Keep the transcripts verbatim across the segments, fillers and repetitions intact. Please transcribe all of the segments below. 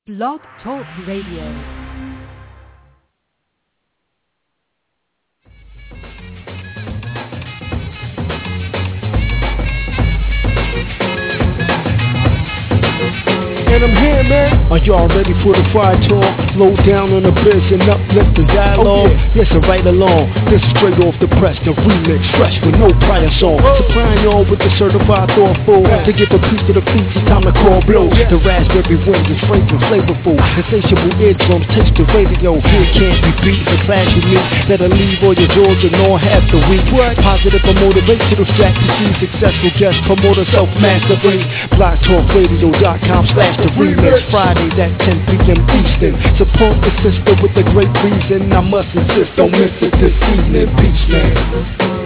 Blog Talk Radio. And I'm here, man. Are y'all ready for the fire talk? Slow down on the biz and uplift the dialogue. Oh, yeah. Listen right along. This is straight off the press, the remix, fresh with no prior song. Oh. Supplying y'all with the certified thoughtful. Yeah. To give a piece to the feast, it's time to call blow. Yeah. The raspberry wind is fragrant, flavorful. Insatiable eardrums, taste the radio. Here can't be beat. The clash with me that'll leave all your jaws and all half the week. What? Positive or motivational strategy. Successful guest promoter, self-mastery. blog talk radio dot com slash the remix, Fridays at ten p.m. Eastern. Support the sister with a great reason. I must insist, don't miss it this evening. Peace, man.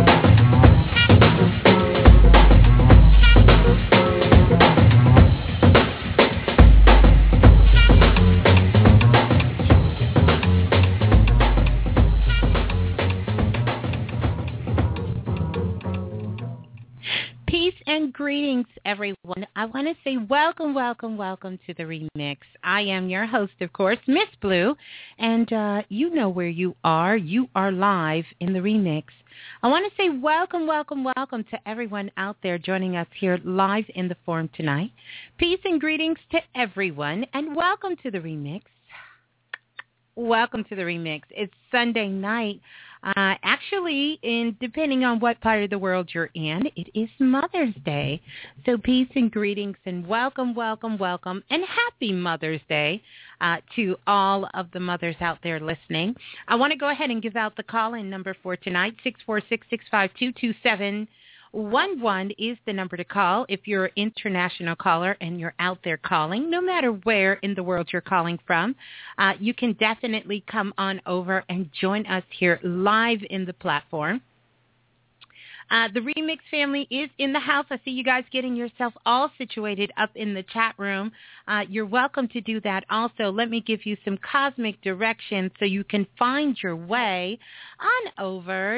Greetings, everyone. I want to say welcome, welcome, welcome to the remix. I am your host, of course, Miss Blue, and uh, you know where you are. You are live in the remix. I want to say welcome, welcome, welcome to everyone out there joining us here live in the forum tonight. Peace and greetings to everyone, and welcome to the remix. Welcome to the remix. It's Sunday night. Uh, actually, in depending on what part of the world you're in, it is Mother's Day. So peace and greetings and welcome, welcome, welcome, and happy Mother's Day uh, to all of the mothers out there listening. I want to go ahead and give out the call-in number for tonight. six four six, six five two, two seven one one is the number to call if you're an international caller and you're out there calling. No matter where in the world you're calling from, uh, you can definitely come on over and join us here live in the platform. Uh, the Remix family is in the house. I see you guys getting yourself all situated up in the chat room. Uh, you're welcome to do that also. Let me give you some cosmic direction so you can find your way on over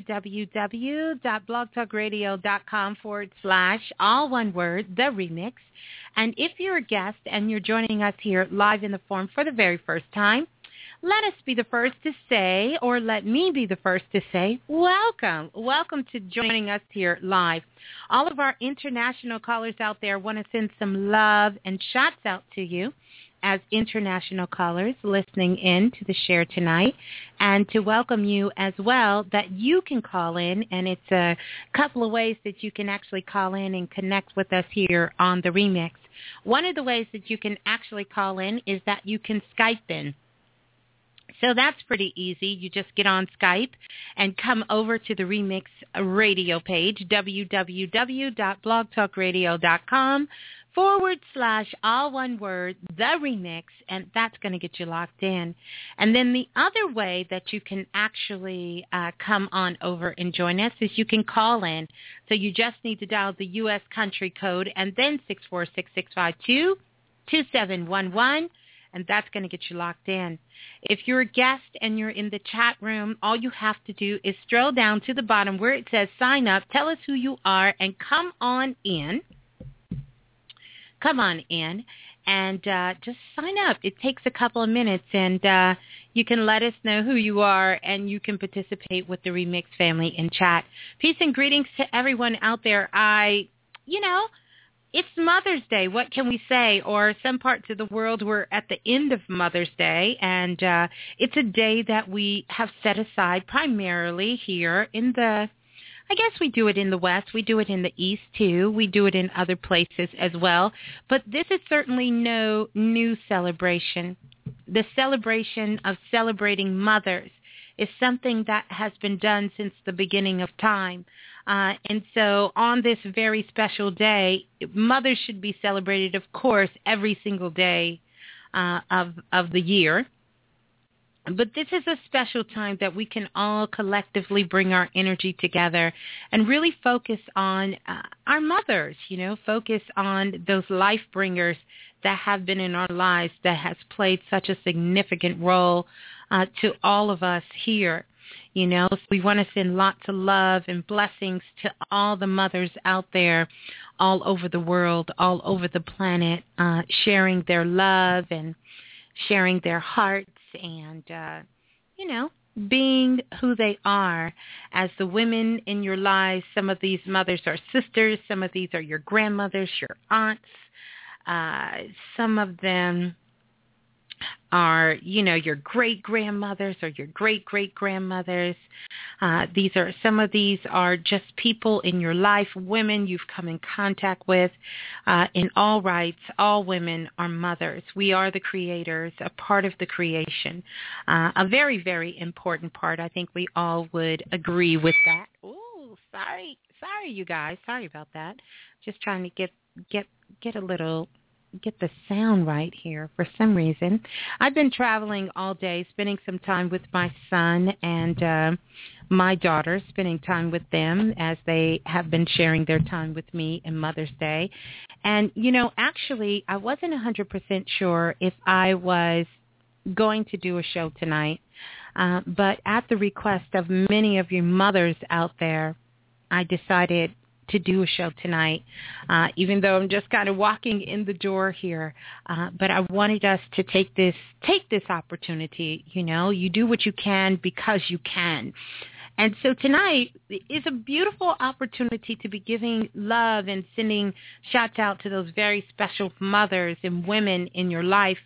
www.blogtalkradio.com forward slash, all one word, the remix. And if you're a guest and you're joining us here live in the forum for the very first time, let us be the first to say, or let me be the first to say, welcome. Welcome to joining us here live. All of our international callers out there want to send some love and shots out to you as international callers listening in to the share tonight, and to welcome you as well that you can call in, and it's a couple of ways that you can actually call in and connect with us here on the remix. One of the ways that you can actually call in is that you can Skype in. So that's pretty easy. You just get on Skype and come over to the Remix radio page, www.blogtalkradio.com forward slash, all one word, the remix, and that's going to get you locked in. And then the other way that you can actually uh, come on over and join us is you can call in. So you just need to dial the U S country code and then six four six, six five two, two seven one one. And that's going to get you locked in. If you're a guest and you're in the chat room, all you have to do is scroll down to the bottom where it says sign up, tell us who you are, and come on in. Come on in and uh, just sign up. It takes a couple of minutes, and uh, you can let us know who you are, and you can participate with the Remix family in chat. Peace and greetings to everyone out there. I, you know... It's Mother's Day. What can we say? Or some parts of the world, we're at the end of Mother's Day, and uh, it's a day that we have set aside primarily here in the, I guess we do it in the West. We do it in the East, too. We do it in other places as well. But this is certainly no new celebration. The celebration of celebrating mothers is something that has been done since the beginning of time. Uh, and so on this very special day, mothers should be celebrated, of course, every single day uh, of of the year. But this is a special time that we can all collectively bring our energy together and really focus on uh, our mothers, you know, focus on those life bringers that have been in our lives, that has played such a significant role uh, to all of us here. You know, so we want to send lots of love and blessings to all the mothers out there all over the world, all over the planet, uh, sharing their love and sharing their hearts and, uh, you know, being who they are as the women in your lives. Some of these mothers are sisters. Some of these are your grandmothers, your aunts. Uh, some of them are, you know, your great-grandmothers or your great-great-grandmothers. Uh, these are, some of these are just people in your life, women you've come in contact with. Uh, in all rights, all women are mothers. We are the creators, a part of the creation, uh, a very, very important part. I think we all would agree with that. Ooh, sorry, sorry, you guys. Sorry about that. Just trying to get get get a little. get the sound right here for some reason. I've been traveling all day, spending some time with my son and uh, my daughter, spending time with them as they have been sharing their time with me in Mother's Day. And, you know, actually, I wasn't one hundred percent sure if I was going to do a show tonight, uh, but at the request of many of you mothers out there, I decided to do a show tonight, uh, even though I'm just kind of walking in the door here. Uh, but I wanted us to take this take this opportunity. You know, you do what you can because you can. And so tonight is a beautiful opportunity to be giving love and sending shouts out to those very special mothers and women in your life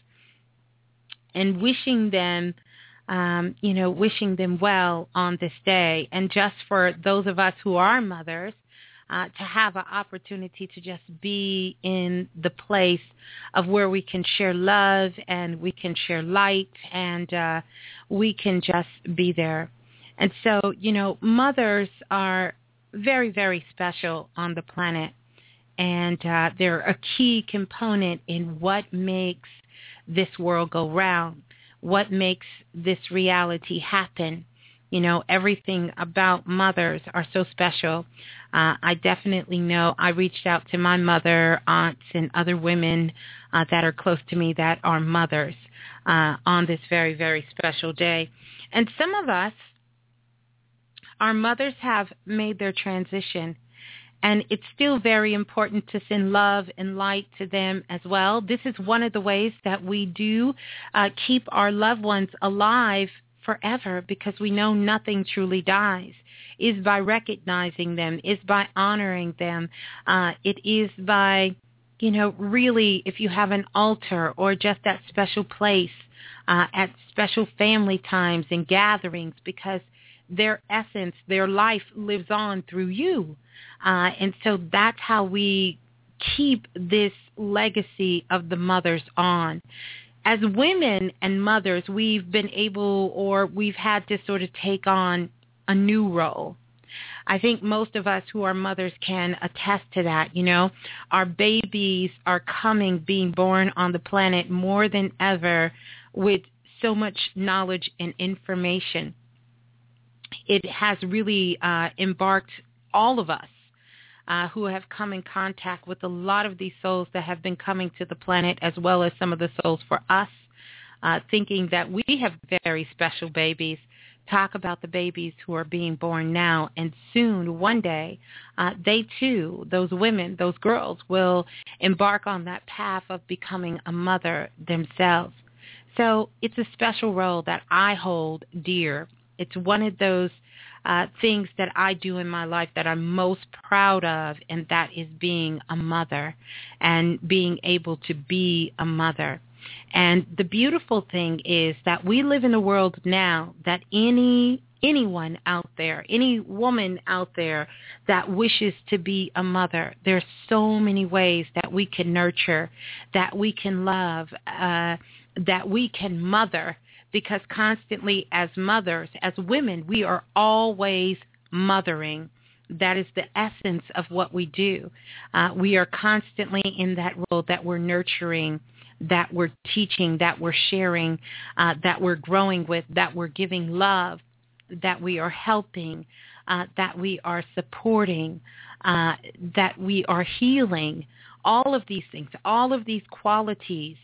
and wishing them Um, you know, wishing them well on this day. And just for those of us who are mothers, Uh, to have an opportunity to just be in the place of where we can share love and we can share light and uh, we can just be there. And so, you know, mothers are very, very special on the planet. And uh, they're a key component in what makes this world go round, what makes this reality happen. You know, everything about mothers are so special. Uh, I definitely know I reached out to my mother, aunts, and other women uh, that are close to me that are mothers uh, on this very, very special day. And some of us, our mothers have made their transition. And it's still very important to send love and light to them as well. This is one of the ways that we do uh, keep our loved ones alive forever, because we know nothing truly dies, is by recognizing them, is by honoring them. Uh, it is by, you know, really, if you have an altar or just that special place uh, at special family times and gatherings, because their essence, their life lives on through you. Uh, and so that's how we keep this legacy of the mothers on. As women and mothers, we've been able, or we've had to sort of take on a new role. I think most of us who are mothers can attest to that. You know, our babies are coming, being born on the planet more than ever with so much knowledge and information. It has really uh, embarked all of us Uh, who have come in contact with a lot of these souls that have been coming to the planet, as well as some of the souls for us, uh, thinking that we have very special babies. Talk about the babies who are being born now, and soon, one day, uh, they too, those women, those girls, will embark on that path of becoming a mother themselves. So it's a special role that I hold dear. It's one of those Uh, things that I do in my life that I'm most proud of, and that is being a mother and being able to be a mother. And the beautiful thing is that we live in a world now that any anyone out there, any woman out there that wishes to be a mother, there's so many ways that we can nurture, that we can love, uh, that we can mother. Because constantly as mothers, as women, we are always mothering. That is the essence of what we do. Uh, we are constantly in that role that we're nurturing, that we're teaching, that we're sharing, uh, that we're growing with, that we're giving love, that we are helping, uh, that we are supporting, uh, that we are healing. All of these things, all of these qualities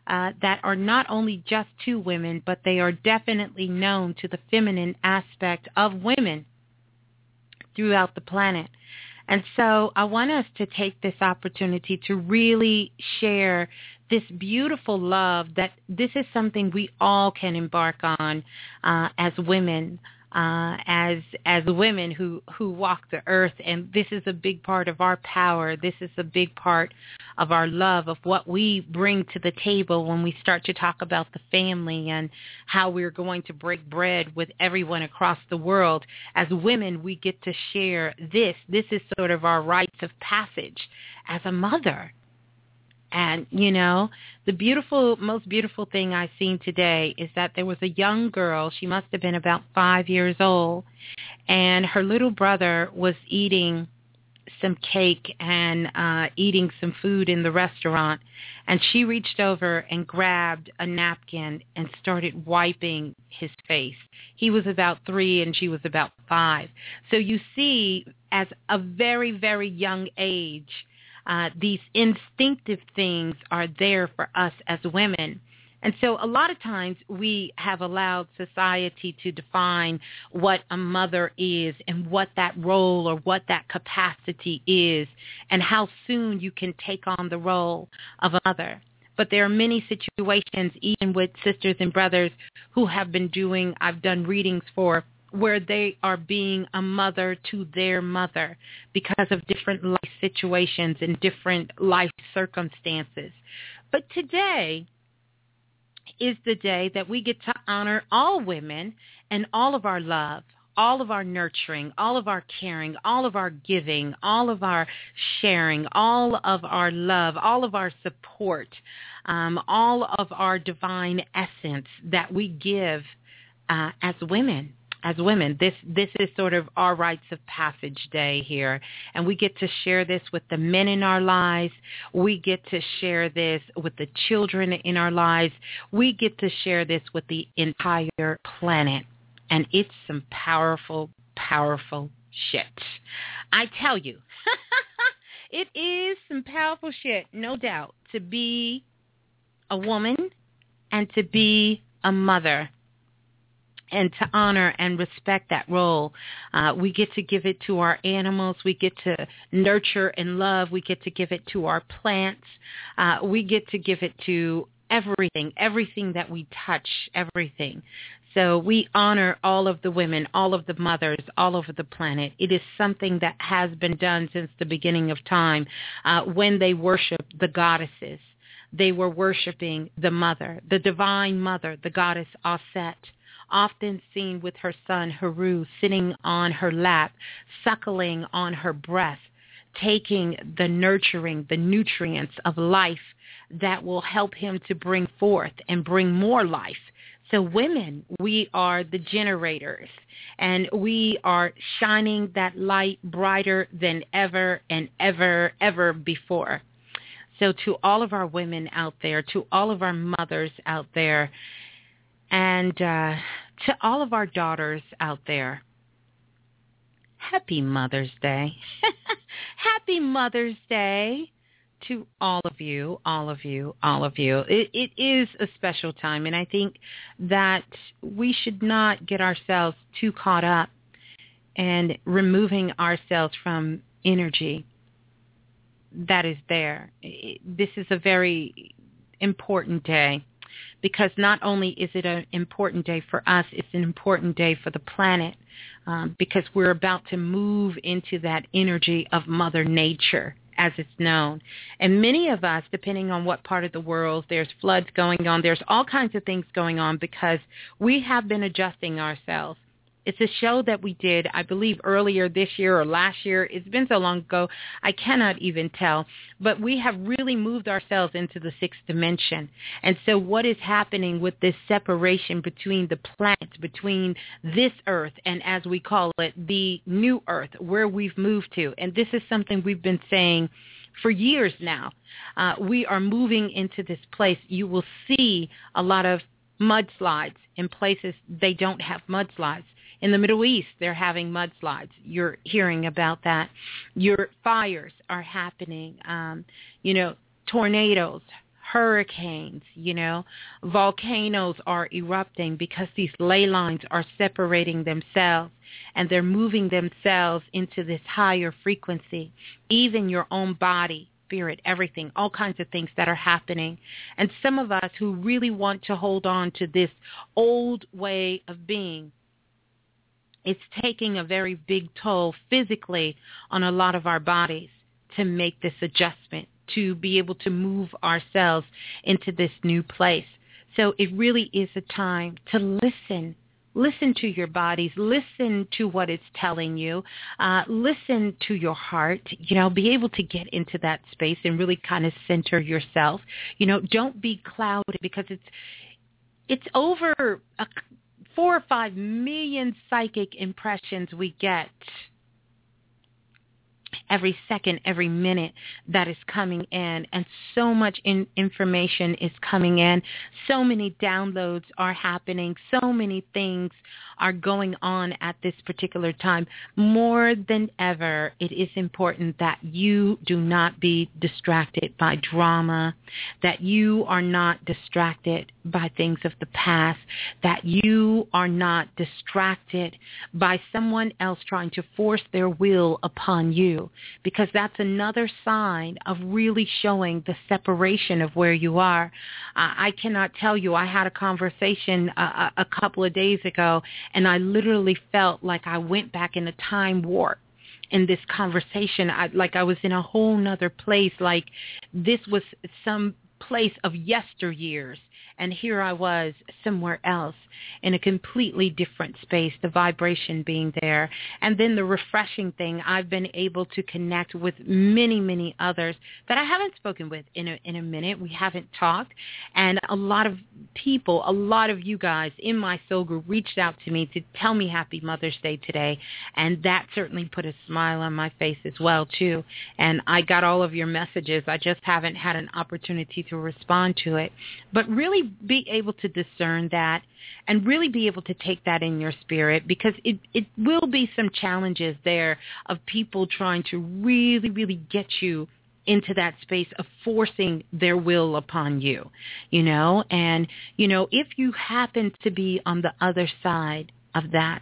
uh, that are not only just to women, but they are definitely known to the feminine aspect of women throughout the planet. And so I want us to take this opportunity to really share this beautiful love, that this is something we all can embark on uh, as women, uh, as as women who, who walk the earth. And this is a big part of our power. This is a big part of our love, of what we bring to the table when we start to talk about the family and how we're going to break bread with everyone across the world. As women, we get to share this. This is sort of our rites of passage as a mother. And, you know, the beautiful, most beautiful thing I've seen today is that there was a young girl. She must have been about five years old. And her little brother was eating some cake and uh, eating some food in the restaurant. And she reached over and grabbed a napkin and started wiping his face. He was about three and she was about five. So you see, as a very, very young age, Uh, these instinctive things are there for us as women. And so a lot of times we have allowed society to define what a mother is and what that role or what that capacity is and how soon you can take on the role of a mother. But there are many situations, even with sisters and brothers who have been doing, I've done readings for, where they are being a mother to their mother because of different life situations and different life circumstances. But today is the day that we get to honor all women and all of our love, all of our nurturing, all of our caring, all of our giving, all of our sharing, all of our love, all of our support, um, all of our divine essence that we give uh, as women. As women, this this is sort of our rites of passage day here, and we get to share this with the men in our lives. We get to share this with the children in our lives. We get to share this with the entire planet, and it's some powerful, powerful shit. I tell you, it is some powerful shit, no doubt, to be a woman and to be a mother, and to honor and respect that role. Uh, we get to give it to our animals. We get to nurture and love. We get to give it to our plants. Uh, we get to give it to everything, everything that we touch, everything. So we honor all of the women, all of the mothers, all over the planet. It is something that has been done since the beginning of time uh, when they worshiped the goddesses. They were worshiping the mother, the divine mother, the goddess Aset, often seen with her son Heru sitting on her lap, suckling on her breast, taking the nurturing, the nutrients of life that will help him to bring forth and bring more life. So women, we are the generators, and we are shining that light brighter than ever and ever, ever before. So to all of our women out there, to all of our mothers out there, and uh, to all of our daughters out there, happy Mother's Day. Happy Mother's Day to all of you, all of you, all of you. It, it is a special time, and I think that we should not get ourselves too caught up and removing ourselves from energy that is there. It, this is a very important day. Because not only is it an important day for us, it's an important day for the planet, um, because we're about to move into that energy of Mother Nature, as it's known. And many of us, depending on what part of the world, there's floods going on, there's all kinds of things going on because we have been adjusting ourselves. It's a show that we did, I believe, earlier this year or last year. It's been so long ago, I cannot even tell. But we have really moved ourselves into the sixth dimension. And so what is happening with this separation between the planets, between this earth and, as we call it, the new earth, where we've moved to? And this is something we've been saying for years now. Uh, we are moving into this place. You will see a lot of mudslides in places they don't have mudslides. In the Middle East, they're having mudslides. You're hearing about that. Your fires are happening. Um, you know, tornadoes, hurricanes, you know, volcanoes are erupting because these ley lines are separating themselves and they're moving themselves into this higher frequency. Even your own body, spirit, everything, all kinds of things that are happening. And some of us who really want to hold on to this old way of being, it's taking a very big toll physically on a lot of our bodies to make this adjustment, to be able to move ourselves into this new place. So it really is a time to listen. Listen to your bodies. Listen to what it's telling you. Uh, listen to your heart. You know, be able to get into that space and really kind of center yourself. You know, don't be clouded because it's it's over a, four or five million psychic impressions we get every second, every minute that is coming in. And so much in information is coming in. So many downloads are happening. So many things are going on at this particular time. More than ever, it is important that you do not be distracted by drama, that you are not distracted by things of the past, that you are not distracted by someone else trying to force their will upon you, because that's another sign of really showing the separation of where you are. Uh, I cannot tell you, I had a conversation a, a couple of days ago, and I literally felt like I went back in a time warp in this conversation. I, like I was in a whole nother place, like this was some place of yesteryears. And here I was somewhere else in a completely different space, the vibration being there. And then the refreshing thing, I've been able to connect with many, many others that I haven't spoken with in a, in a minute. We haven't talked. And a lot of people, a lot of you guys in my soul group reached out to me to tell me Happy Mother's Day today. And that certainly put a smile on my face as well, too. And I got all of your messages. I just haven't had an opportunity to respond to it. But really be able to discern that and really be able to take that in your spirit, because it, it will be some challenges there of people trying to really, really get you into that space of forcing their will upon you, you know, and, you know, if you happen to be on the other side of that,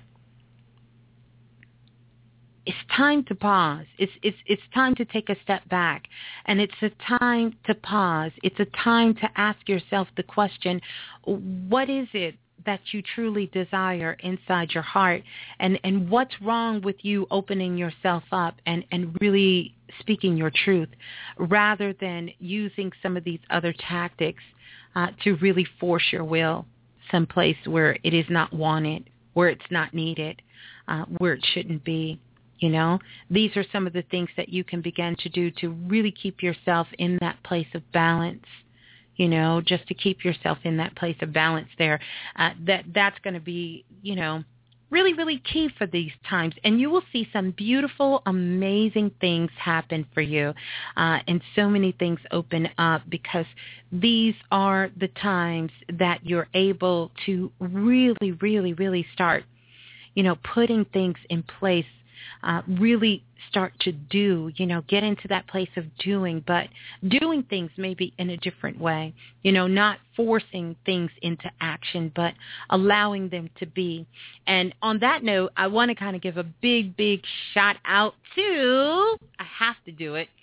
it's time to pause. It's it's it's time to take a step back, and it's a time to pause. It's a time to ask yourself the question, what is it that you truly desire inside your heart, and, and what's wrong with you opening yourself up and, and really speaking your truth, rather than using some of these other tactics uh, to really force your will someplace where it is not wanted, where it's not needed, uh, where it shouldn't be. You know, these are some of the things that you can begin to do to really keep yourself in that place of balance, you know, just to keep yourself in that place of balance there. Uh, that that's going to be, you know, really, really key for these times. And you will see some beautiful, amazing things happen for you. Uh, and so many things open up, because these are the times that you're able to really, really, really start, you know, putting things in place. Uh, really start to do, you know, get into that place of doing, but doing things maybe in a different way, you know, not forcing things into action, but allowing them to be. And on that note, I want to kind of give a big, big shout out to, I have to do it,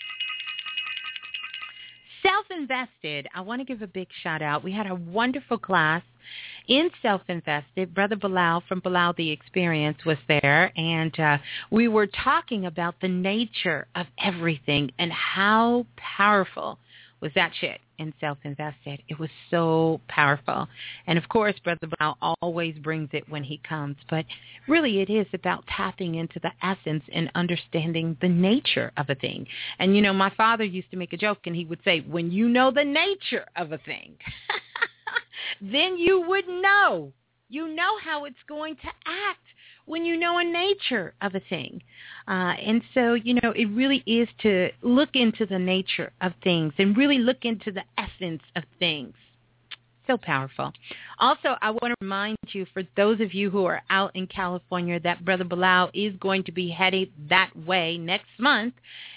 Self-Invested. I want to give a big shout out. We had a wonderful class in Self-Invested. Brother Bilal from Bilal the Experience was there, and uh, we were talking about the nature of everything and how powerful was that shit in Self-Invested. It was so powerful. And of course, Brother Bilal always brings it when he comes, but really it is about tapping into the essence and understanding the nature of a thing. And, you know, my father used to make a joke, and he would say, when you know the nature of a thing, then you would know. You know how it's going to act when you know a nature of a thing. Uh, and so, you know, it really is to look into the nature of things and really look into the essence of things. So powerful. Also, I want to remind you, for those of you who are out in California, that Brother Bilal is going to be headed that way next month.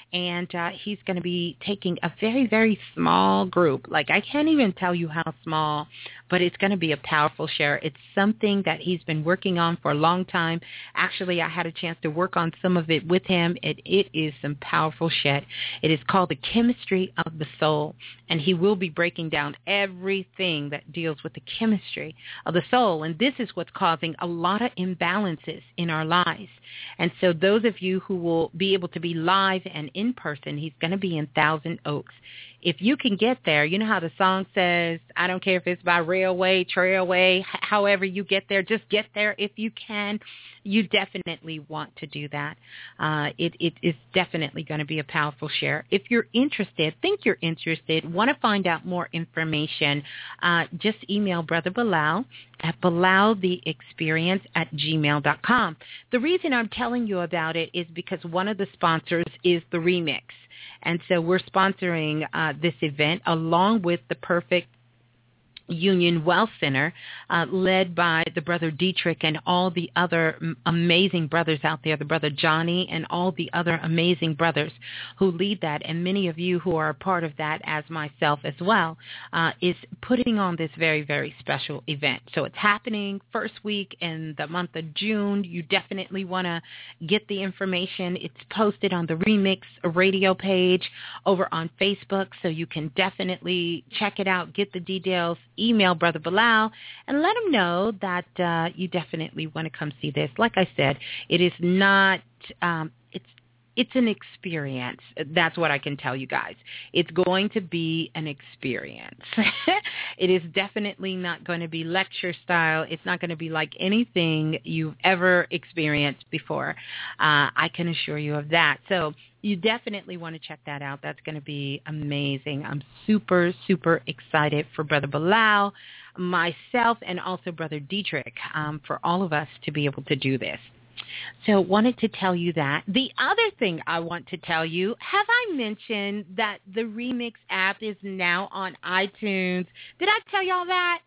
and uh, he's going to be taking a very, very small group. Like, I can't even tell you how small, but it's going to be a powerful share. It's something that he's been working on for a long time. Actually, I had a chance to work on some of it with him. It, it is some powerful shit. It is called The Chemistry of the Soul, and he will be breaking down everything that deals with the chemistry of the soul, and this is what's causing a lot of imbalances in our lives. And so those of you who will be able to be live and in person, he's going to be in Thousand Oaks. If you can get there, you know how the song says, I don't care if it's by railway, trailway, however you get there, just get there if you can. You definitely want to do that. Uh, it, it is definitely going to be a powerful share. If you're interested, think you're interested, want to find out more information, uh, just email Brother Balah at BalahTheExperience at gmail dot com. The reason I'm telling you about it is because one of the sponsors is the Remix. And so we're sponsoring uh, this event along with the Perfect Union Wealth Center, uh, led by the brother Dietrich and all the other amazing brothers out there, the brother Johnny and all the other amazing brothers who lead that, and many of you who are a part of that, as myself as well, uh, is putting on this very, very special event. So it's happening first week in the month of June. You definitely want to get the information. It's posted on the Remix radio page over on Facebook, so you can definitely check it out, get the details. Email Brother Balah and let him know that uh, you definitely want to come see this. Like I said, it is not, um, it's it's an experience. That's what I can tell you guys. It's going to be an experience. It is definitely not going to be lecture style. It's not going to be like anything you've ever experienced before. Uh, I can assure you of that. So you definitely want to check that out. That's going to be amazing. I'm super, super excited for Brother Balah, myself, and also Brother Dietrich, um, for all of us to be able to do this. So wanted to tell you that. The other thing I want to tell you, have I mentioned that the Remix app is now on iTunes? Did I tell y'all that?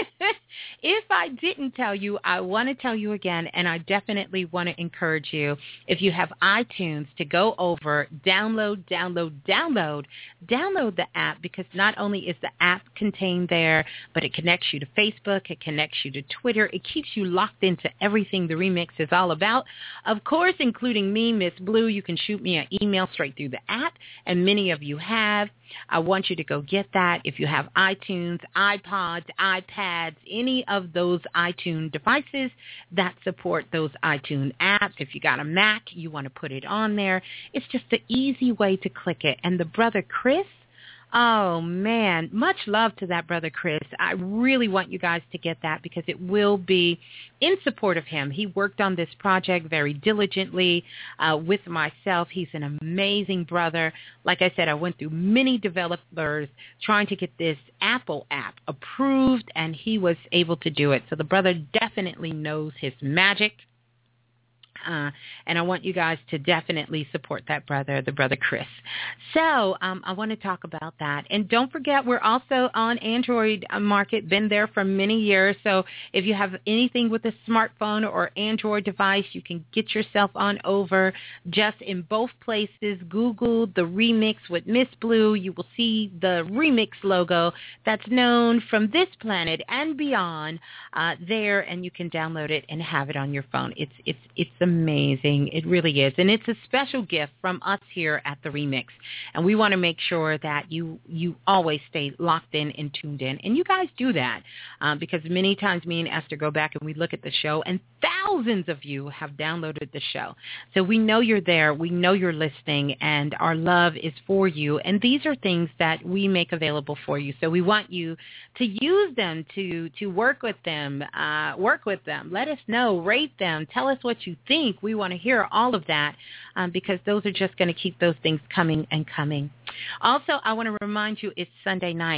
If I didn't tell you, I want to tell you again, and I definitely want to encourage you, if you have iTunes, to go over, download, download, download, download the app, because not only is the app contained there, but it connects you to Facebook, it connects you to Twitter, it keeps you locked into everything the Remix is all about. Of course, including me, Miss Blue. You can shoot me an email straight through the app, and many of you have. I want you to go get that. If you have iTunes, iPods, iPads, any of those iTunes devices that support those iTunes apps, if you got a Mac, you want to put it on there. It's just the easy way to click it. And the brother Chris, oh, man, much love to that brother Chris. I really want you guys to get that because it will be in support of him. He worked on this project very diligently uh, with myself. He's an amazing brother. Like I said, I went through many developers trying to get this Apple app approved, and he was able to do it. So the brother definitely knows his magic. Uh, and I want you guys to definitely support that brother, the brother Chris. So um, I want to talk about that. And don't forget, we're also on Android market, been there for many years. So if you have anything with a smartphone or Android device, you can get yourself on over. Just in both places, Google the Remix with Miss Blue. You will see the Remix logo that's known from this planet and beyond uh, there, and you can download it and have it on your phone. It's it's it's amazing. It really is. And it's a special gift from us here at the Remix. And we want to make sure that you you always stay locked in and tuned in. And you guys do that um, because many times me and Esther go back and we look at the show, and thousands of you have downloaded the show. So we know you're there. We know you're listening, and our love is for you. And these are things that we make available for you. So we want you to use them, to, to work with them, uh, work with them. Let us know, rate them, tell us what you think. We want to hear all of that um, because those are just going to keep those things coming and coming. Also, I want to remind you it's Sunday night.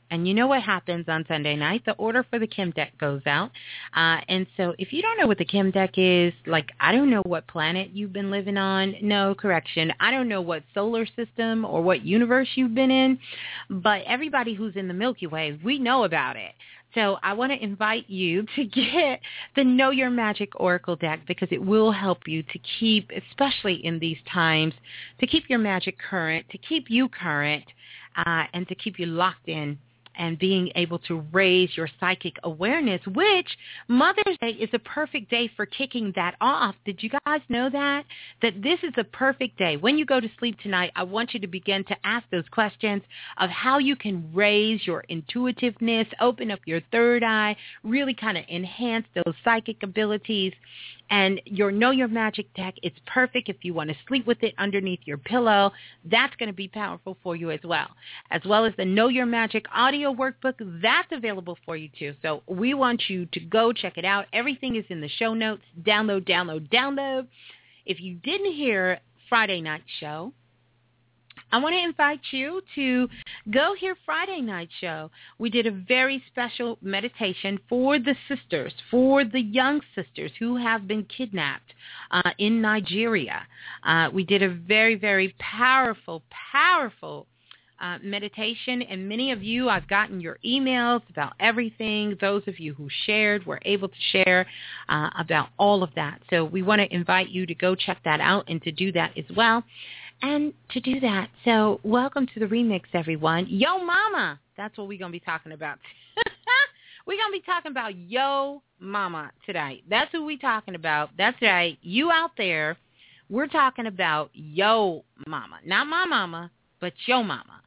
And you know what happens on Sunday night? The order for the Kim deck goes out. Uh, and so if you don't know what the Kim deck is, like I don't know what planet you've been living on. No, correction. I don't know what solar system or what universe you've been in. But everybody who's in the Milky Way, we know about it. So I want to invite you to get the Know Your Magic Oracle deck because it will help you to keep, especially in these times, to keep your magic current, to keep you current, uh, and to keep you locked in and being able to raise your psychic awareness, which Mother's Day is a perfect day for kicking that off. Did you guys know that? That this is a perfect day. When you go to sleep tonight, I want you to begin to ask those questions of how you can raise your intuitiveness, open up your third eye, really kind of enhance those psychic abilities. And your Know Your Magic deck, it's perfect if you want to sleep with it underneath your pillow. That's going to be powerful for you as well. As well as the Know Your Magic audio workbook, that's available for you too. So we want you to go check it out. Everything is in the show notes. Download, download, download. If you didn't hear Friday night's show, I want to invite you to go hear Friday night show. We did a very special meditation for the sisters, for the young sisters who have been kidnapped uh, in Nigeria. Uh, we did a very, very powerful, powerful uh, meditation, and many of you, I've gotten your emails about everything. Those of you who shared were able to share uh, about all of that. So we want to invite you to go check that out and to do that as well. And to do that, so welcome to the remix, everyone. Yo Mama, that's what we're going to be talking about. We're going to be talking about Yo Mama tonight. That's who we're talking about. That's right. You out there, we're talking about Yo Mama. Not my mama, but Yo Mama.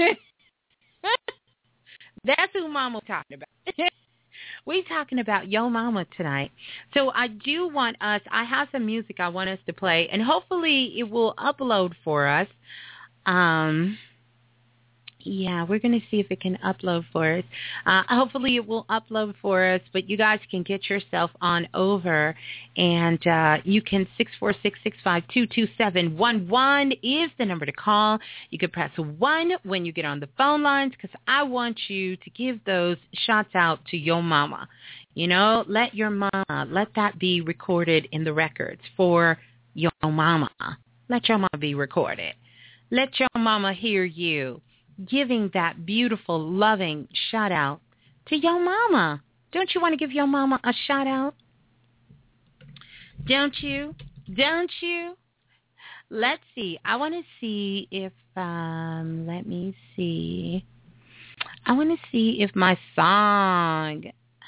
That's who Mama we're talking about. We're talking about Yo Mama tonight. So I do want us, I have some music I want us to play, and hopefully it will upload for us. Um, yeah, we're going to see if it can upload for us. Uh, hopefully it will upload for us, but you guys can get yourself on over, and uh, you can six four six, six five two, two seven one one is the number to call. You can press one when you get on the phone lines because I want you to give those shots out to your mama. You know, let your mama, let that be recorded in the records for your mama. Let your mama be recorded. Let your mama hear you giving that beautiful, loving shout out to your mama. Don't you want to give your mama a shout out? Don't you? Don't you? Let's see. I want to see if, um, let me see. I want to see if my song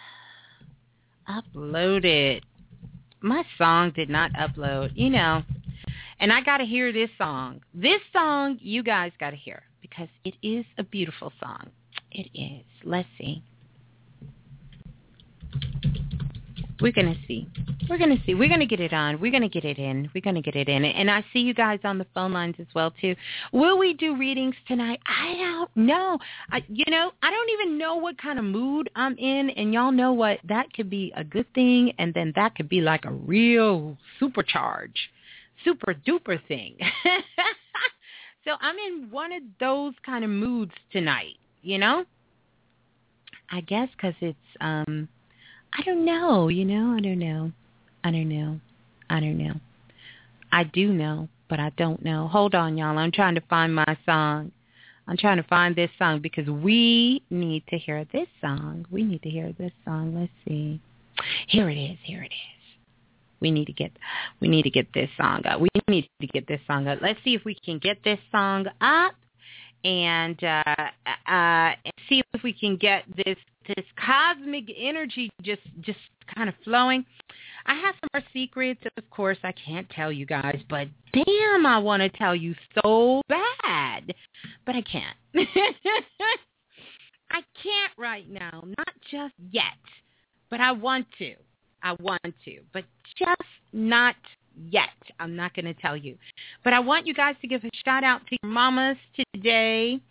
uploaded. My song did not upload, you know. And I got to hear this song. This song, you guys got to hear. Because it is a beautiful song. It is. Let's see. We're going to see. We're going to see. We're going to get it on. We're going to get it in. We're going to get it in. And I see you guys on the phone lines as well, too. Will we do readings tonight? I don't know. I, you know, I don't even know what kind of mood I'm in. And y'all know what? That could be a good thing. And then that could be like a real supercharge, super duper thing. So I'm in one of those kind of moods tonight, you know? I guess because it's, um, I don't know, you know? I don't know. I don't know. I don't know. I do know, but I don't know. Hold on, y'all. I'm trying to find my song. I'm trying to find this song because we need to hear this song. We need to hear this song. Let's see. Here it is. Here it is. We need to get, we need to get this song up. We need to get this song up. Let's see if we can get this song up, and uh, uh, see if we can get this this cosmic energy just just kind of flowing. I have some more secrets, of course. I can't tell you guys, but damn, I want to tell you so bad, but I can't. I can't right now, not just yet, but I want to. I want to, but just not yet. I'm not going to tell you. But I want you guys to give a shout out to your mamas today.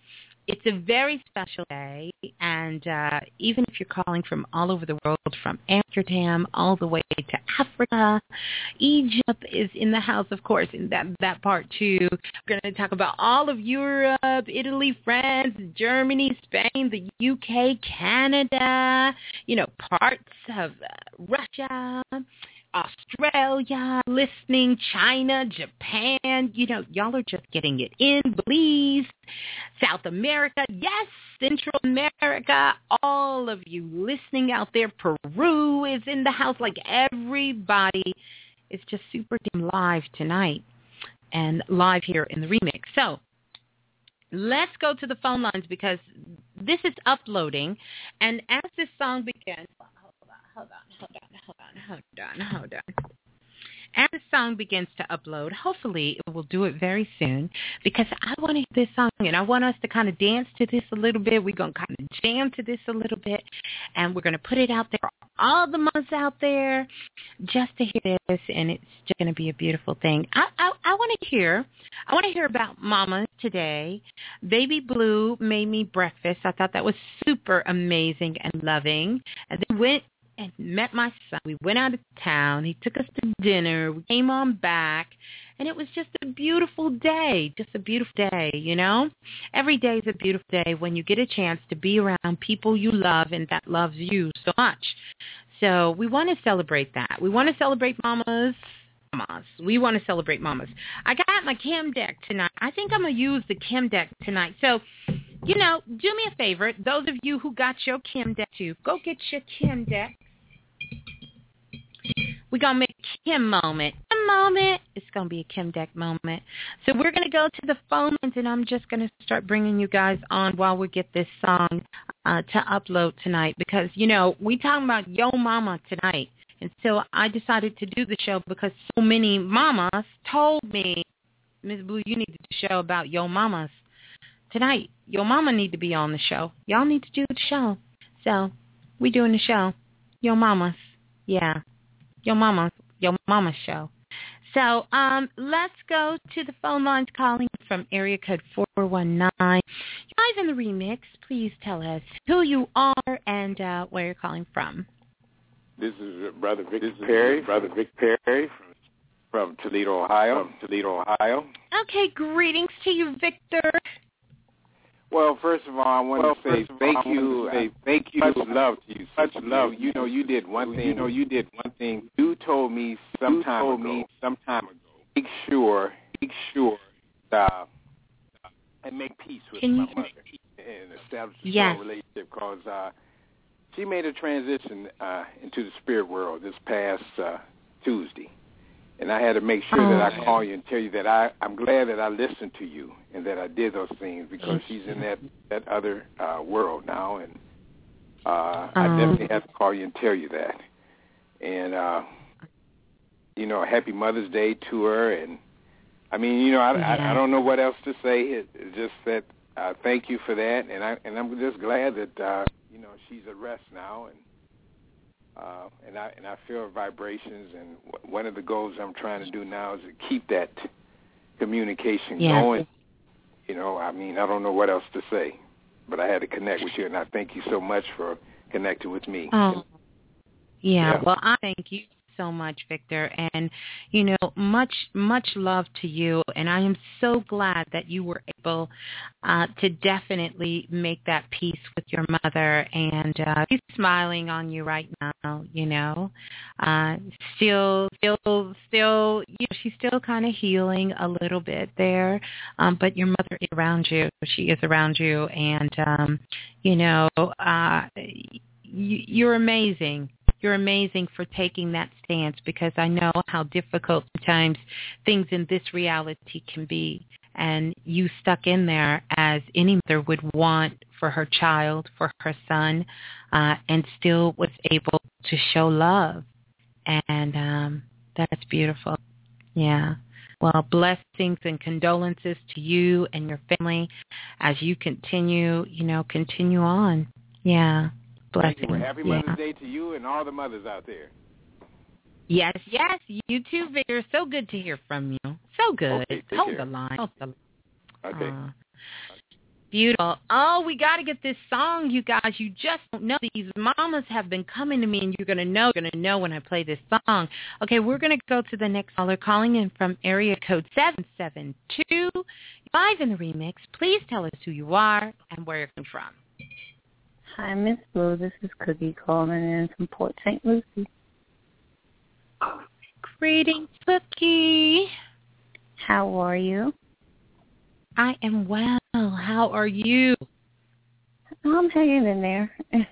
it's a very special day, and uh, even if you're calling from all over the world, from Amsterdam all the way to Africa, Egypt is in the house, of course, in that, that part too. We're going to talk about all of Europe, Italy, France, Germany, Spain, the U K, Canada, you know, parts of uh, Russia, Australia, listening, China, Japan, you know, y'all are just getting it in, Belize, South America, yes, Central America, all of you listening out there. Peru is in the house. Like, everybody is just super damn live tonight and live here in the remix. So let's go to the phone lines because this is uploading, and as this song begins, Hold on, hold on, hold on, hold on, hold on. As the song begins to upload, hopefully it will do it very soon because I want to hear this song and I want us to kind of dance to this a little bit. We're going to kind of jam to this a little bit, and we're going to put it out there for all the moms out there just to hear this, and it's just going to be a beautiful thing. I, I, I want to hear, I want to hear about mamas today. Baby Blue made me breakfast. I thought that was super amazing and loving, and then went and met my son. We went out of town. He took us to dinner. We came on back, and it was just a beautiful day, just a beautiful day, you know? Every day is a beautiful day when you get a chance to be around people you love and that loves you so much. So we want to celebrate that. We want to celebrate mamas. Mamas. We want to celebrate mamas. I got my Chem Deck tonight. I think I'm going to use the Chem Deck tonight. So, you know, do me a favor. Those of you who got your Chem Deck too, go get your Chem Deck. We're going to make a Kim moment. A moment. It's going to be a Kim Deck moment. So we're going to go to the phone lines, and I'm just going to start bringing you guys on while we get this song uh, to upload tonight because, you know, we talking about Yo Mama tonight. And so I decided to do the show because so many mamas told me, Miz Blue, you need to do a show about Yo Mamas tonight. Yo Mama need to be on the show. Y'all need to do the show. So we doing the show. Yo Mamas. Yeah. Yo Mama, Yo Mama show. So um, let's go to the phone lines calling from area code four one nine. You're live in the remix. Please tell us who you are and uh, where you're calling from. This is Brother Vic Perry, Brother Vic Perry from, from Toledo, Ohio. From Toledo, Ohio. Okay, greetings to you, Victor. Well, first of all, I want well, to say thank you, say thank you, much love to you, such love. You know, you did one thing. You know, you did one thing. You told me some time ago. Me some time ago. Make sure, make sure, uh, and make peace with Can my you... mother and establish a yes. strong relationship because uh, she made a transition uh, into the spirit world this past uh, Tuesday. And I had to make sure oh, that I call you and tell you that I, I'm glad that I listened to you and that I did those things because she's in that, that other uh, world now. And uh, uh, I definitely have to call you and tell you that. And, uh, you know, happy Mother's Day to her. And, I mean, you know, I, yeah. I, I don't know what else to say. It, it's just that uh, thank you for that. And, I, and I'm just glad that, uh, you know, she's at rest now. And Uh, and I and I feel vibrations, and w- one of the goals I'm trying to do now is to keep that communication yeah. going. You know, I mean, I don't know what else to say, but I had to connect with you, and I thank you so much for connecting with me. Oh, yeah. yeah. Well, I thank you so much, Victor, and you know, much much love to you, and I am so glad that you were able uh, to definitely make that peace with your mother, and uh, she's smiling on you right now. You know, uh, still, still, still, you know, she's still kind of healing a little bit there, um, but your mother is around you. She is around you, and um, you know, uh, you, you're amazing. You're amazing for taking that stance because I know how difficult sometimes things in this reality can be. And you stuck in there as any mother would want for her child, for her son, uh, and still was able to show love. And um, that's beautiful. Yeah. Well, blessings and condolences to you and your family as you continue, you know, continue on. Yeah. Blessings. Well, happy Mother's yeah. Day to you and all the mothers out there. Yes, yes, you too, Victor. So good to hear from you. So good. Okay, Hold care. the line. Hold the line. Okay. Uh, Beautiful. Oh, we got to get this song, you guys. You just don't know. These mamas have been coming to me, and you're going to know, you're going to know when I play this song. Okay, we're going to go to the next caller calling in from area code seven seven two five in the remix. Please tell us who you are and where you're coming from. Hi, Miss Blue. This is Cookie calling in from Port Saint Lucie. Greetings, Cookie. How are you? I am well. How are you? I'm hanging in there.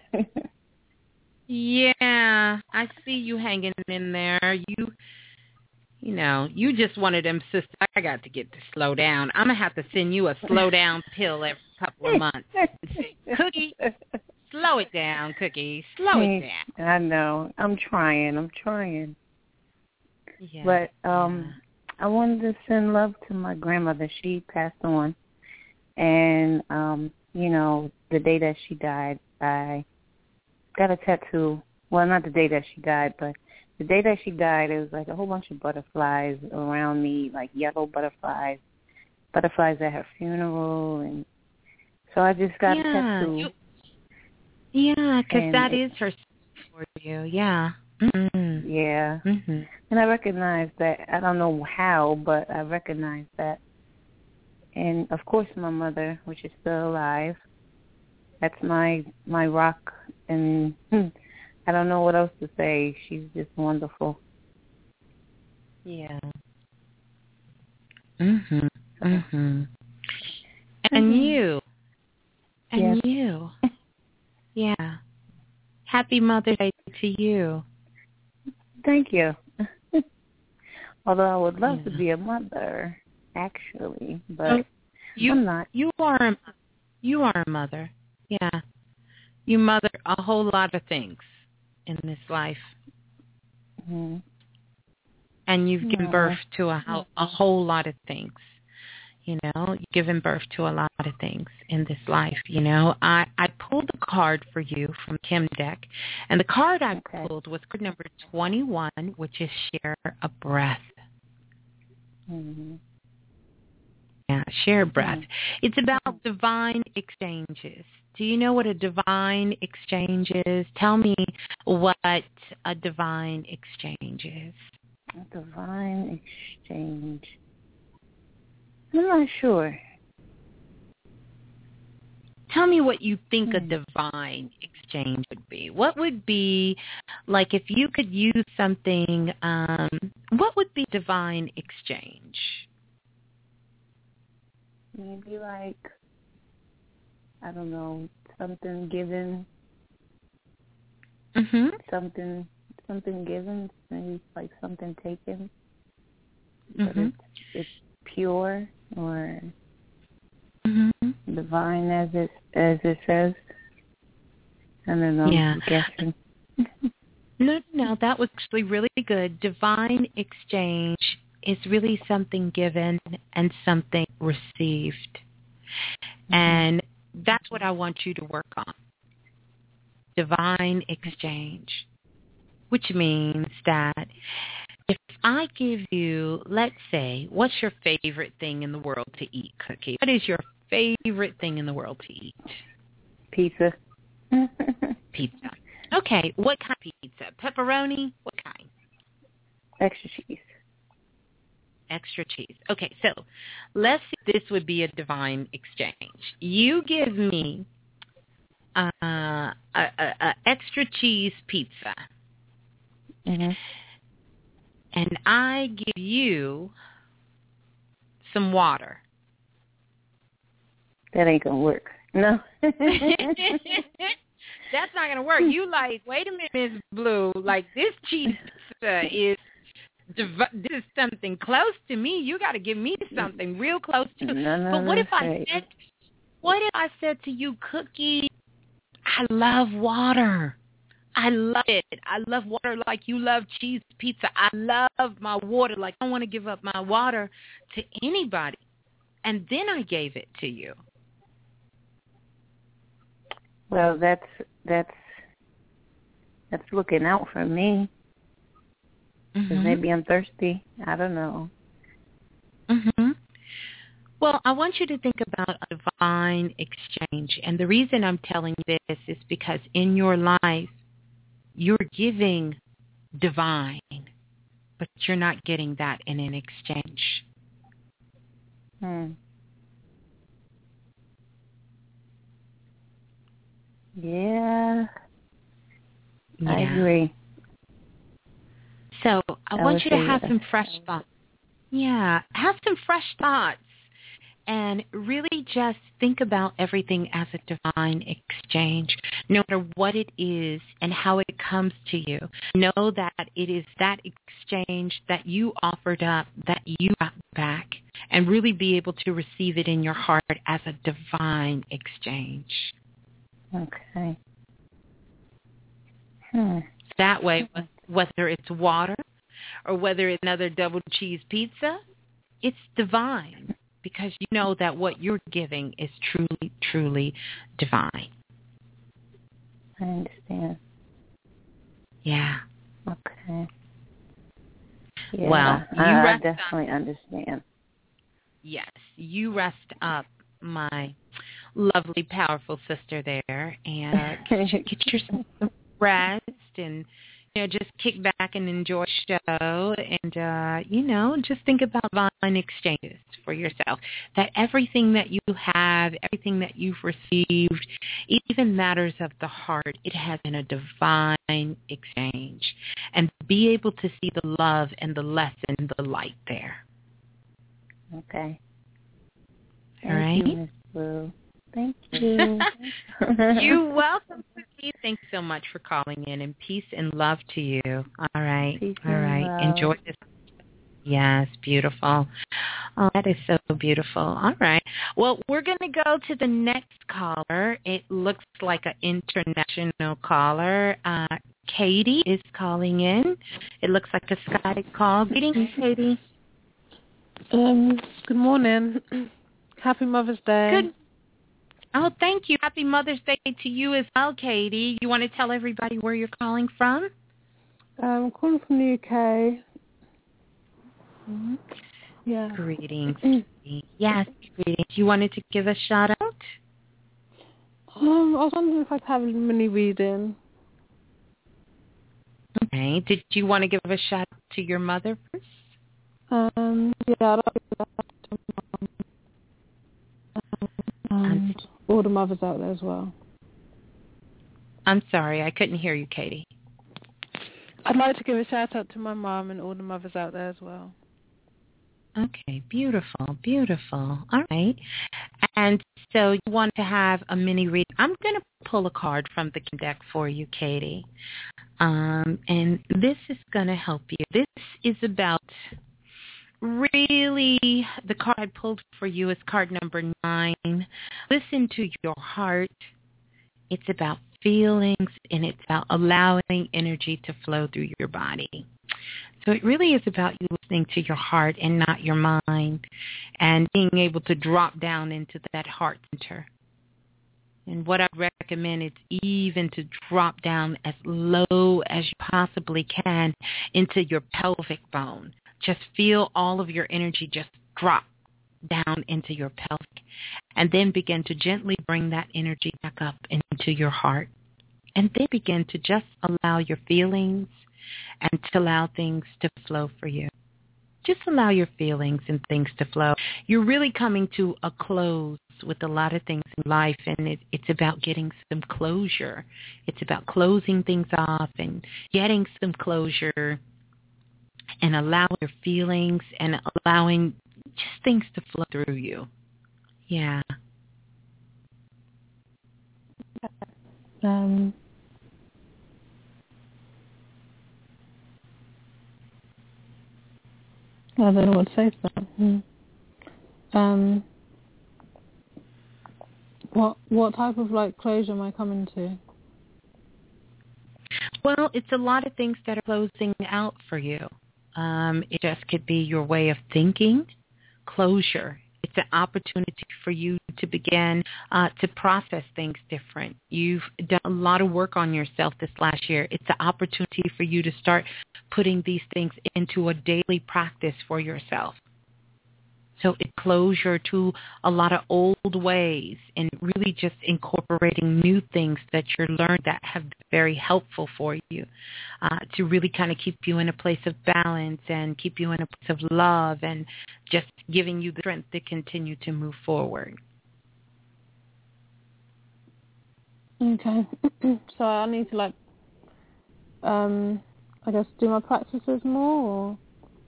Yeah, I see you hanging in there. You, you know, you just one of them sisters. I got to get to slow down. I'm going to have to send you a slow down pill every couple of months. Cookie, slow it down, Cookie. Slow it down. I know. I'm trying. I'm trying. Yeah. But um, yeah. I wanted to send love to my grandmother. She passed on. And, um, you know, the day that she died, I got a tattoo. Well, not the day that she died, but the day that she died, it was like a whole bunch of butterflies around me, like yellow butterflies, butterflies at her funeral. And so I just got yeah, a tattoo. You, yeah, because that it, is her for you. Yeah. Mm-hmm. Yeah. Mm-hmm. And I recognize that. I don't know how, but I recognize that. And, of course, my mother, which is still alive. That's my my rock. And I don't know what else to say. She's just wonderful. Yeah. Mhm. Mhm. And mm-hmm. you. And yes. you. Yeah. Happy Mother's Day to you. Thank you. Although I would love yeah. to be a mother. Actually, but oh, you, I'm not. You are, a, you are a mother. Yeah, you mother a whole lot of things in this life, mm-hmm. and you've no. given birth to a whole, a whole lot of things. You know, you've given birth to a lot of things in this life. You know, I I pulled a card for you from Kim Deck, and the card I okay. pulled was card number twenty-one, which is Share a Breath. Mm-hmm. Yeah, share breath. Mm-hmm. It's about divine exchanges. Do you know what a divine exchange is? Tell me what a divine exchange is. A divine exchange. I'm not sure. Tell me what you think hmm. a divine exchange would be. What would be, like if you could use something, um, what would be divine exchange? Maybe like, I don't know, something given, mm-hmm. something something given, maybe like something taken, mm-hmm. but it's, it's pure or mm-hmm. divine as it as it says. I don't know. Yeah. I'm guessing. No, no, that was actually really good. Divine exchange is really something given and something received. Mm-hmm. And that's what I want you to work on. Divine exchange, which means that if I give you, let's say, what's your favorite thing in the world to eat, Cookie? What is your favorite thing in the world to eat? Pizza. Pizza. Okay, what kind of pizza? Pepperoni? What kind? Extra cheese. Extra cheese. Okay, so let's see if this would be a divine exchange. You give me uh, a, a, a extra cheese pizza, mm-hmm. and I give you some water. That ain't gonna work. No. That's not gonna work. You like, wait a minute, Miss Blue. Like this cheese pizza is. This is something close to me. You got to give me something real close to. No, no, but what no, if I right. said, what if I said to you, Cookie, I love water. I love it. I love water like you love cheese pizza. I love my water like I don't want to give up my water to anybody. And then I gave it to you. Well, that's that's that's looking out for me. Mm-hmm. Maybe I'm thirsty. I don't know. Mhm. Well, I want you to think about a divine exchange. And the reason I'm telling you this is because in your life, you're giving divine, but you're not getting that in an exchange. Hmm. Yeah, Yeah. I agree. So I I want would you to say have yes. some fresh thoughts. Yeah, have some fresh thoughts and really just think about everything as a divine exchange, no matter what it is and how it comes to you. Know that it is that exchange that you offered up, that you got back, and really be able to receive it in your heart as a divine exchange. Okay. Hmm. That way, whether it's water or whether it's another double cheese pizza, it's divine because you know that what you're giving is truly, truly divine. I understand. Yeah. Okay. Yeah, Well, you I, I rest definitely up. understand. Yes, you rest up, my lovely, powerful sister there, and uh, get, get yourself some rest and, you know, just kick back and enjoy the show and, uh, you know, just think about divine exchanges for yourself. That everything that you have, everything that you've received, even matters of the heart, it has been a divine exchange. And be able to see the love and the lesson, the light there. Okay. All Thank right? you, Miss Blue. Thank you. You're welcome, Cookie. Thanks so much for calling in, and peace and love to you. All right. Peace All and right. love. Enjoy this. Yes, beautiful. Oh, that is so beautiful. All right. Well, we're going to go to the next caller. It looks like an international caller. Uh, Katie is calling in. It looks like a Skype call. Greetings, Katie. Um, good morning. Happy Mother's Day. Good. Oh, thank you. Happy Mother's Day to you as well, Katie. You want to tell everybody where you're calling from? Um, I'm calling from the U K. Mm-hmm. Yeah. Greetings. Yes, greetings. You wanted to give a shout out? Um, I was wondering if I could have a mini reading. Okay. Did you want to give a shout out to your mother first? Um, yeah, I'd like to give that to Mum. And all the mothers out there as well. I'm sorry, I couldn't hear you, Katie. I'd like to give a shout out to my mum and all the mothers out there as well. Okay, beautiful, beautiful. All right. And so you want to have a mini read. I'm going to pull a card from the deck for you, Katie. Um, and this is going to help you. This is about really, the card I pulled for you is card number nine. Listen to your heart. It's about feelings, and it's about allowing energy to flow through your body. So it really is about you listening to your heart and not your mind, and being able to drop down into that heart center. And what I recommend is even to drop down as low as you possibly can into your pelvic bone. Just feel all of your energy just drop down into your pelvic, and then begin to gently bring that energy back up into your heart. And then begin to just allow your feelings and to allow things to flow for you. Just allow your feelings and things to flow. You're really coming to a close with a lot of things in life, and it, it's about getting some closure. It's about closing things off and getting some closure and allowing your feelings and allowing just things to flow through you. Yeah. Um, I don't know what to say to that. Hmm. Um, what what type of like closure am I coming to? Well, it's a lot of things that are closing out for you. Um, it just could be your way of thinking, closure. It's an opportunity for you to begin uh, to process things different. You've done a lot of work on yourself this last year. It's an opportunity for you to start putting these things into a daily practice for yourself. So it's closure to a lot of old ways and really just incorporating new things that you're learned that have been very helpful for you uh, to really kind of keep you in a place of balance and keep you in a place of love and just giving you the strength to continue to move forward. Okay. So I need to, like, um, I guess, do my practices more, or?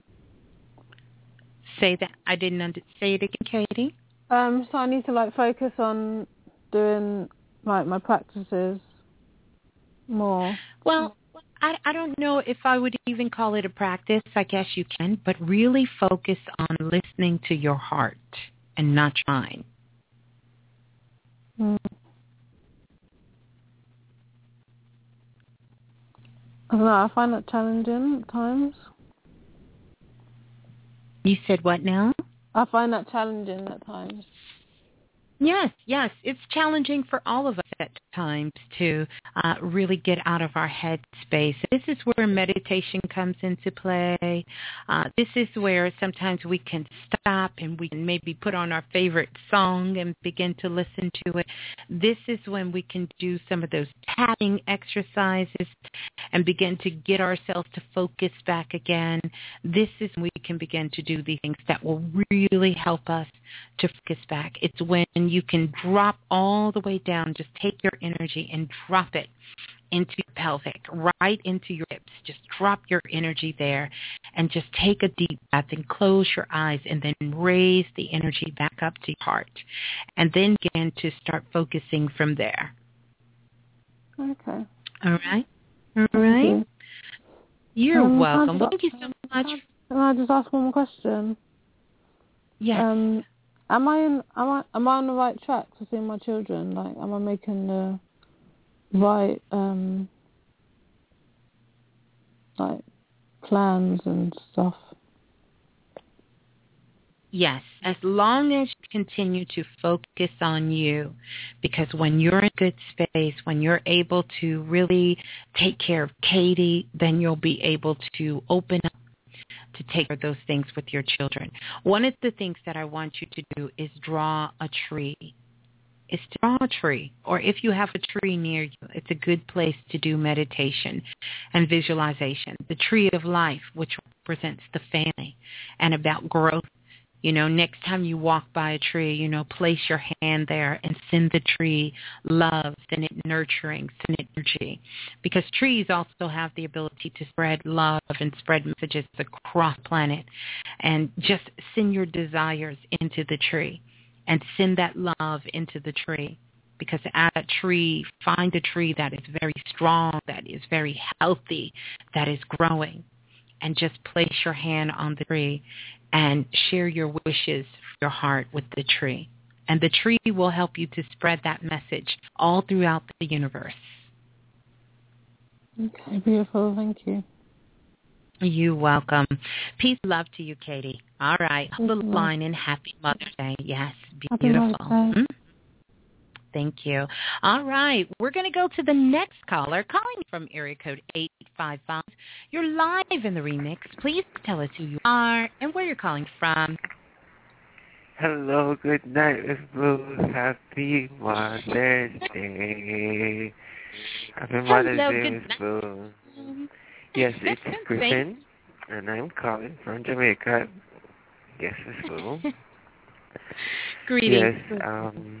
Say that. I didn't under- say it again, Katie. Um, so I need to, like, focus on doing, like, my practices more. Well, I, I don't know if I would even call it a practice. I guess you can, but really focus on listening to your heart and not your mind. Mm. I don't know, I find that challenging at times. You said what now? I find that challenging at times. Yes, yes. It's challenging for all of us at times to uh, really get out of our head space. This is where meditation comes into play. Uh, this is where sometimes we can stop and we can maybe put on our favorite song and begin to listen to it. This is when we can do some of those tapping exercises and begin to get ourselves to focus back again. This is when we can begin to do the things that will really help us to focus back. It's when you can drop all the way down, just take your energy and drop it into your pelvic, right into your hips. Just drop your energy there and just take a deep breath and close your eyes and then raise the energy back up to your heart and then begin to start focusing from there. Okay. All right? All right? You. You're um, welcome. Well, thank you so much. Can I just ask one more question? Yes. Um, am I in, am I am I on the right track to see my children? Like, am I making the right um like plans and stuff? Yes, as long as you continue to focus on you, because when you're in good space, when you're able to really take care of Katie, then you'll be able to open up to take care of those things with your children. One of the things that I want you to do is draw a tree. Is to draw a tree, or if you have a tree near you, it's a good place to do meditation and visualization. The tree of life, which represents the family and about growth. You know, next time you walk by a tree, you know, place your hand there and send the tree love, send it nurturing, send it energy. Because trees also have the ability to spread love and spread messages across the planet. And just send your desires into the tree and send that love into the tree. Because at a tree, find a tree that is very strong, that is very healthy, that is growing. And just place your hand on the tree and share your wishes for your heart with the tree. And the tree will help you to spread that message all throughout the universe. Okay, beautiful. Thank you. You're welcome. Peace and love to you, Katie. All right. Hold the line and happy Mother's Day. Yes, beautiful. Mm-hmm. Thank you. All right. We're going to go to the next caller calling from area code eight five five. You're live in the remix. Please tell us who you are and where you're calling from. Hello. Good night, Miss Blue. Happy Mother's Day. Happy Mother's Hello, Day, good Miss night. Blue. Yes, it's Griffin, and I'm calling from Jamaica. Yes, Miss Blue. Greetings. Yes, um...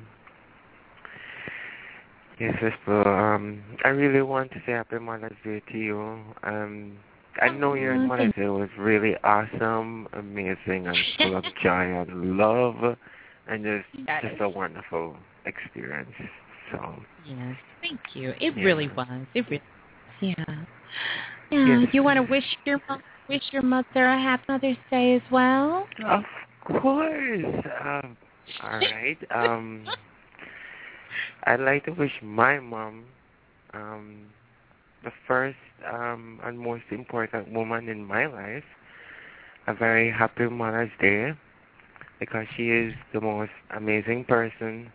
Yes, Miss Blue. Um, I really want to say Happy Mother's Day to you. Um, I know your Mother's Day was really awesome, amazing, and full of joy and love, and just Yes. just a wonderful experience. So. Yes, thank you. It Yeah. really was. It really. Yeah. Yeah. Yes. You want to wish your wish your mother a happy Mother's Day as well? Of course. Um, all right. Um. I'd like to wish my mom, um, the first um, and most important woman in my life, a very happy Mother's Day, because she is the most amazing person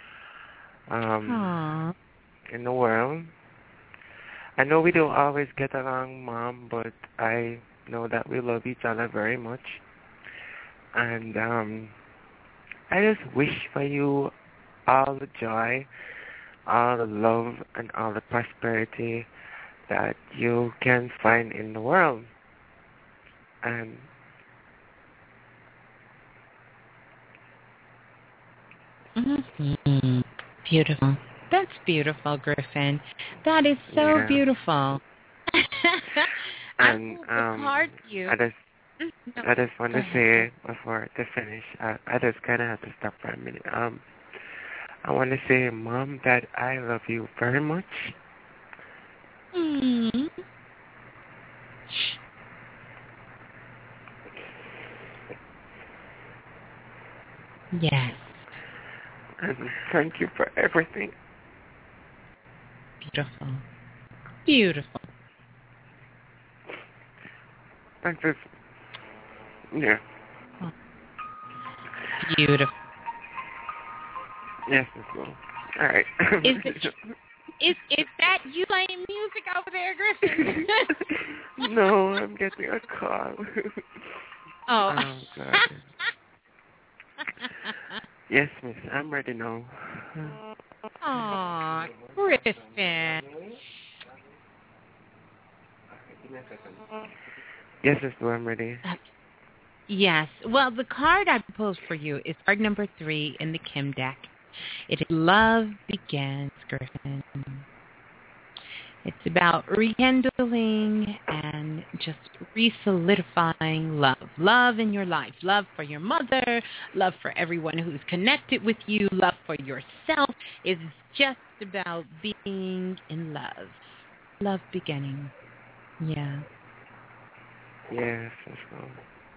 um, in the world. I know we don't always get along, Mom, but I know that we love each other very much. and um, I just wish for you all the joy, all the love, and all the prosperity that you can find in the world. And mm-hmm. Beautiful. That's beautiful, Griffin. That is so yeah. beautiful. and I um, card you. I just, no, I just want to say before to finish, I, I just kind of have to stop for a minute. Um, I want to say, Mom, that I love you very much. Mm. Yes. And thank you for everything. Beautiful. Beautiful. And just, yeah. Oh. Beautiful. Yes, Miss Lou. All right. Is it, is is that you playing music over there, Griffin? No, I'm getting a call. Oh. Oh, God. Yes, Miss. I'm ready now. Aw, Griffin. Yes, Miss Lou, I'm ready. Yes. Well, the card I proposed for you is card number three in the Kim deck. It is Love Begins, Griffin. It's about rekindling and just re-solidifying love. Love in your life. Love for your mother. Love for everyone who's connected with you. Love for yourself. It's just about being in love. Love beginning. Yeah. Yes, Miss Lou.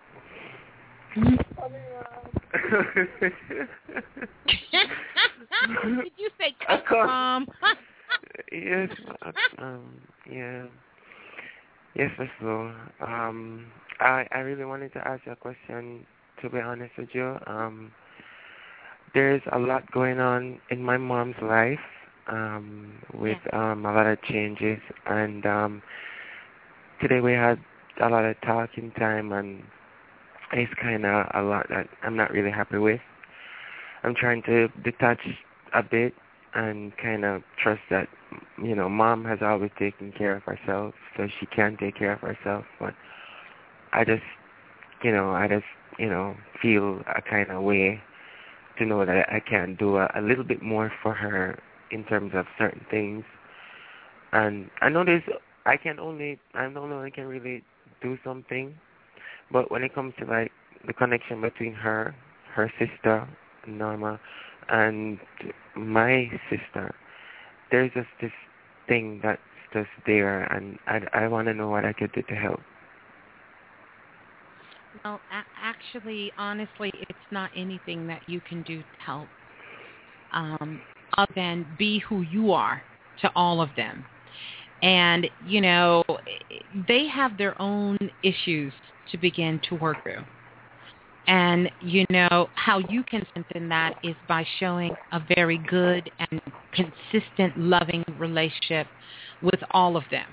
Did you say cut, Mom? Yes, um, yeah. Yes, Miss Lou. Um, I, I really wanted to ask you a question, to be honest with you. Um, there's a lot going on in my mom's life, um, with yeah. um, a lot of changes, and um, today we had a lot of talking time, and it's kind of a lot that I'm not really happy with. I'm trying to detach a bit and kind of trust that, you know, Mom has always taken care of herself, so she can take care of herself. But I just, you know, I just, you know, feel a kind of way to know that I can do a, a little bit more for her in terms of certain things. And I know there's, I can only, I don't know I can really do something. But when it comes to, like, the connection between her, her sister, Norma, and my sister, there's just this thing that's just there, and I, I want to know what I could do to help. Well, a- actually, honestly, it's not anything that you can do to help, um, other than be who you are to all of them. And, you know, they have their own issues to begin to work through. And, you know, how you can strengthen that is by showing a very good and consistent, loving relationship with all of them.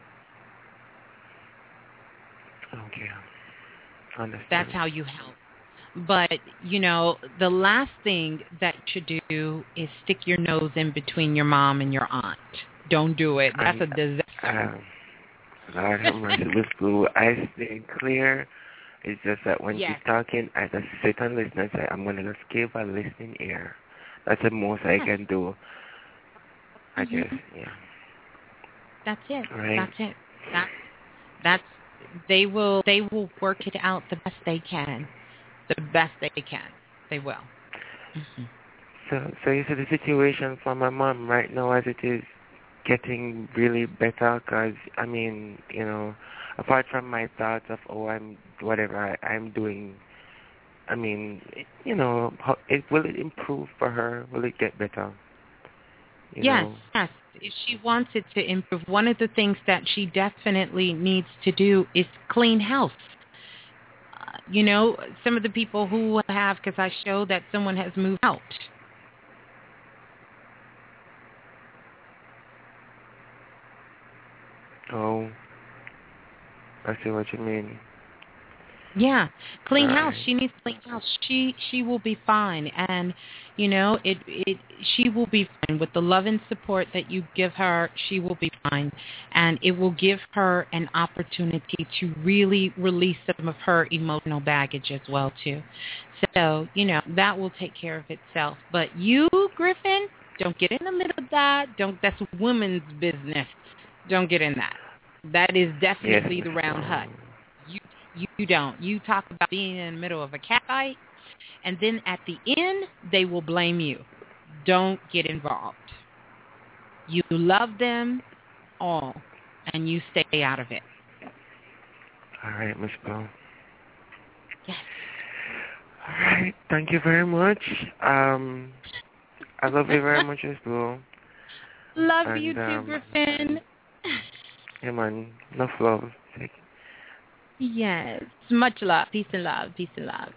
Okay. Understand. That's how you help. But, you know, the last thing that you should do is stick your nose in between your mom and your aunt. Don't do it. That's I'm, a disaster. Uh, Lord have mercy, Miss Blue. I stay clear. It's just that when yes. she's talking, I just sit and listen and say, I'm going to just give a listening ear. That's the most I yes. can do. I mm-hmm. guess, yeah. That's it. Right. That's it. That, that's, they will, they will work it out the best they can. The best they can. They will. Mm-hmm. So, so you see the situation for my mom right now as it is getting really better because, I mean, you know, apart from my thoughts of, oh, I'm, whatever I, I'm doing, I mean, you know, how, it, will it improve for her? Will it get better? You yes, know? yes. If she wants it to improve, one of the things that she definitely needs to do is clean house. Uh, you know, some of the people who have, because I show that someone has moved out. Oh, I see what you mean. Yeah, clean All house. right. She needs clean house. She she will be fine, and you know it it she will be fine with the love and support that you give her. She will be fine, and it will give her an opportunity to really release some of her emotional baggage as well too. So you know that will take care of itself. But you, Griffin, don't get in the middle of that. Don't. That's women's business. Don't get in that. That is definitely Yes. the round hut. You, you don't. You talk about being in the middle of a cat fight, and then at the end, they will blame you. Don't get involved. You love them all, and you stay out of it. All right, Miss Blue. Yes. All right. Thank you very much. Um, I love you very much, Miss Blue. Love And, you too, um, Griffin. Yeah, man. Enough love. Take Yes. Much love. Peace and love. Peace and love.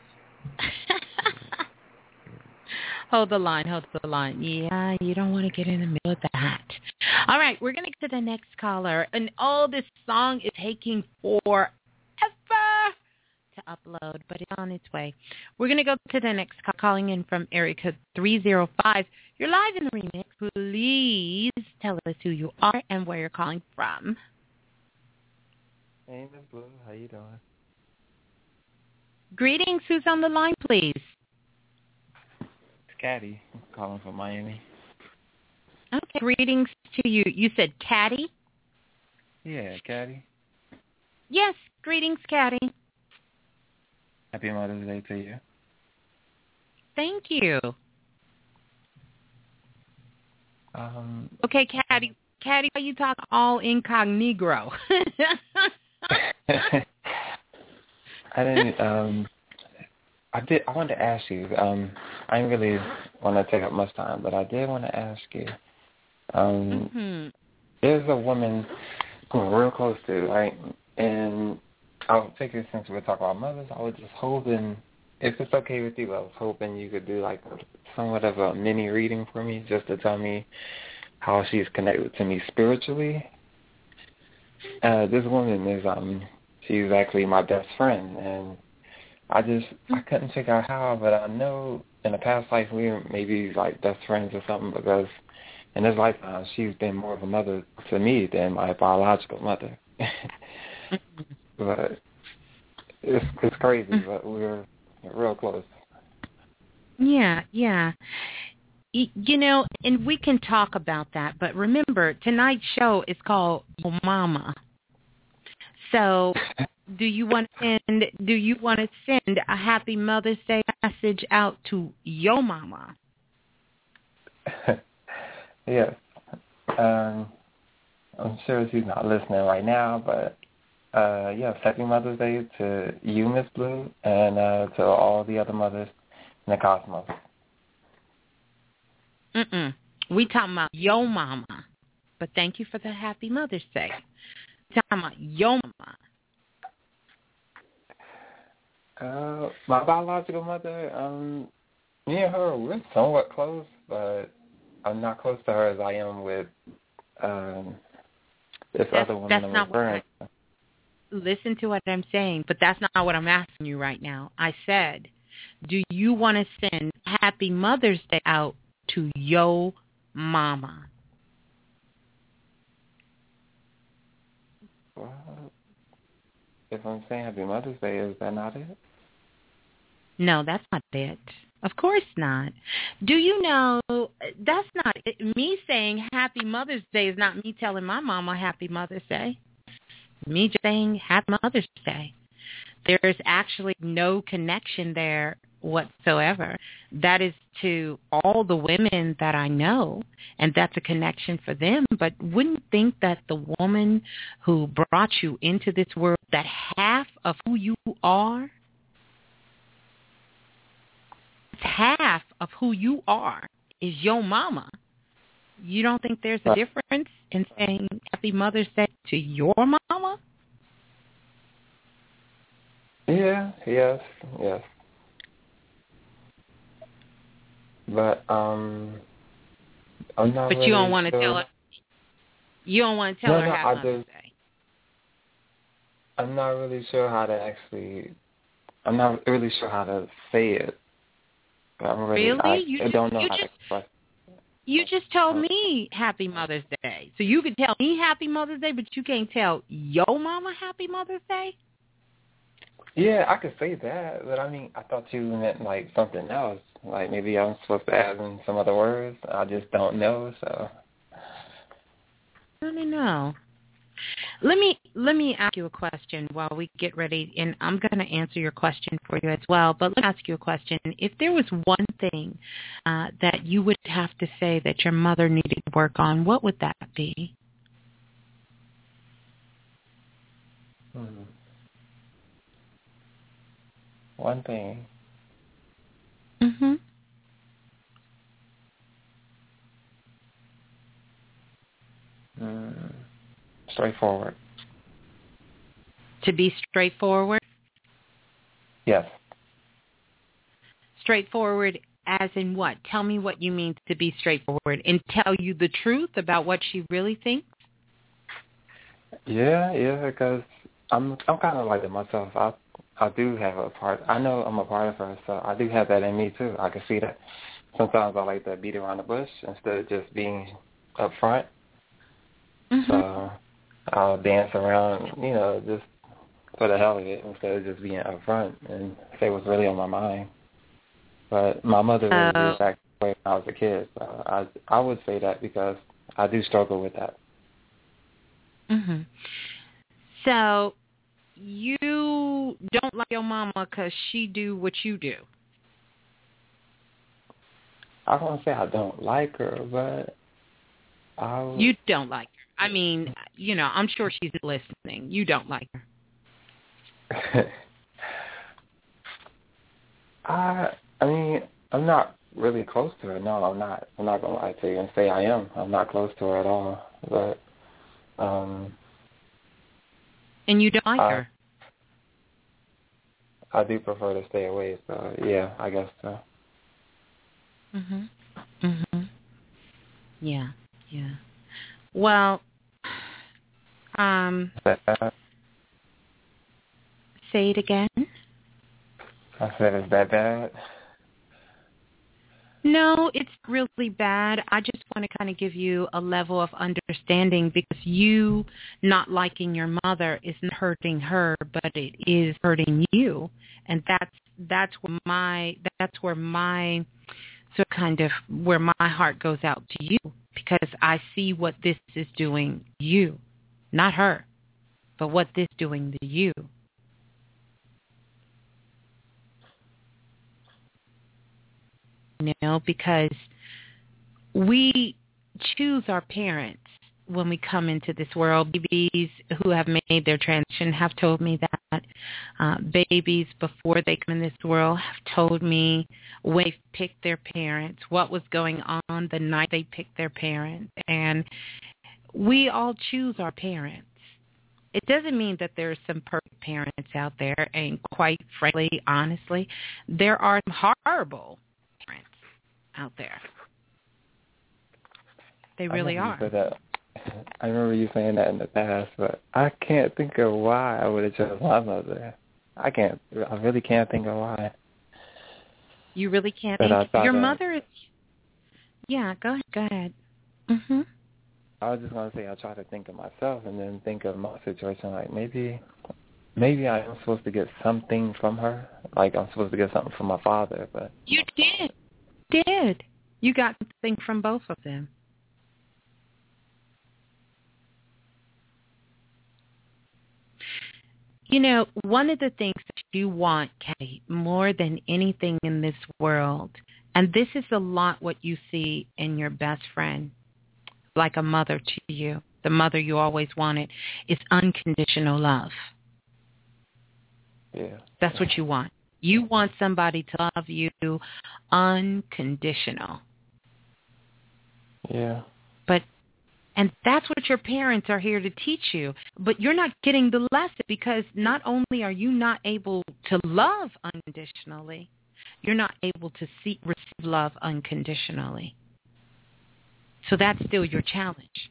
Hold the line. Hold the line. Yeah, you don't want to get in the middle of that. All right, we're going to get to the next caller. And oh, this song is taking forever to upload, but it's on its way. We're going to go to the next call, calling in from area code three zero five. You're live in the remix. Please tell us who you are and where you're calling from. Hey, Miss Blue, how you doing? Greetings. Who's on the line, please? It's Caddy. I'm calling from Miami. Okay. Greetings to you. You said Caddy? Yeah, Caddy. Yes. Greetings, Caddy. Happy Mother's Day to you. Thank you. Um. Okay, Caddy. Caddy, why you talk all incognito? I didn't. Um. I did. I wanted to ask you. Um. I didn't really want to take up much time, but I did want to ask you. Um. Mm-hmm. There's a woman who I'm real close to, right? And I was thinking, since we're talking about mothers, I was just hoping, if it's okay with you, I was hoping you could do like somewhat of a mini reading for me, just to tell me how she's connected to me spiritually. Uh, this woman is, um, she's actually my best friend, and I just, I couldn't figure out how, but I know in a past life we were maybe like best friends or something, because in this lifetime she's been more of a mother to me than my biological mother. But it's it's crazy, but we're real close. Yeah, yeah. Y- You know, and we can talk about that, but remember, tonight's show is called Yo Mama. So, do you want to send? Do you want to send a Happy Mother's Day message out to Yo Mama? Yes. Um, I'm sure she's not listening right now, but uh, yes, Happy Mother's Day to you, Miss Blue, and uh, to all the other mothers in the cosmos. Mm-mm. We talking about Yo Mama, but thank you for the Happy Mother's Day. We talking about Yo Mama. Uh, my biological mother, um, me and her, we're somewhat close, but I'm not close to her as I am with um, this That's, other woman that's I'm not referring what I, to. listen to what I'm saying, but that's not what I'm asking you right now. I said, do you want to send Happy Mother's Day out to Yo Mama? Well, if I'm saying Happy Mother's Day, is that not it? No, that's not it. Of course not. Do you know, that's not it. Me saying Happy Mother's Day is not me telling my mama Happy Mother's Day. Me just saying Happy Mother's Day. There's actually no connection there whatsoever. That is to all the women that I know, and that's a connection for them. But wouldn't think that the woman who brought you into this world, that half of who you are, half of who you are is your mama. You don't think there's a difference in saying Happy Mother's Day to your mama? Yeah, yes, yes. But um, I'm not. But really you don't want to sure. tell her. You don't want to tell No, her no, Happy I Mother's just, Day. I'm not really sure how to actually I'm not really sure how to say it. I'm really, really? I, you I just, don't know you how just, to express. You just told me Happy Mother's Day. So you could tell me Happy Mother's Day, but you can't tell your mama Happy Mother's Day? Yeah, I could say that, but I mean, I thought you meant like something else. Like maybe I'm supposed to add in some other words. I just don't know, so. I don't know. Let me let me ask you a question while we get ready, and I'm going to answer your question for you as well. But let me ask you a question. If there was one thing uh, that you would have to say that your mother needed to work on, what would that be? Hmm. One thing. Mhm. Mm. Straightforward. To be straightforward? Yes. Straightforward as in what? Tell me what you mean to be straightforward, and tell you the truth about what she really thinks? Yeah, yeah, because I'm I'm kind of like that myself. I I do have a part. I know I'm a part of her, so I do have that in me too. I can see that. Sometimes I like to beat around the bush instead of just being upfront. Mm-hmm. So I'll dance around, you know, just for the hell of it instead of just being upfront and say what's really on my mind. But my mother was Uh, the exact way when I was a kid. So I I would say that because I do struggle with that. Mm-hmm. So you don't like your mama because she do what you do. I don't want to say I don't like her, but I would... You don't like her. I mean, you know, I'm sure she's listening. You don't like her. I I mean, I'm not really close to her. No, I'm not. I'm not gonna lie to you and say I am. I'm not close to her at all. But um And you don't like I, her. I do prefer to stay away. So yeah, I guess so. Mhm. Mhm. Yeah. Yeah. Well, um, But, uh, say it again. I said, is that bad? No, it's really bad. I just want to kind of give you a level of understanding because you not liking your mother isn't hurting her, but it is hurting you, and that's that's where my that's where my so kind of where my heart goes out to you because I see what this is doing to you, not her, but what this is doing to you. You know, because we choose our parents when we come into this world. Babies who have made their transition have told me that. Uh, babies before they come in this world have told me when they picked their parents, what was going on the night they picked their parents. And we all choose our parents. It doesn't mean that there are some perfect parents out there, and quite frankly, honestly, there are some horrible parents out there. They really I are. You that. I remember you saying that in the past, but I can't think of why I would have chosen my mother. I can't. I really can't think of why. You really can't but think. I Your that, mother is. Yeah, go ahead. Go ahead. Mhm. I was just gonna say I try to think of myself and then think of my situation. Like maybe, maybe I am supposed to get something from her. Like I'm supposed to get something from my father, but you did. Did you got something from both of them? You know, one of the things that you want, Kate, more than anything in this world, and this is a lot what you see in your best friend, like a mother to you, the mother you always wanted, is unconditional love. Yeah. That's what you want. You want somebody to love you unconditional. Yeah. But And that's what your parents are here to teach you. But you're not getting the lesson because not only are you not able to love unconditionally, you're not able to see, receive love unconditionally. So that's still your challenge.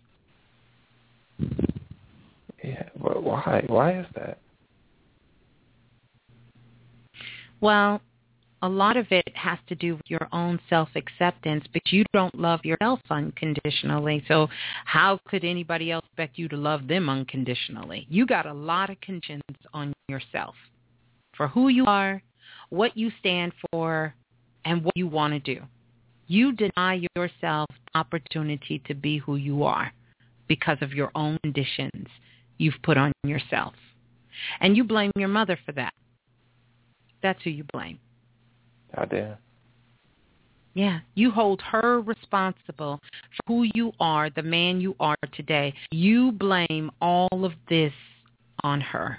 Yeah, but why? Why is that? Well, a lot of it has to do with your own self-acceptance, but you don't love yourself unconditionally. So how could anybody else expect you to love them unconditionally? You got a lot of conditions on yourself for who you are, what you stand for, and what you want to do. You deny yourself the opportunity to be who you are because of your own conditions you've put on yourself. And you blame your mother for that. That's who you blame. I do. Yeah, you hold her responsible for who you are, the man you are today. You blame all of this on her.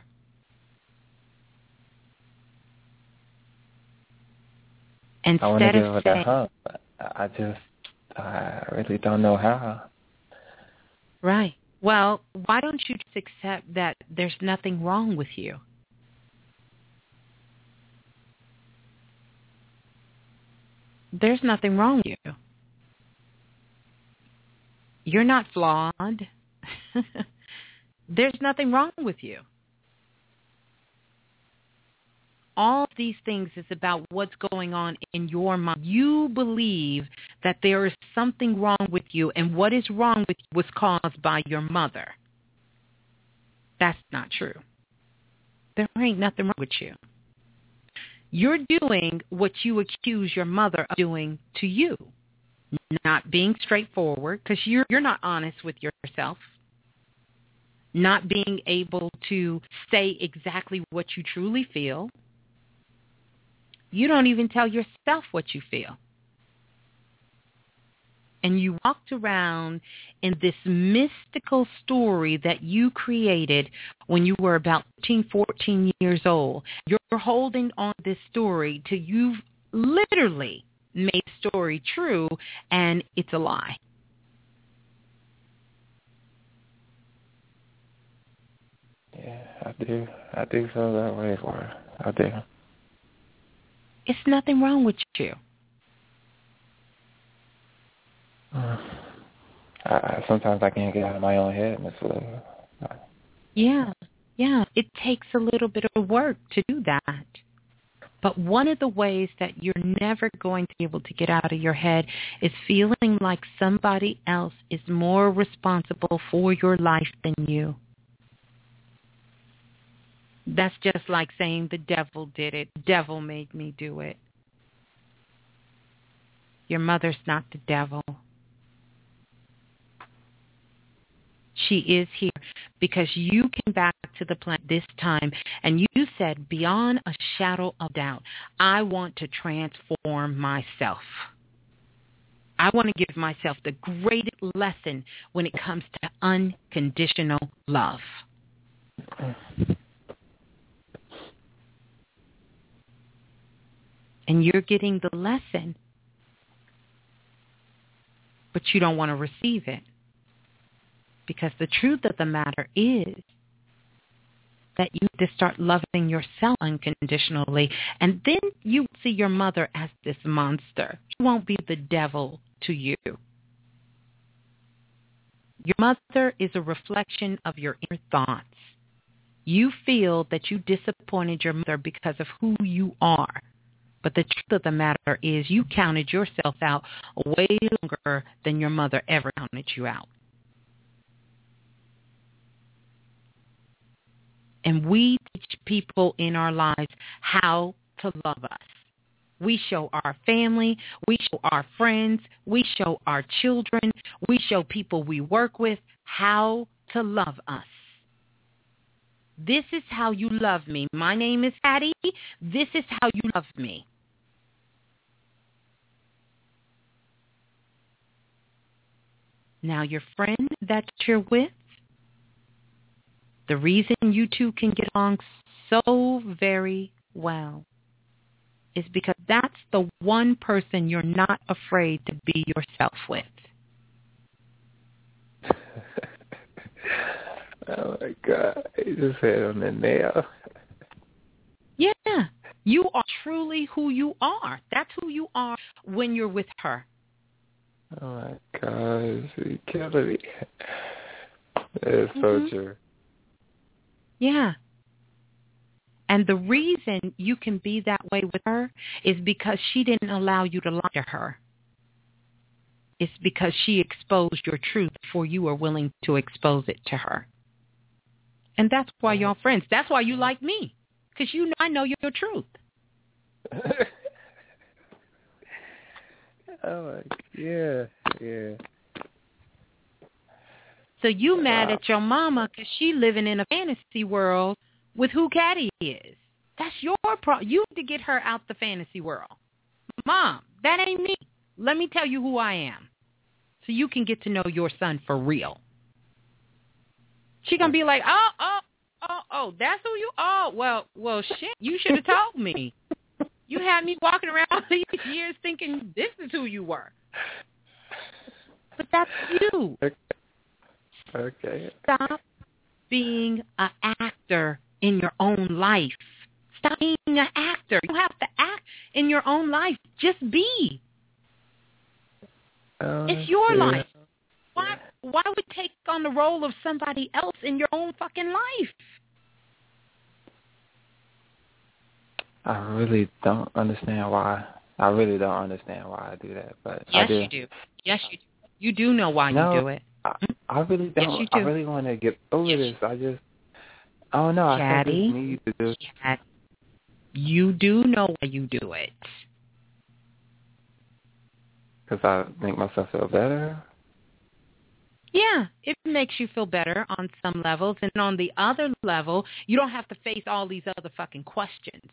Instead I want to give her of that saying, hug, but I just, I really don't know how. Right. Well, why don't you just accept that there's nothing wrong with you? There's nothing wrong with you. You're not flawed. There's nothing wrong with you. All of these things is about what's going on in your mind. You believe that there is something wrong with you, and what is wrong with you was caused by your mother. That's not true. There ain't nothing wrong with you. You're doing what you accuse your mother of doing to you, not being straightforward because you're, you're not honest with yourself, not being able to say exactly what you truly feel. You don't even tell yourself what you feel. And you walked around in this mystical story that you created when you were about thirteen, fourteen years old. You're holding on to this story till you've literally made the story true, and it's a lie. Yeah, I do. I do feel that way for her. I do. It's nothing wrong with you. Uh, I, I, sometimes I can't get out of my own head, Miss Lou. I, Yeah, yeah. It takes a little bit of work to do that. But one of the ways that you're never going to be able to get out of your head is feeling like somebody else is more responsible for your life than you. That's just like saying the devil did it. The devil made me do it. Your mother's not the devil. She is here because you came back to the planet this time and you said, beyond a shadow of doubt, I want to transform myself. I want to give myself the greatest lesson when it comes to unconditional love. And you're getting the lesson, but you don't want to receive it. Because the truth of the matter is that you need to start loving yourself unconditionally. And then you see your mother as this monster. She won't be the devil to you. Your mother is a reflection of your inner thoughts. You feel that you disappointed your mother because of who you are. But the truth of the matter is you counted yourself out way longer than your mother ever counted you out. And we teach people in our lives how to love us. We show our family, we show our friends, we show our children, we show people we work with how to love us. This is how you love me. My name is Patty. This is how you love me. Now your friend that you're with, the reason you two can get along so very well is because that's the one person you're not afraid to be yourself with. Oh, my God. You just hit on the nail. Yeah. You are truly who you are. That's who you are when you're with her. Oh, my God. You're killing me. That is so Mm-hmm. true. Yeah. And the reason you can be that way with her is because she didn't allow you to lie to her. It's because she exposed your truth before you were willing to expose it to her. And that's why y'all friends. That's why you like me, because you know I know your truth. Oh, yeah, yeah. So you mad Wow. at your mama because she living in a fantasy world with who Caddy is. That's your problem. You need to get her out the fantasy world. Mom, that ain't me. Let me tell you who I am so you can get to know your son for real. She going to be like, oh, oh, oh, oh, that's who you are. Oh, well, well, shit, you should have told me. You had me walking around all these years thinking this is who you were. But that's you. Okay. Okay. Stop being an actor in your own life. Stop being an actor. You have to act in your own life. Just be. Uh, it's your yeah. life. Why why would you take on the role of somebody else in your own fucking life? I really don't understand why. I really don't understand why I do that, but yes, I do. you do. Yes, you do. You do know why no, you do it. I, I really don't. Yes, you do. I really want to get over yes. this. I just, I don't know. Caddy, I think I need to do. Caddy, you do know why you do it. Because I make myself feel better. Yeah, it makes you feel better on some levels, and on the other level, you don't have to face all these other fucking questions.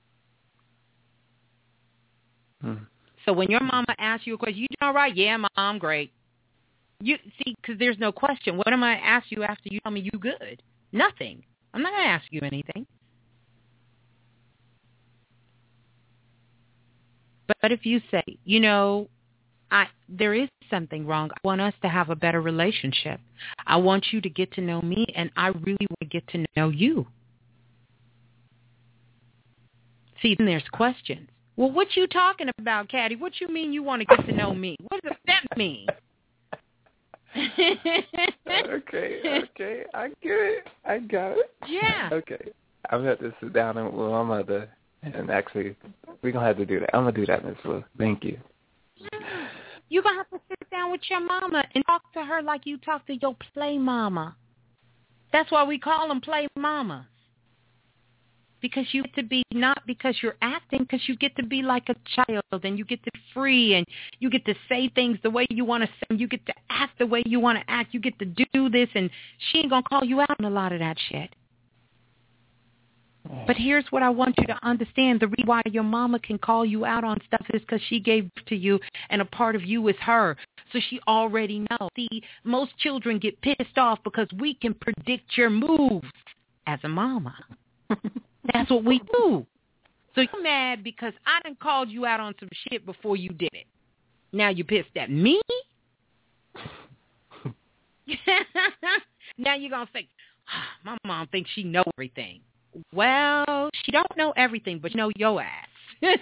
Hmm. So when your mama asks you a question, you doing all right? Yeah, Mom, great. You see, because there's no question. What am I ask you after you tell me you good? Nothing. I'm not going to ask you anything. But, but if you say, you know, I there is something wrong. I want us to have a better relationship. I want you to get to know me, and I really want to get to know you. See, then there's questions. Well, what you talking about, Caddy? What you mean you want to get to know me? What does that mean? okay, okay, I get it. I got it. Yeah. Okay. I'm going to have to sit down with my mother, and actually, we're going to have to do that. I'm going to do that, Miss Lou. Thank you. You're going to have to sit down with your mama and talk to her like you talk to your play mama. That's why we call them play mamas. Because you get to be, not because you're acting, because you get to be like a child, and you get to be free, and you get to say things the way you want to say them. You get to act the way you want to act. You get to do this, and she ain't going to call you out on a lot of that shit. But here's what I want you to understand. The reason why your mama can call you out on stuff is because she gave birth to you, and a part of you is her. So she already knows. See, most children get pissed off because we can predict your moves as a mama. That's what we do. So you're mad because I done called you out on some shit before you did it. Now you pissed at me? Now you're going to say, oh, my mom thinks she know everything. Well, she don't know everything, but you know your ass.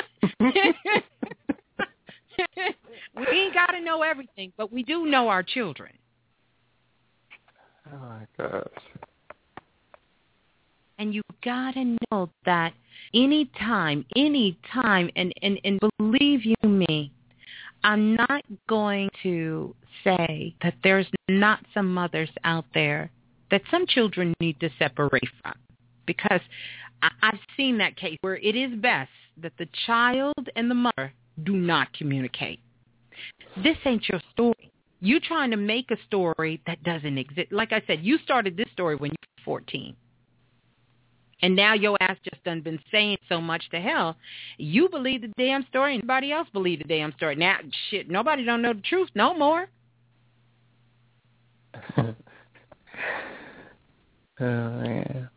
We ain't got to know everything, but we do know our children. Oh, my gosh. And you got to know that anytime, anytime, and, and, and believe you me, I'm not going to say that there's not some mothers out there that some children need to separate from. Because I, I've seen that case where it is best that the child and the mother do not communicate. This ain't your story. You trying to make a story that doesn't exist. Like I said, you started this story when you were fourteen. And now your ass just done been saying so much to hell. You believe the damn story and everybody else believe the damn story. Now, shit, nobody don't know the truth no more. Oh, man.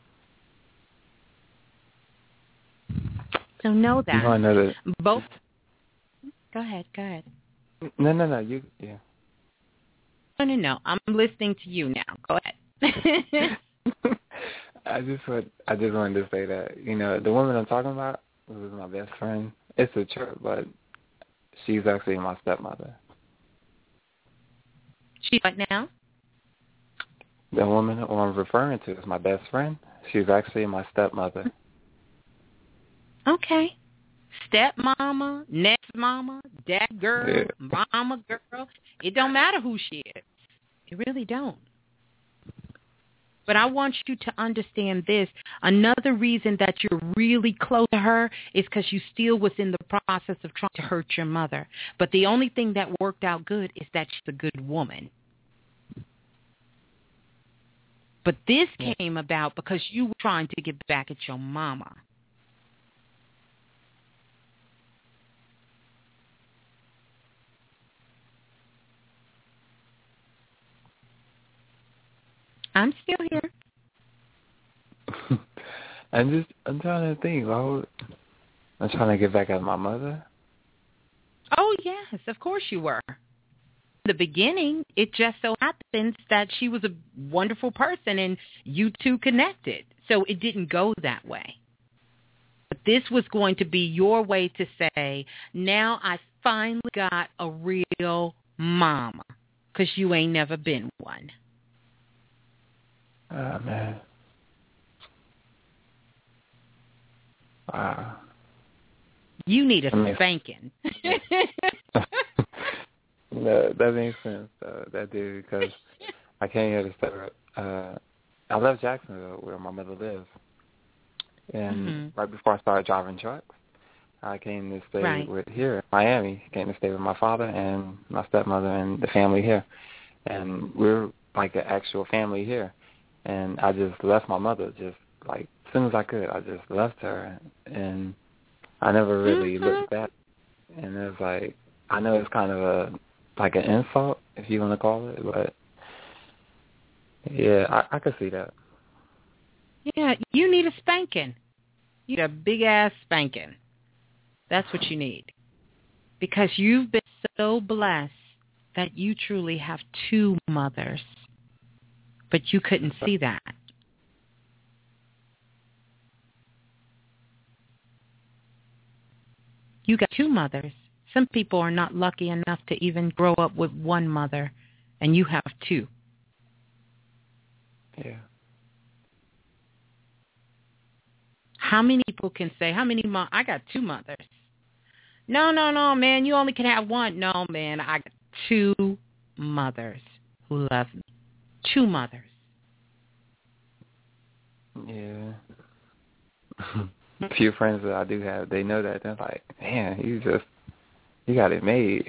So know that. You want to know that? Both. Go ahead, go ahead. No, no, no. You, yeah. No, no, no. I'm listening to you now. Go ahead. I just want, I just wanted to say that, you know, the woman I'm talking about was my best friend. It's a trip, but she's actually my stepmother. She's what now? The woman who I'm referring to is my best friend. She's actually my stepmother. Okay. Stepmama, next mama, dad girl, Yeah. mama girl. It don't matter who she is. It really don't. But I want you to understand this. Another reason that you're really close to her is because you still was in the process of trying to hurt your mother. But the only thing that worked out good is that she's a good woman. But this came about because you were trying to get back at your mama. I'm still here. I'm just, I'm trying to think. Why would, I'm trying to get back at my mother. Oh, yes, of course you were. In the beginning, it just so happens that she was a wonderful person and you two connected. So it didn't go that way. But this was going to be your way to say, now I finally got a real mama, because you ain't never been one. Oh, man. Wow. You need a I mean, spanking. No, that makes sense, though. That did, because I came here to stay. Uh, I left Jacksonville, where my mother lives. And mm-hmm. right before I started driving trucks, I came to stay right. with here in Miami. Came to stay with my father and my stepmother and the family here. And we're like an actual family here. And I just left my mother just like as soon as I could. I just left her, and I never really mm-hmm. looked back. And it was like, I know it's kind of a like an insult, if you want to call it, but yeah, I, I could see that. Yeah, you need a spanking. You need a big ass spanking. That's what you need, because you've been so blessed that you truly have two mothers. But you couldn't see that. You got two mothers. Some people are not lucky enough to even grow up with one mother, and you have two. Yeah. How many people can say, how many mo- I got two mothers? No, no, no, man, you only can have one. No, man, I got two mothers who love me. Two mothers. Yeah. A few friends that I do have, they know that. They're like, man, you just, you got it made.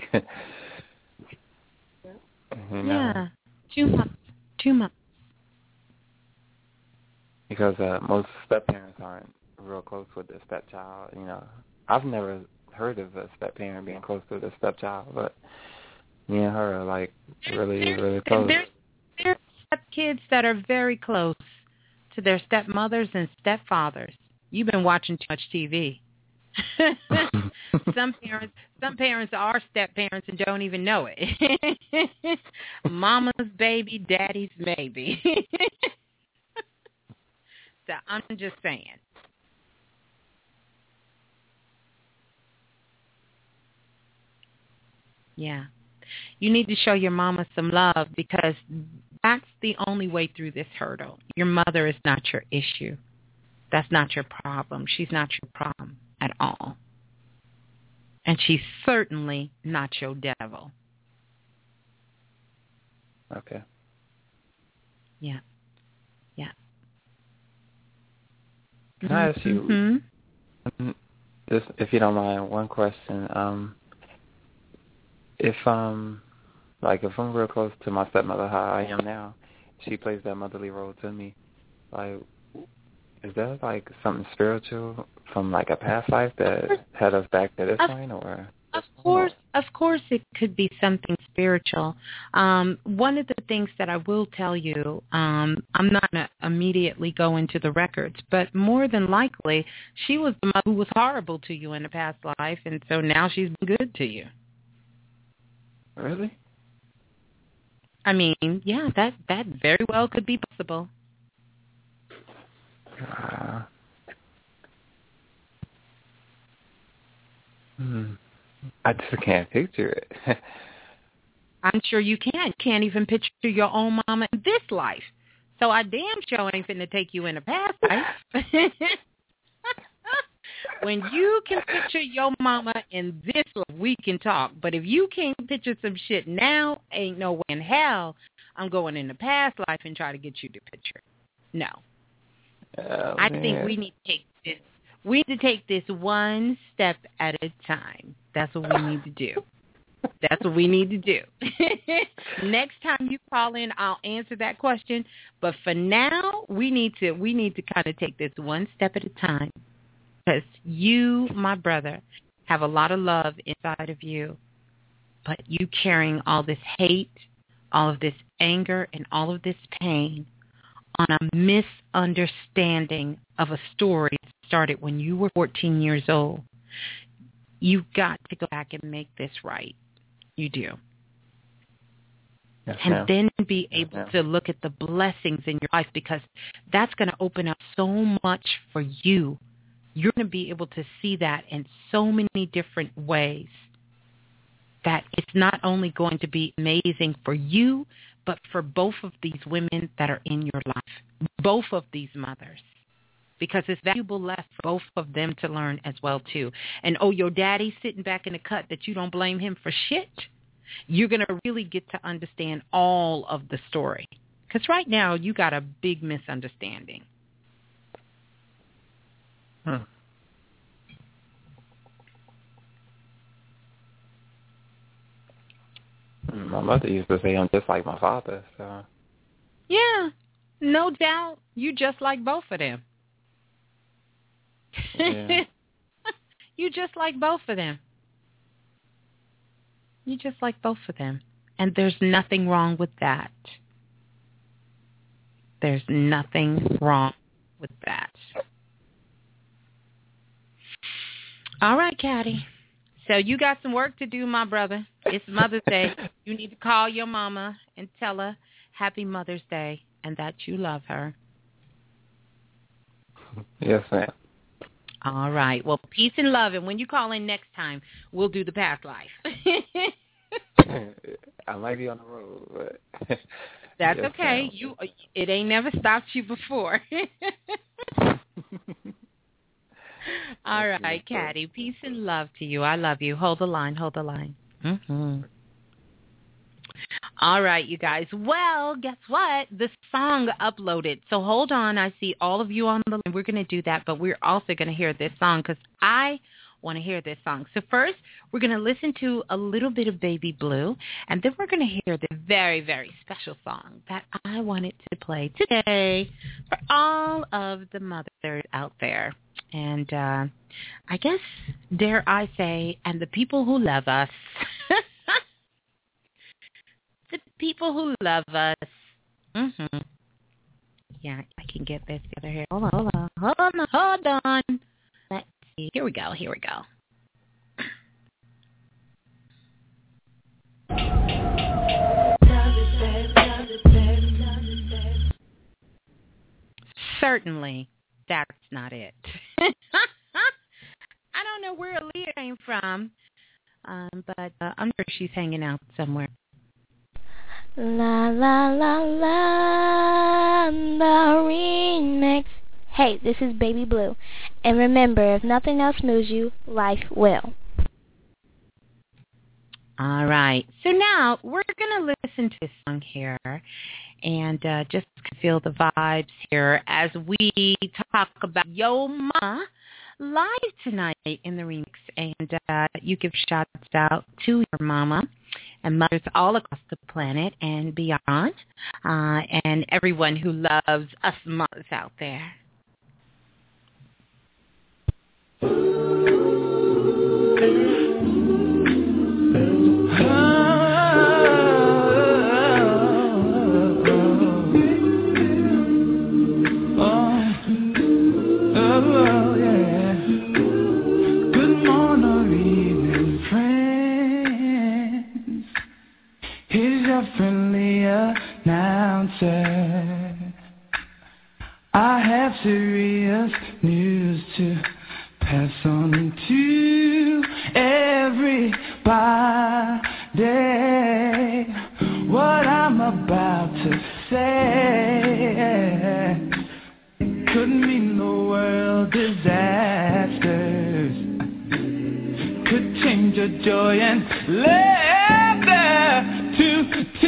You know? Yeah. Two months. Two months. Because uh, most step-parents aren't real close with their stepchild. You know, I've never heard of a step-parent being close to their stepchild, but me and her are like really, there's, really close. There's, there's step-kids that are very close to their stepmothers and stepfathers. You've been watching too much T V. some parents, some parents are step-parents and don't even know it. Mama's baby, daddy's maybe. So I'm just saying. Yeah. You need to show your mama some love, because that's the only way through this hurdle. Your mother is not your issue. That's not your problem. She's not your problem at all. And she's certainly not your devil. Okay. Yeah. Yeah. Can I ask you, mm-hmm. just if you don't mind, one question? Um, if um, like if I'm real close to my stepmother, how I am now, she plays that motherly role to me. Like, is that like something spiritual from like a past life that had us back to this of, point, or? Of course, of course, it could be something spiritual. Um, one of the things that I will tell you, um, I'm not going to immediately go into the records, but more than likely, she was the mother who was horrible to you in a past life, and so now she's been good to you. Really? I mean, yeah, that that very well could be possible. Uh, hmm. I just can't picture it. I'm sure you can't. Can't even picture your own mama in this life. So I damn sure ain't finna take you in a past life. When you can picture your mama in this life, we can talk. But if you can't picture some shit now, ain't no way in hell I'm going in the past life and try to get you to picture. No. Oh, I man. think we need to take this. We need to take this one step at a time. That's what we need to do. That's what we need to do. Next time you call in, I'll answer that question. But for now, we need to we need to kind of take this one step at a time. Because you, my brother, have a lot of love inside of you. But you carrying all this hate, all of this anger, and all of this pain on a misunderstanding of a story that started when you were fourteen years old. You've got to go back and make this right. You do. Yes, and ma'am. then be able yes, to look at the blessings in your life, because that's going to open up so much for you. You're going to be able to see that in so many different ways, that it's not only going to be amazing for you, but for both of these women that are in your life, both of these mothers, because it's valuable left for both of them to learn as well, too. And, oh, your daddy's sitting back in the cut that you don't blame him for shit. You're going to really get to understand all of the story, because right now you got a big misunderstanding. Hmm. My mother used to say I'm just like my father, so. Yeah, no doubt. You just like both of them. Yeah. You just like both of them. You just like both of them. And there's nothing wrong with that. There's nothing wrong with that. All right, Caddy. So you got some work to do, my brother. It's Mother's Day. You need to call your mama and tell her Happy Mother's Day and that you love her. Yes, ma'am. All right. Well, peace and love. And when you call in next time, we'll do the past life. I might be on the road, but that's yes, okay. ma'am. You, it ain't never stopped you before. All right, Caddy. Peace and love to you. I love you. Hold the line. Hold the line. Mm-hmm. All right, you guys. Well, guess what? The song uploaded. So hold on. I see all of you on the line. We're going to do that, but we're also going to hear this song because I want to hear this song. So first, we're going to listen to a little bit of Baby Blue, and then we're going to hear the very, very special song that I wanted to play today for all of the mothers out there. And uh, I guess, dare I say, and the people who love us. The people who love us. Mm-hmm. Yeah, I can get this together here. Hold on, hold on, hold on, hold on. Let's see. Here we go, here we go. Certainly, that's not it. I don't know where Aaliyah came from, um, but uh, I'm sure she's hanging out somewhere. La la la la, the remix. Hey, this is Baby Blue. And remember, if nothing else moves you, life will. All right. So now we're going to listen to this song here and uh, just feel the vibes here as we talk about Yo Ma live tonight in the remix. And uh, you give shots out to your mama and mothers all across the planet and beyond, uh, and everyone who loves us mothers out there. Friendly announcer, I have serious news to pass on to everybody. What I'm about to say could mean the world disaster. change your joy and laughter to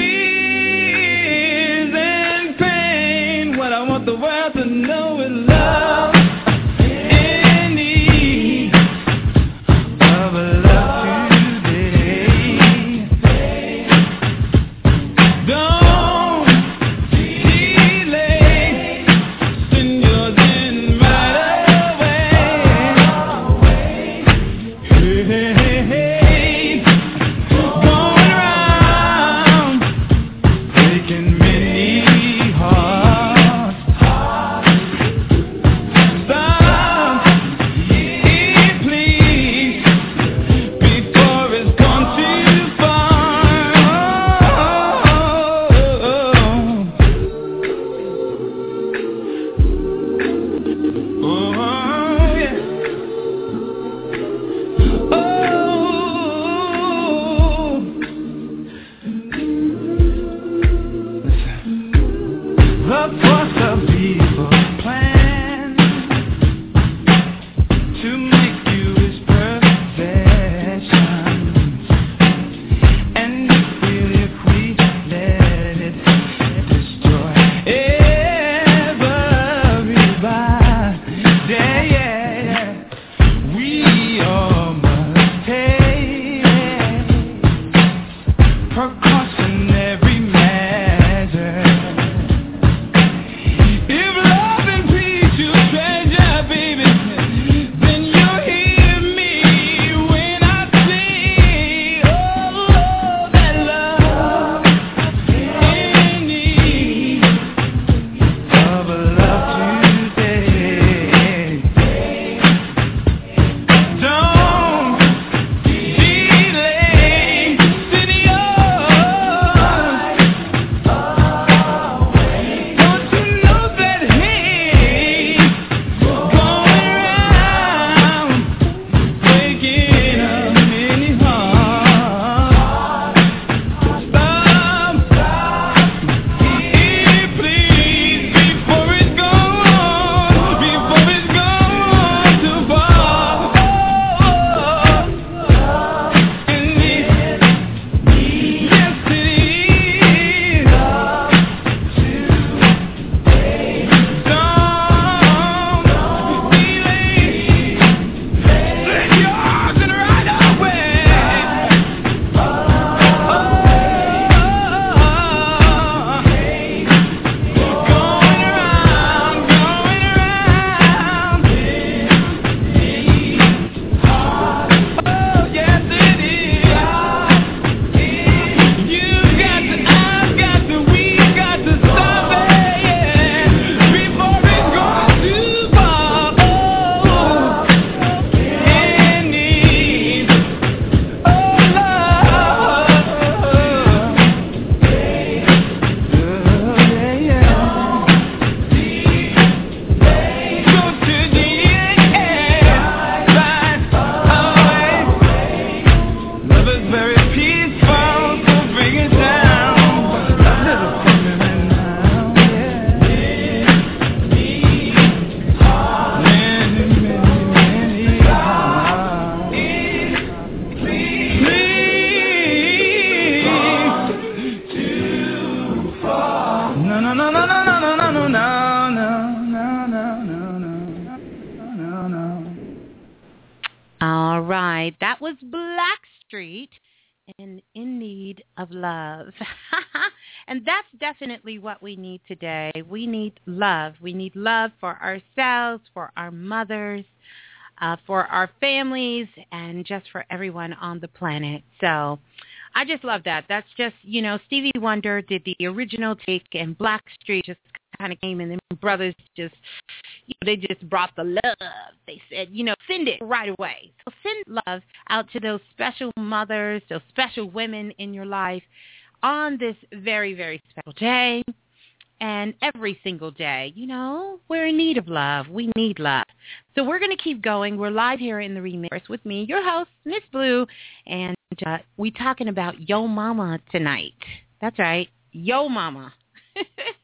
tears and pain. What I want the world to know is love. All right. That was Blackstreet and In Need of Love. And that's definitely what we need today. We need love. We need love for ourselves, for our mothers, uh, for our families, and just for everyone on the planet. So I just love that. That's just, you know, Stevie Wonder did the original take, and Blackstreet just kind of came in, and brothers just, you know, they just brought the love. They said, you know, send it right away. So send love out to those special mothers, those special women in your life on this very, very special day. And every single day, you know, we're in need of love. We need love. So we're going to keep going. We're live here in the Remix with me, your host, Miss Blue, and uh, we're talking about Yo Mama tonight. That's right, Yo Mama.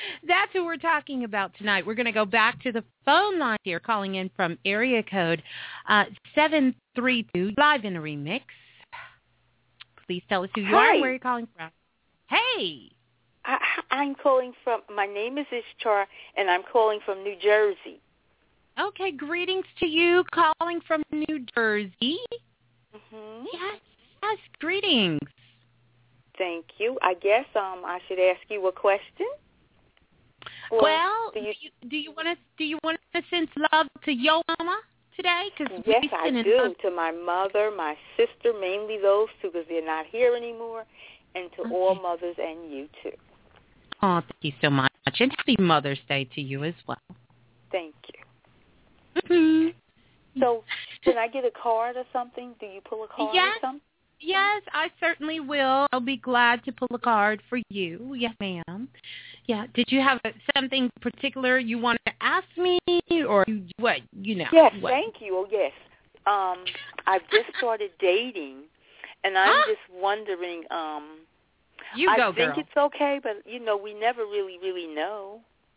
That's who we're talking about tonight. We're going to go back to the phone line here, calling in from area code uh, seven three two, live in a remix. Please tell us who you Hi. are and where you're calling from. Hey. I, I'm calling from, my name is Ishtar, and I'm calling from New Jersey. Okay, greetings to you, calling from New Jersey. Mm-hmm. Yes, yes, greetings. Thank you. I guess um I should ask you a question. Or well, do you do you, do you want to do you want to send love to your mama today? Cause yes, I do. Love. To my mother, my sister, mainly those two, because they're not here anymore, and to okay. all mothers and you too. Oh, thank you so much, and happy Mother's Day to you as well. Thank you. Mm-hmm. So, can I get a card or something? Do you pull a card yes. or something? Yes, I certainly will. I'll be glad to pull a card for you. Yes, ma'am. Yeah. Did you have something particular you wanted to ask me, or what? You know. Yes. What? Thank you. Oh, yes. Um, I've just started dating, and I'm huh? just wondering. Um, you I go, think girl. it's okay, but you know, we never really, really know.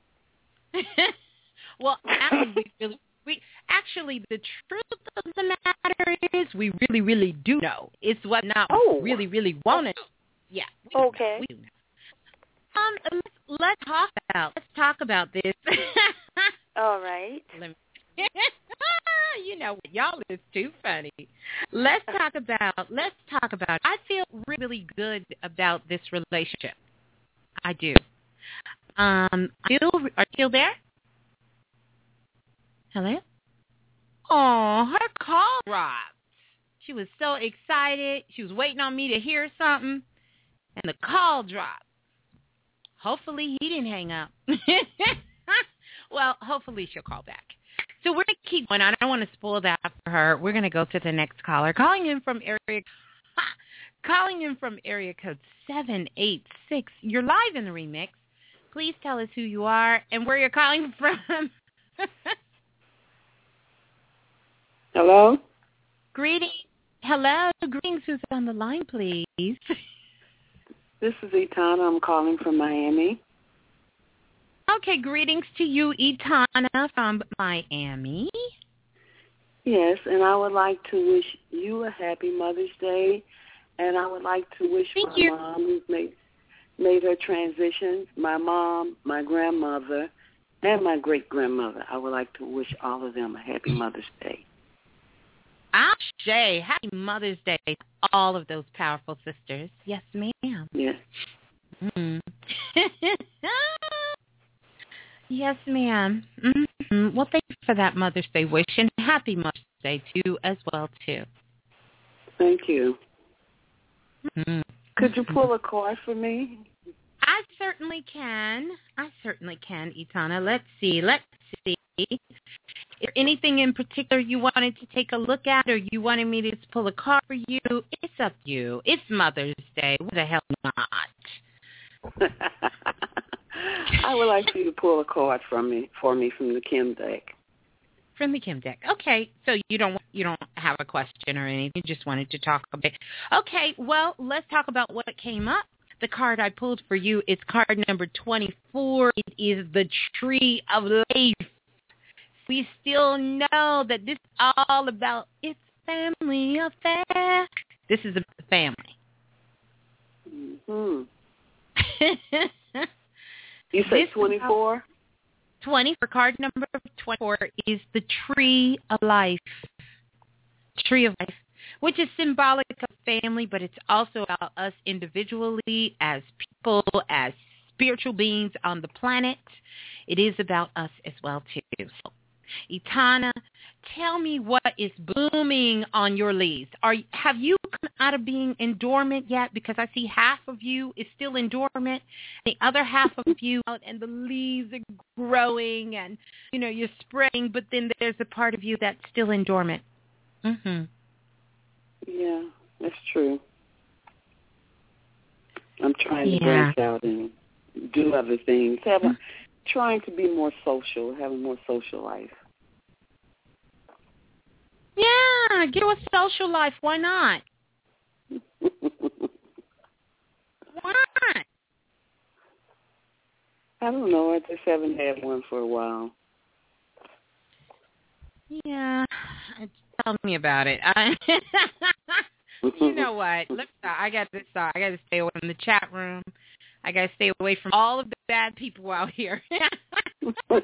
Well, actually, we really. We actually, the truth of the matter is, we really, really do know. It's what not oh. really, really want to know. Yeah. We okay. Know. We do know. Um, let's, let's talk about. Let's talk about this. All right. Let me, you know, y'all is too funny. Let's talk about. Let's talk about. I feel really good about this relationship. I do. Um, still, are you still there? Hello? Oh, her call dropped. She was so excited. She was waiting on me to hear something, and the call dropped. Hopefully he didn't hang up. Well, hopefully she'll call back. So we're going to keep going on. I don't want to spoil that for her. We're going to go to the next caller. Calling in from area calling in from area code seven eight six. You're live in the remix. Please tell us who you are and where you're calling from. Hello? Greetings. Hello. Greetings. Who's on the line, please? This is Itana. I'm calling from Miami. Okay. Greetings to you, Itana from Miami. Yes, and I would like to wish you a happy Mother's Day, and I would like to wish Thank my you. mom who's made, made her transition, my mom, my grandmother, and my great-grandmother. I would like to wish all of them a happy Mother's Day. Ashe, happy Mother's Day to all of those powerful sisters. Yes, ma'am. Yes. Mm. Yes, ma'am. Mm-hmm. Well, thank you for that Mother's Day wish, and happy Mother's Day to you as well, too. Thank you. Mm-hmm. Could you pull a card for me? I certainly can. I certainly can, Itana. Let's see. Let's see. Is there anything in particular you wanted to take a look at, or you wanted me to just pull a card for you? It's up to you. It's Mother's Day. What the hell not? I would like you to pull a card from me for me from the Kim deck. From the Kim deck. Okay. So you don't you don't have a question or anything. You just wanted to talk about it. Okay. Well, let's talk about what came up. The card I pulled for you is card number twenty-four. It is the Tree of Life. We still know that this is all about it's family affair. This is about the family. Mm-hmm. You say twenty-four? twenty for card number twenty-four is the Tree of Life. Tree of Life, which is symbolic of family, but it's also about us individually as people, as spiritual beings on the planet. It is about us as well, too. So, Itana, tell me what is blooming on your leaves. Are have you come out of being in dormant yet? Because I see half of you is still in dormant, the other half of you out, and the leaves are growing, and you know you're spraying, but then there's a part of you that's still in dormant. Mhm. Yeah, that's true. I'm trying yeah. to branch out and do other things. Have a, trying to be more social, have a more social life. Yeah, get a social life. Why not? Why not? I don't know. I just haven't had one for a while. Yeah, tell me about it. I, you know what? Let's. I got to stop. I got to stay away from the chat room. I got to stay away from all of the bad people out here. I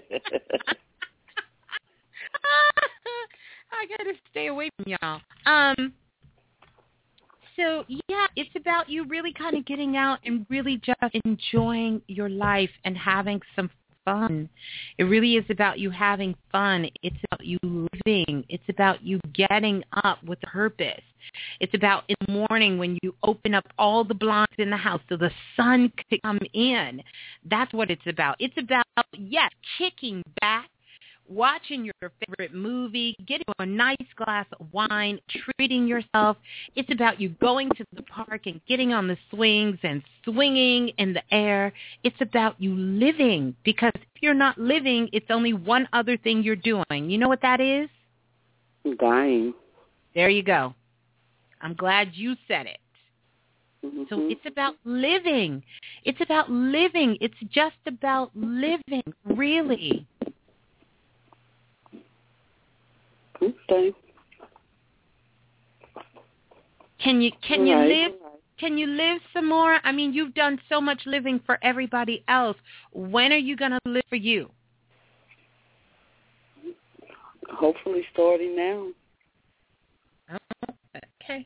got to stay away from y'all. Um. So, yeah, it's about you really kind of getting out and really just enjoying your life and having some fun. It really is about you having fun. It's about you living. It's about you getting up with purpose. It's about in the morning when you open up all the blinds in the house so the sun can come in. That's what it's about. It's about, yes, kicking back, watching your favorite movie, getting a nice glass of wine, treating yourself. It's about you going to the park and getting on the swings and swinging in the air. It's about you living, because if you're not living, it's only one other thing you're doing. You know what that is? Dying. There you go. I'm glad you said it. Mm-hmm. So it's about living. It's about living. It's just about living, really. Okay. Can you can you right. live can you live some more? I mean, you've done so much living for everybody else. When are you going to live for you? Hopefully starting now. Okay.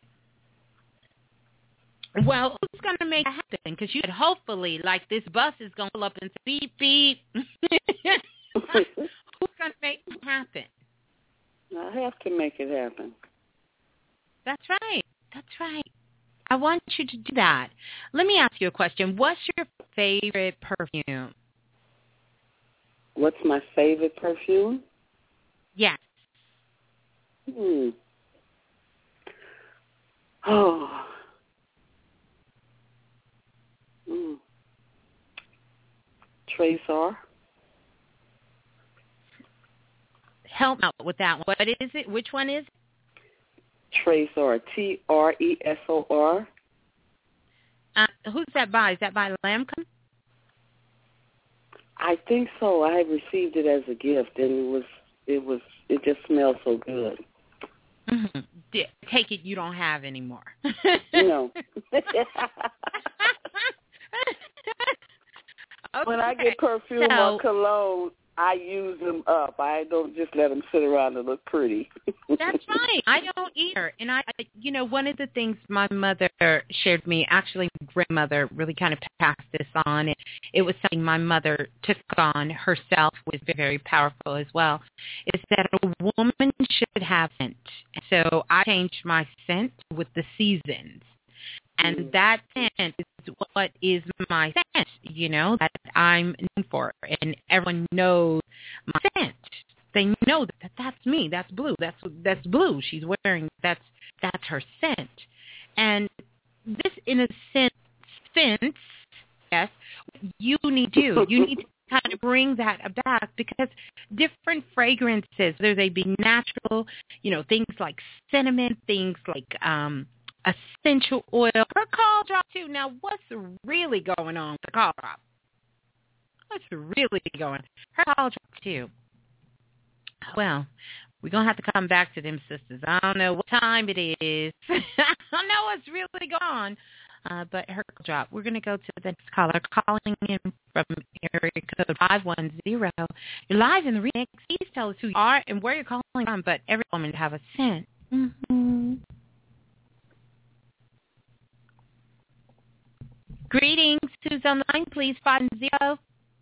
Well, who's going to make it happen? Because you said hopefully, like this bus is going to pull up and say, beep, beep. Who's going to make it happen? I have to make it happen. That's right. That's right. I want you to do that. Let me ask you a question. What's your favorite perfume? What's my favorite perfume? Yes. Hmm. Oh. Hmm. Trésor. Help me out with that one. What is it? Which one is it? Trésor. T R E S O R. Uh, who's that by? Is that by Lancôme? I think so. I had received it as a gift, and it was, it was, it just smelled so good. Mm-hmm. Take it you don't have anymore. No. Okay. When I get perfume so, or cologne, I use them up. I don't just let them sit around and look pretty. That's right. I don't either. And I, you know, one of the things my mother shared with me, actually grandmother really kind of passed this on. It, it was something my mother took on herself, was very powerful as well, is that a woman should have scent. So I changed my scent with the seasons. And that scent is what is my scent, you know, that I'm known for. And everyone knows my scent. They know that that's me. That's Blue. That's that's Blue. She's wearing, that's that's her scent. And this, in a sense, sense, yes, you need to do. You need to kind of bring that back, because different fragrances, whether they be natural, you know, things like cinnamon, things like um, essential oil, her call drop too. Now, what's really going on with the call drop? What's really going on? Her call drop too. Well, we're going to have to come back to them sisters. I don't know what time it is. I don't know what's really going on. Uh, but her call drop. We're going to go to the next caller calling in from area code five one zero. You're live in the remix. Please tell us who you are and where you're calling from, but every woman have a scent. Mm-hmm. Greetings. Who's on the line, please? five one zero.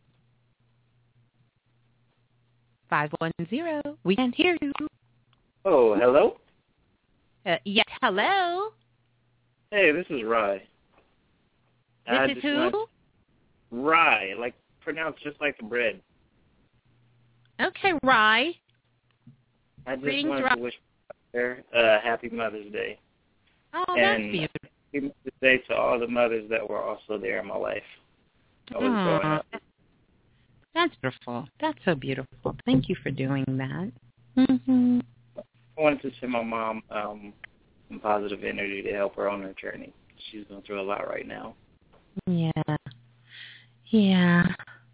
five one zero. We can't hear you. Oh, hello? Uh, yes, hello. Hey, this is Rye. This I is just who? want- Rye, like pronounced just like the bread. Okay, Rye. I just Greetings, wanted Rye. to wish her uh, Happy Mother's Day. Oh, that's and beautiful. Happy Mother's Day to all the mothers that were also there in my life. I was growing Aw, up. that's beautiful. That's so beautiful. Thank you for doing that. Mm-hmm. I wanted to send my mom um, some positive energy to help her on her journey. She's going through a lot right now. Yeah. Yeah.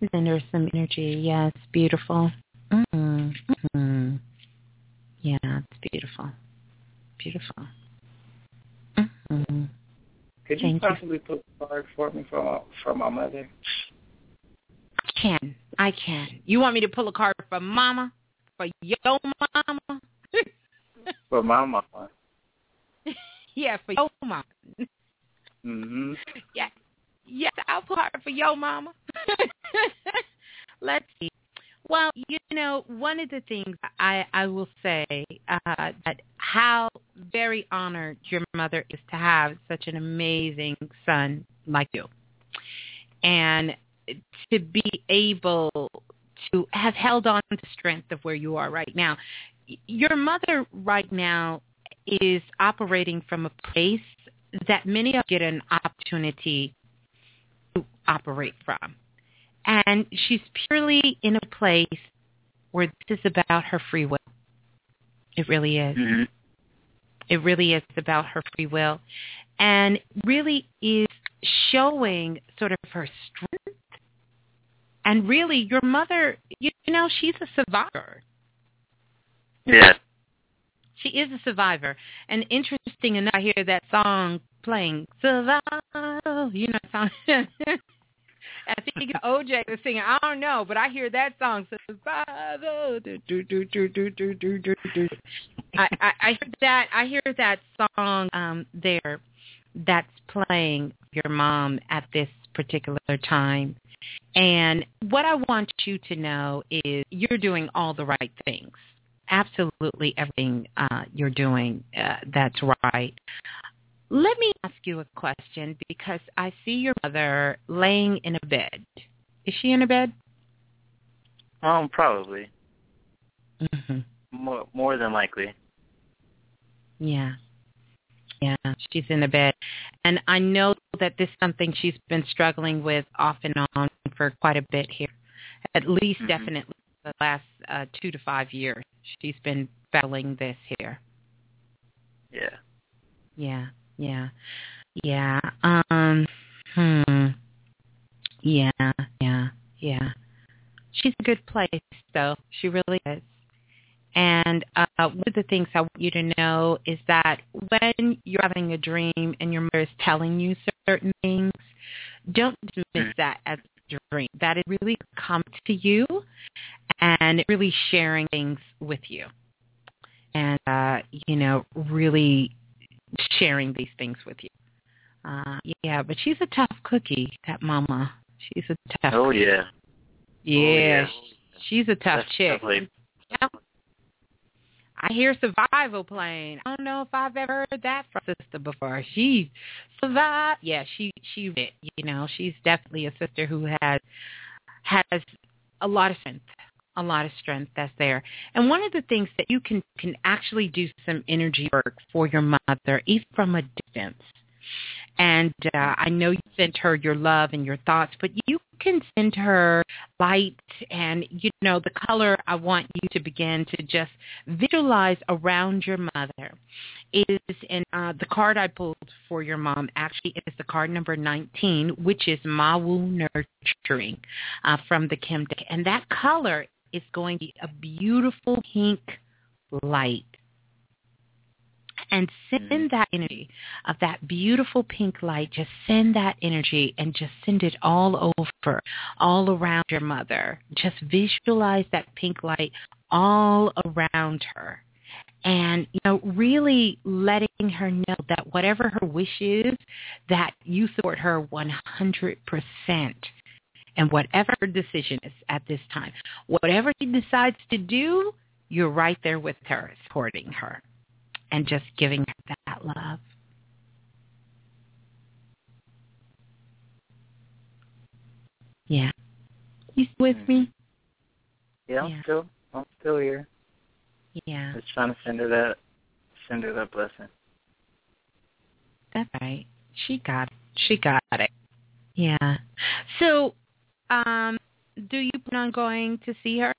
Send her some energy. Yes, beautiful. Mm-hmm. Mm-hmm. Yeah, it's beautiful. Beautiful. Mm-hmm. Could you Thank possibly you. put a card for me for, for my mother? I can. I can. You want me to pull a card for Mama? For your mama? For my mama. Yeah, for your mama. Mm-hmm. Yeah. Yes, I'll pull a card for your mama. Let's see. Well, you know, one of the things I, I will say uh, that how very honored your mother is to have such an amazing son like you. And to be able to have held on to the strength of where you are right now. Your mother right now is operating from a place that many of us get an opportunity to operate from. And she's purely in a place where this is about her free will. It really is. Mm-hmm. It really is about her free will. And really is showing sort of her strength. And really, your mother, you know, she's a survivor. Yeah. She is a survivor. And interesting enough, I hear that song playing, Survive, you know, song. I think O J was singing. I don't know, but I hear that song. Survival. Do, do, do, do, do, do, do, do. I, I, I hear that. I hear that song um, there. That's playing your mom at this particular time. And what I want you to know is you're doing all the right things. Absolutely everything uh, you're doing, uh, that's right. Let me ask you a question because I see your mother laying in a bed. Is she in a bed? Um, probably. Mm-hmm. More, more than likely. Yeah. Yeah, she's in a bed. And I know that this is something she's been struggling with off and on for quite a bit here. At least mm-hmm. definitely the last uh, two to five years. She's been battling this here. Yeah. Yeah. Yeah, yeah, um, hmm, yeah, yeah, yeah. She's a good place, though. She really is. And uh, one of the things I want you to know is that when you're having a dream and your mother is telling you certain things, don't dismiss that as a dream. That it really comes to you and really sharing things with you. And, uh, you know, really sharing these things with you. Uh, yeah, but she's a tough cookie, that mama. She's a tough Oh, cookie. yeah. Yeah, oh, yeah. she's a tough That's chick. definitely... I hear survival playing. I don't know if I've ever heard that from a sister before. She survived. Yeah, she, she, you know, she's definitely a sister who has, has a lot of strength. A lot of strength that's there. And one of the things that you can, can actually do some energy work for your mother, even from a distance. And uh, I know you sent her your love and your thoughts, but you can send her light and, you know, the color I want you to begin to just visualize around your mother is in uh, the card I pulled for your mom. Actually, it is the card number nineteen, which is Mawu Nurturing uh, from the Kim deck. And that color is going to be a beautiful pink light. And send that energy of that beautiful pink light, just send that energy and just send it all over, all around your mother. Just visualize that pink light all around her. And, you know, really letting her know that whatever her wish is, that you support her one hundred percent. And whatever her decision is at this time, whatever she decides to do, you're right there with her, supporting her, and just giving her that love. Yeah. You with me? Yeah, I'm yeah. still, I'm still here. Yeah. Just trying to send her that, send her that blessing. That's right. She got it. She got it. Yeah. So, um, do you plan on going to see her?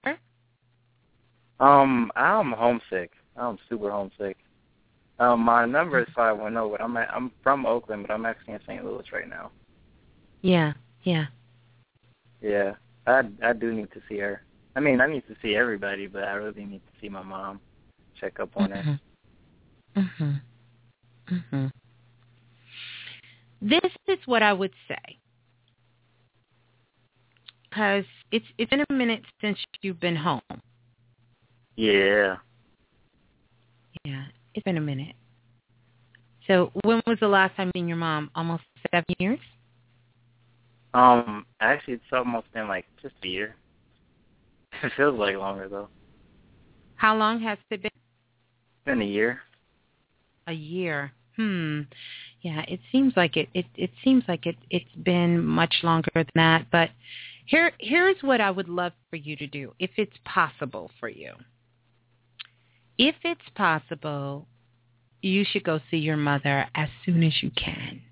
Um, I'm homesick. I'm super homesick. Um, my number is five one zero, but I'm at, I'm from Oakland, but I'm actually in Saint Louis right now. Yeah, yeah. Yeah. I I do need to see her. I mean, I need to see everybody, but I really need to see my mom. Check up on her. Mhm. Mhm. This is what I would say, because it's it's been a minute since you've been home. Yeah. Yeah, it's been a minute. So when was the last time you seen your mom? Almost seven years? Um, actually, it's almost been like just a year. It feels like longer though. How long has it been? It's been a year. A year. Hmm. Yeah, it seems like it. It it seems like it. It's been much longer than that. But here here's what I would love for you to do, if it's possible for you. If it's possible, you should go see your mother as soon as you can.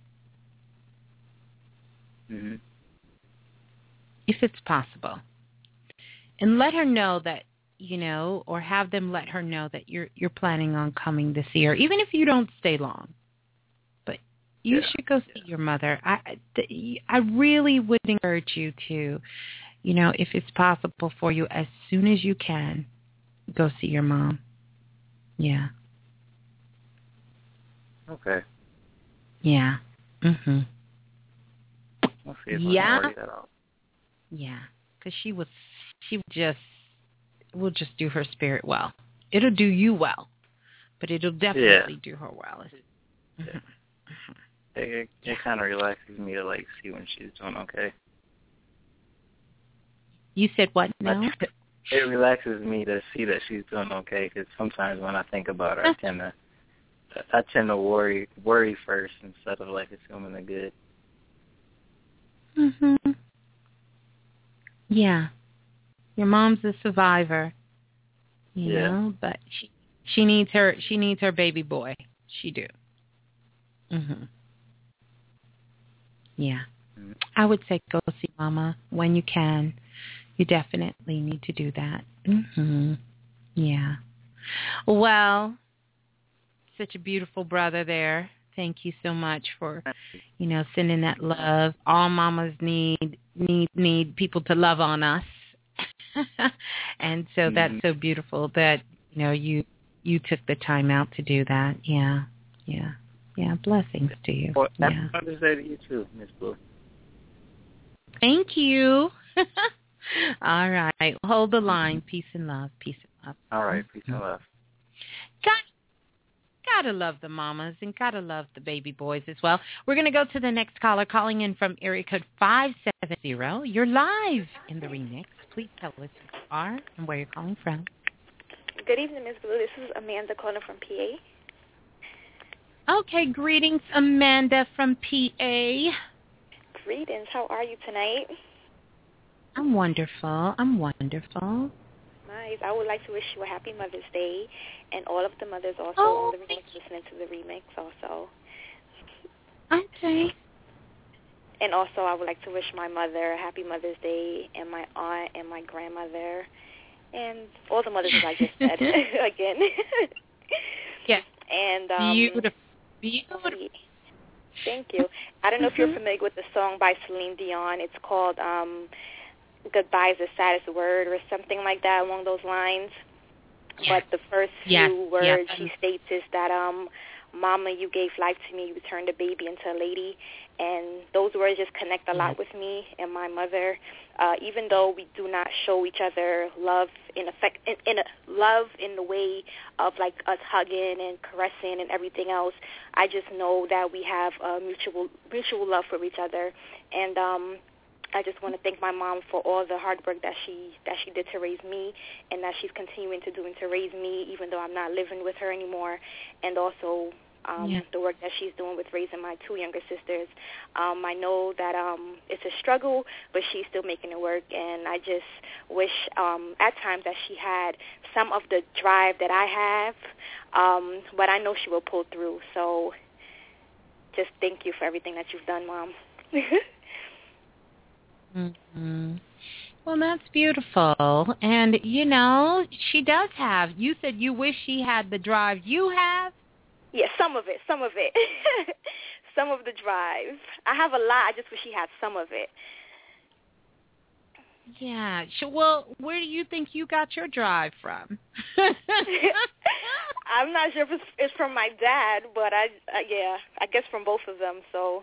Mm-hmm. If it's possible. And let her know that, you know, or have them let her know that you're you're planning on coming this year, even if you don't stay long. But you yeah. should go see your mother. I I really would encourage you to, you know, if it's possible for you, as soon as you can, go see your mom. Yeah. Okay. Yeah. Mhm. We'll see if yeah. I can work that out. Yeah, because she was, she would just will just do her spirit well. It'll do you well, but it'll definitely yeah. do her well. Yeah. Mm-hmm. It, it, it kind of relaxes me to like see when she's doing okay. You said what now? It relaxes me to see that she's doing okay, because sometimes when I think about her, I tend to I tend to worry worry first instead of like assuming the good. Mhm. Yeah. Your mom's a survivor. You yeah. know, but she she needs her she needs her baby boy. She do. Mhm. Yeah. Mm-hmm. I would say go see Mama when you can. You definitely need to do that. Mhm. Yeah. Well, such a beautiful brother there. Thank you so much for, you know, sending that love. All mamas need need need people to love on us. And so mm-hmm. that's so beautiful that, you know, you you took the time out to do that. Yeah. Yeah. Yeah. Blessings to you. Well, happy yeah. Mother's Day to you too, Miss Blue. Thank you. All right. Hold the line. Peace and love. Peace and love. All right. Peace and love. God. Gotta love the mamas and gotta love the baby boys as well. We're going to go to the next caller calling in from area code five seven zero. You're live in the remix. Please tell us who you are and where you're calling from. Good evening, Miz Blue. This is Amanda calling from P A. Okay, greetings, Amanda from P A. Greetings. How are you tonight? I'm wonderful. I'm wonderful. Nice. I would like to wish you a happy Mother's Day, and all of the mothers also oh, on the remix, listening to the remix also. Okay. And also, I would like to wish my mother a happy Mother's Day, and my aunt and my grandmother, and all the mothers, as I just said again. Yes. And um, beautiful. Beautiful. Thank you. I don't know if you're familiar with the song by Celine Dion. It's called um, "Goodbye is the Saddest Word" or something like that along those lines. Yes. But the first yes. few words yes. she states is that, um, "Mama, you gave life to me. You turned a baby into a lady." And those words just connect a lot with me and my mother. Uh, even though we do not show each other love in effect, in, in a, love in the way of like us hugging and caressing and everything else, I just know that we have a mutual mutual love for each other. And um, I just want to thank my mom for all the hard work that she that she did to raise me, and that she's continuing to do to raise me, even though I'm not living with her anymore. And also Um, yeah. the work that she's doing with raising my two younger sisters. Um, I know that um, it's a struggle, but she's still making it work, and I just wish um, at times that she had some of the drive that I have, um, but I know she will pull through. So just thank you for everything that you've done, Mom. mm-hmm. Well, that's beautiful. And, you know, she does have, you said you wish she had the drive you have. Yeah, some of it, some of it. Some of the drive. I have a lot. I just wish she had some of it. Yeah. So, well, where do you think you got your drive from? I'm not sure if it's, it's from my dad, but I, uh, yeah, I guess from both of them. So.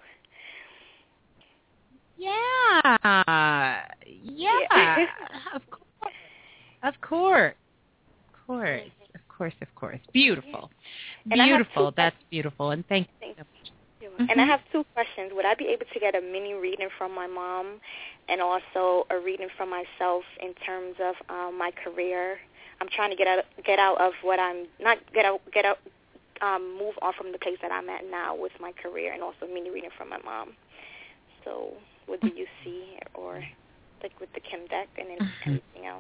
Yeah. Yeah. yeah. Of course. Of course. Of course. Of course. Of course. Beautiful. And beautiful. That's beautiful. And thank you. Mm-hmm. And I have two questions. Would I be able to get a mini reading from my mom and also a reading from myself in terms of um, my career? I'm trying to get out get out of what I'm not get out get out um, move on from the place that I'm at now with my career, and also a mini reading from my mom. So, what do you see, or like with the Kim deck and then mm-hmm. anything else?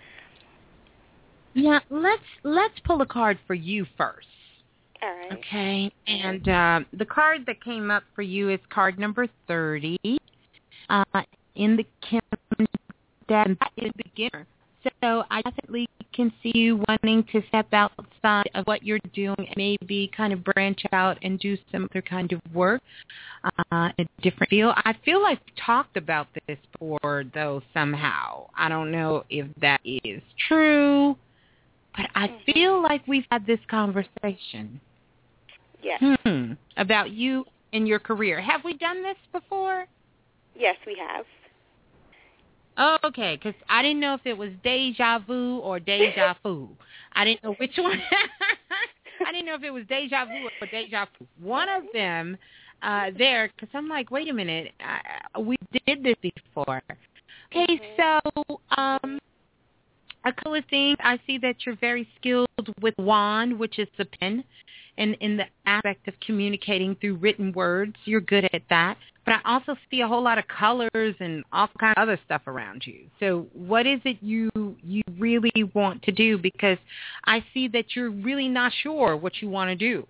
Yeah, let's let's pull a card for you first. All right. Okay, and uh, the card that came up for you is card number thirty uh, in the Kim deck. That is beginner. So I definitely can see you wanting to step outside of what you're doing and maybe kind of branch out and do some other kind of work uh, in a different field. I feel like we've talked about this before, though, somehow. I don't know if that is true, but I feel like we've had this conversation. Yes. Hmm. About you and your career. Have we done this before? Yes, we have. Oh, okay, because I didn't know if it was deja vu or deja vu. I didn't know which one. I didn't know if it was deja vu or deja vu. One of them uh, there, because I'm like, wait a minute, I, we did this before. Okay, so um, a couple of things. I see that you're very skilled with wand, which is the pen, and in the aspect of communicating through written words. You're good at that. But I also see a whole lot of colors and all kinds of other stuff around you. So what is it you you really want to do? Because I see that you're really not sure what you want to do.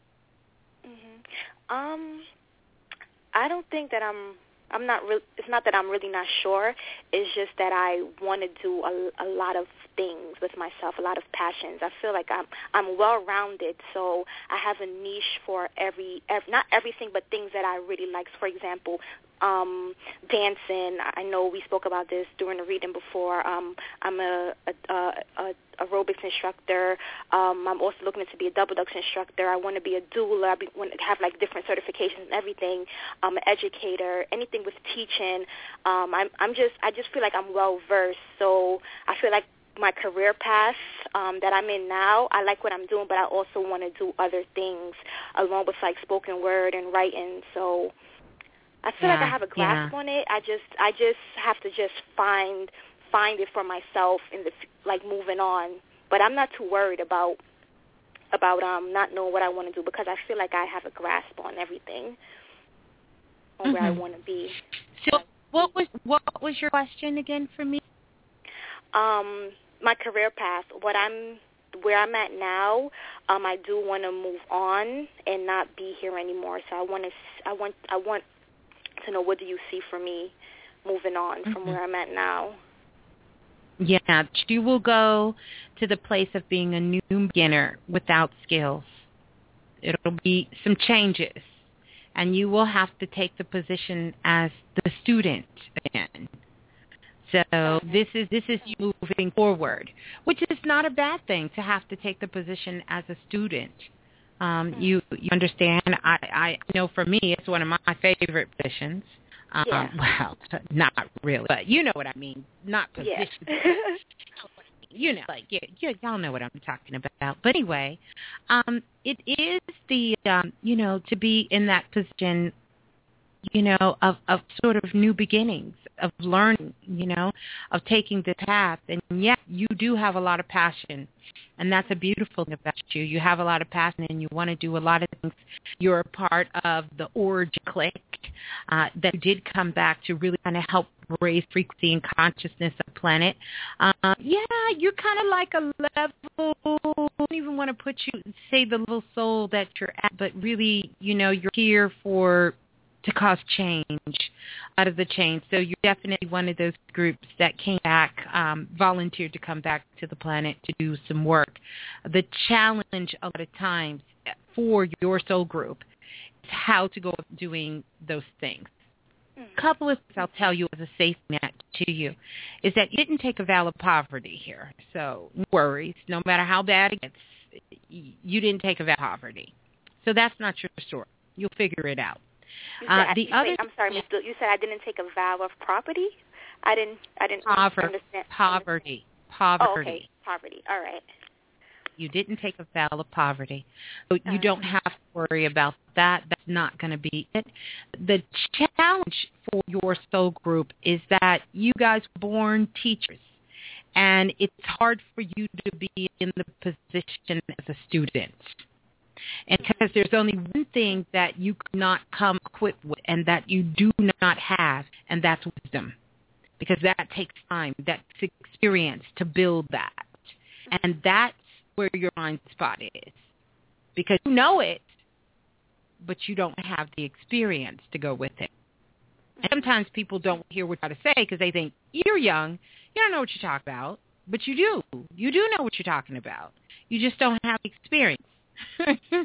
Mm-hmm. Um, I don't think that I'm. I'm not. Re- it's not that I'm really not sure. It's just that I want to do a, a lot of things with myself, a lot of passions. I feel like I'm I'm well-rounded, so I have a niche for every, every not everything, but things that I really like. For example, um, dancing. I know we spoke about this during the reading before. Um, I'm a, a, a, a aerobics instructor. Um, I'm also looking to be a double dutch instructor. I want to be a doula. I want to have like different certifications and everything. I'm an educator. Anything with teaching. Um, I'm I'm just I just feel like I'm well versed. So I feel like my career path um, that I'm in now, I like what I'm doing, but I also want to do other things along with like spoken word and writing. So I feel yeah, like I have a grasp yeah. on it. I just I just have to just find find it for myself in the like moving on. But I'm not too worried about about um not knowing what I want to do, because I feel like I have a grasp on everything, on mm-hmm. where I want to be. So what was what was your question again for me? Um, my career path. What I'm where I'm at now. Um, I do want to move on and not be here anymore. So I want to I want I want to know, what do you see for me moving on mm-hmm. from where I'm at now? Yeah, you will go to the place of being a new beginner without skills. It'll be some changes, and you will have to take the position as the student again. So this is this is you moving forward, which is not a bad thing to have to take the position as a student. Um, you you understand? I, I know for me, it's one of my favorite positions. Um, yeah. Well, not really, but you know what I mean. Not position. Yeah. You know, like, yeah, yeah, y'all know what I'm talking about. But anyway, um, it is the, um, you know, to be in that position, you know, of, of sort of new beginnings, of learning, you know, of taking the path. And yeah, you do have a lot of passion, and that's a beautiful thing about you. You have a lot of passion, and you want to do a lot of things. You're a part of the Origin Clique uh, that did come back to really kind of help raise frequency and consciousness of the planet. Uh, yeah, you're kind of like a level, I don't even want to put you, say the little soul that you're at, but really, you know, you're here for to cause change out of the change. So you're definitely one of those groups that came back, um, volunteered to come back to the planet to do some work. The challenge a lot of times for your soul group is how to go doing those things. A couple of things I'll tell you as a safety net to you is that you didn't take a vow of poverty here. So no worries, no matter how bad it gets, you didn't take a vow of poverty. So that's not your story. You'll figure it out. You said, Uh, the you other, wait, I'm sorry, Miz Blue. You said I didn't take a vow of property. I didn't. I didn't poverty, understand. Poverty. Poverty. Oh, okay. Poverty. All right. You didn't take a vow of poverty. So you don't have to worry about that. That's not going to be it. The challenge for your soul group is that you guys were born teachers, and it's hard for you to be in the position as a student. And because there's only one thing that you could not come equipped with and that you do not have, and that's wisdom. Because that takes time, that's experience to build that. And that's where your blind spot is. Because you know it, but you don't have the experience to go with it. And sometimes people don't hear what you got to say because they think, you're young, you don't know what you're talking about. But you do. You do know what you're talking about. You just don't have the experience. mm-hmm.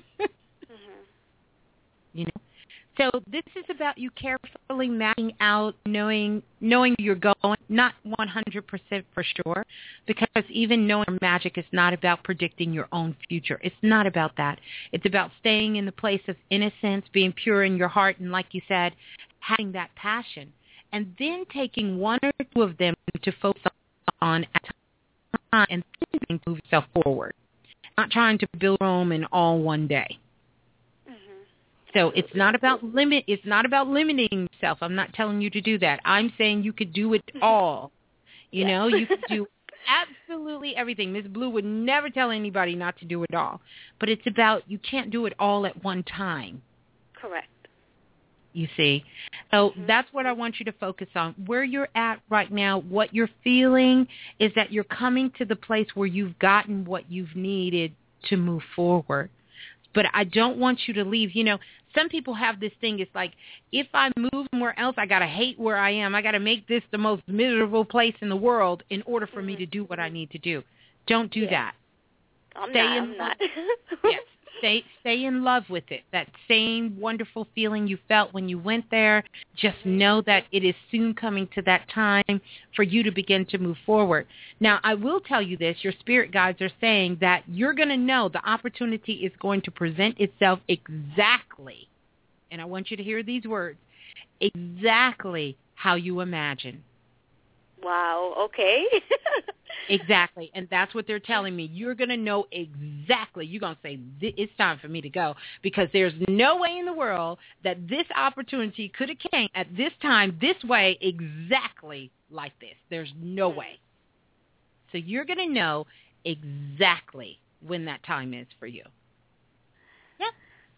You know, so this is about you carefully mapping out, knowing knowing you're going, not one hundred percent for sure, because even knowing magic is not about predicting your own future. It's not about that. It's about staying in the place of innocence, being pure in your heart, and like you said, having that passion, and then taking one or two of them to focus on at a time and then move yourself forward. Not trying to build Rome in all one day. Mm-hmm. So it's not about limit. It's not about limiting yourself. I'm not telling you to do that. I'm saying you could do it all. You yeah. know, you could do absolutely everything. Miz Blue would never tell anybody not to do it all. But it's about you can't do it all at one time. Correct. You see. So mm-hmm. that's what I want you to focus on. Where you're at right now, what you're feeling is that you're coming to the place where you've gotten what you've needed to move forward. But I don't want you to leave. You know, some people have this thing. It's like, if I move somewhere else, I got to hate where I am. I got to make this the most miserable place in the world in order for mm-hmm. me to do what I need to do. Don't do yeah. that. I'm Stay not. in I'm not. yes. Stay, stay in love with it. That same wonderful feeling you felt when you went there, just know that it is soon coming to that time for you to begin to move forward. Now, I will tell you this. Your spirit guides are saying that you're going to know the opportunity is going to present itself exactly, and I want you to hear these words, exactly how you imagine. Wow, okay. Exactly, and that's what they're telling me. You're going to know exactly. You're going to say, it's time for me to go, because there's no way in the world that this opportunity could have came at this time, this way, exactly like this. There's no way. So you're going to know exactly when that time is for you. Yeah.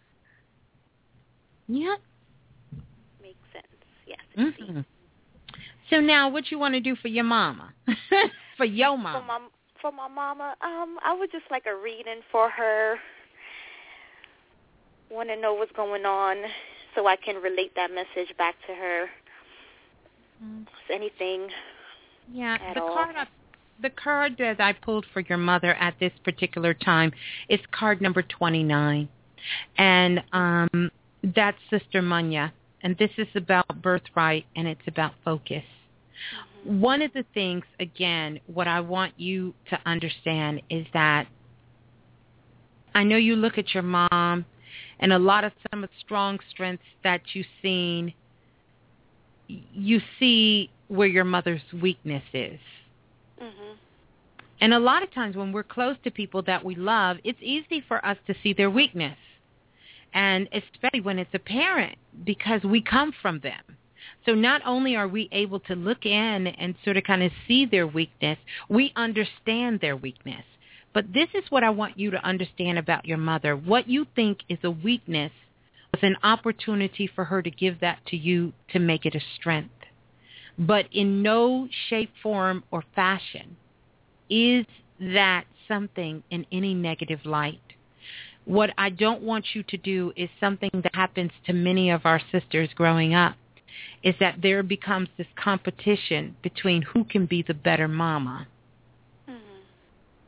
Yeah. Makes sense, yes. Mm-hmm. So now what you want to do for your mama? For your mama? For my, for my mama, um, I would just like a reading for her. Want to know what's going on so I can relate that message back to her. Mm. Anything yeah, at the all. Card I, the card that I pulled for your mother at this particular time is card number twenty-nine. And um, that's Sister Munya. And this is about birthright, and it's about focus. Mm-hmm. One of the things, again, what I want you to understand is that I know you look at your mom and a lot of some of the strong strengths that you've seen, you see where your mother's weakness is. Mm-hmm. And a lot of times when we're close to people that we love, it's easy for us to see their weakness. And especially when it's a parent, because we come from them. So not only are we able to look in and sort of kind of see their weakness, we understand their weakness. But this is what I want you to understand about your mother. What you think is a weakness was an opportunity for her to give that to you to make it a strength. But in no shape, form, or fashion is that something in any negative light. What I don't want you to do is something that happens to many of our sisters growing up, is that there becomes this competition between who can be the better mama. Mm-hmm.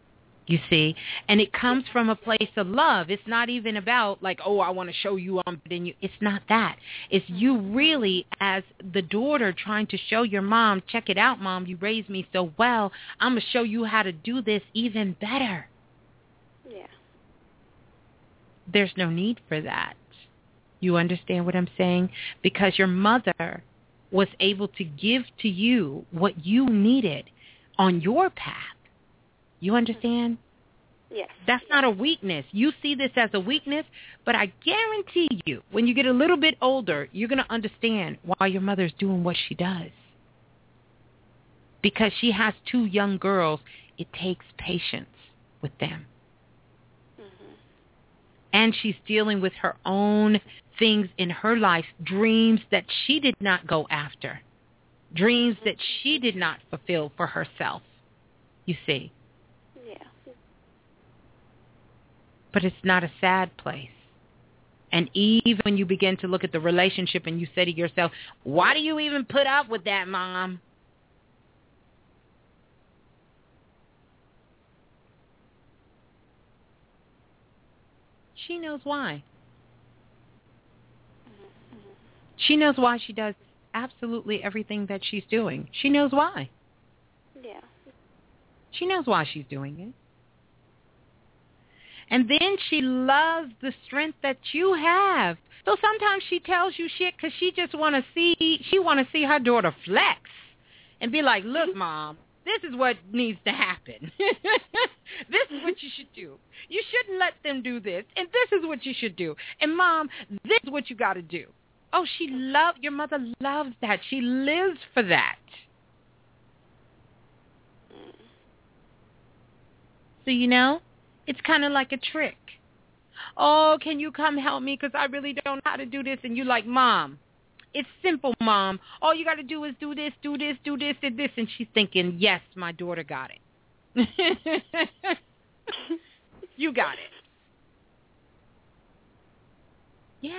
You see, and it comes from a place of love. It's not even about like, oh, I want to show you I'm better than you. It's not that. It's you really as the daughter trying to show your mom, check it out, Mom, you raised me so well. I'm going to show you how to do this even better. Yeah. There's no need for that. You understand what I'm saying? Because your mother was able to give to you what you needed on your path. You understand? Yes. That's not a weakness. You see this as a weakness, but I guarantee you, when you get a little bit older, you're going to understand why your mother's doing what she does. Because she has two young girls, it takes patience with them. Mm-hmm. And she's dealing with her own things in her life, dreams that she did not go after, dreams that she did not fulfill for herself, you see. But it's not a sad place. And even when you begin to look at the relationship and you say to yourself, why do you even put up with that, Mom? She knows why. She knows why she does absolutely everything that she's doing. She knows why. Yeah. She knows why she's doing it. And then she loves the strength that you have. So sometimes she tells you shit because she just want to see, she want to see her daughter flex and be like, look, Mom, this is what needs to happen. This is what you should do. You shouldn't let them do this. And this is what you should do. And, Mom, this is what you got to do. Oh, she loves, your mother loves that. She lives for that. So, you know, it's kind of like a trick. Oh, can you come help me because I really don't know how to do this? And you like, Mom, it's simple, Mom. All you got to do is do this, do this, do this, and this. And she's thinking, yes, my daughter got it. You got it. Yeah.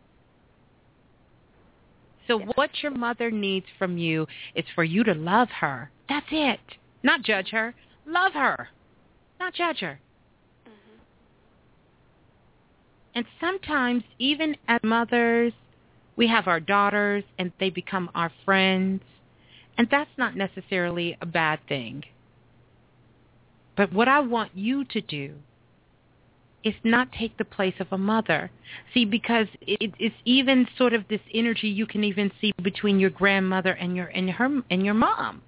So what your mother needs from you is for you to love her. That's it. Not judge her. Love her. Not judge her. And sometimes, even as mothers, we have our daughters and they become our friends. And that's not necessarily a bad thing. But what I want you to do is not take the place of a mother. See, because it, it's even sort of this energy you can even see between your grandmother and your and her and your mom.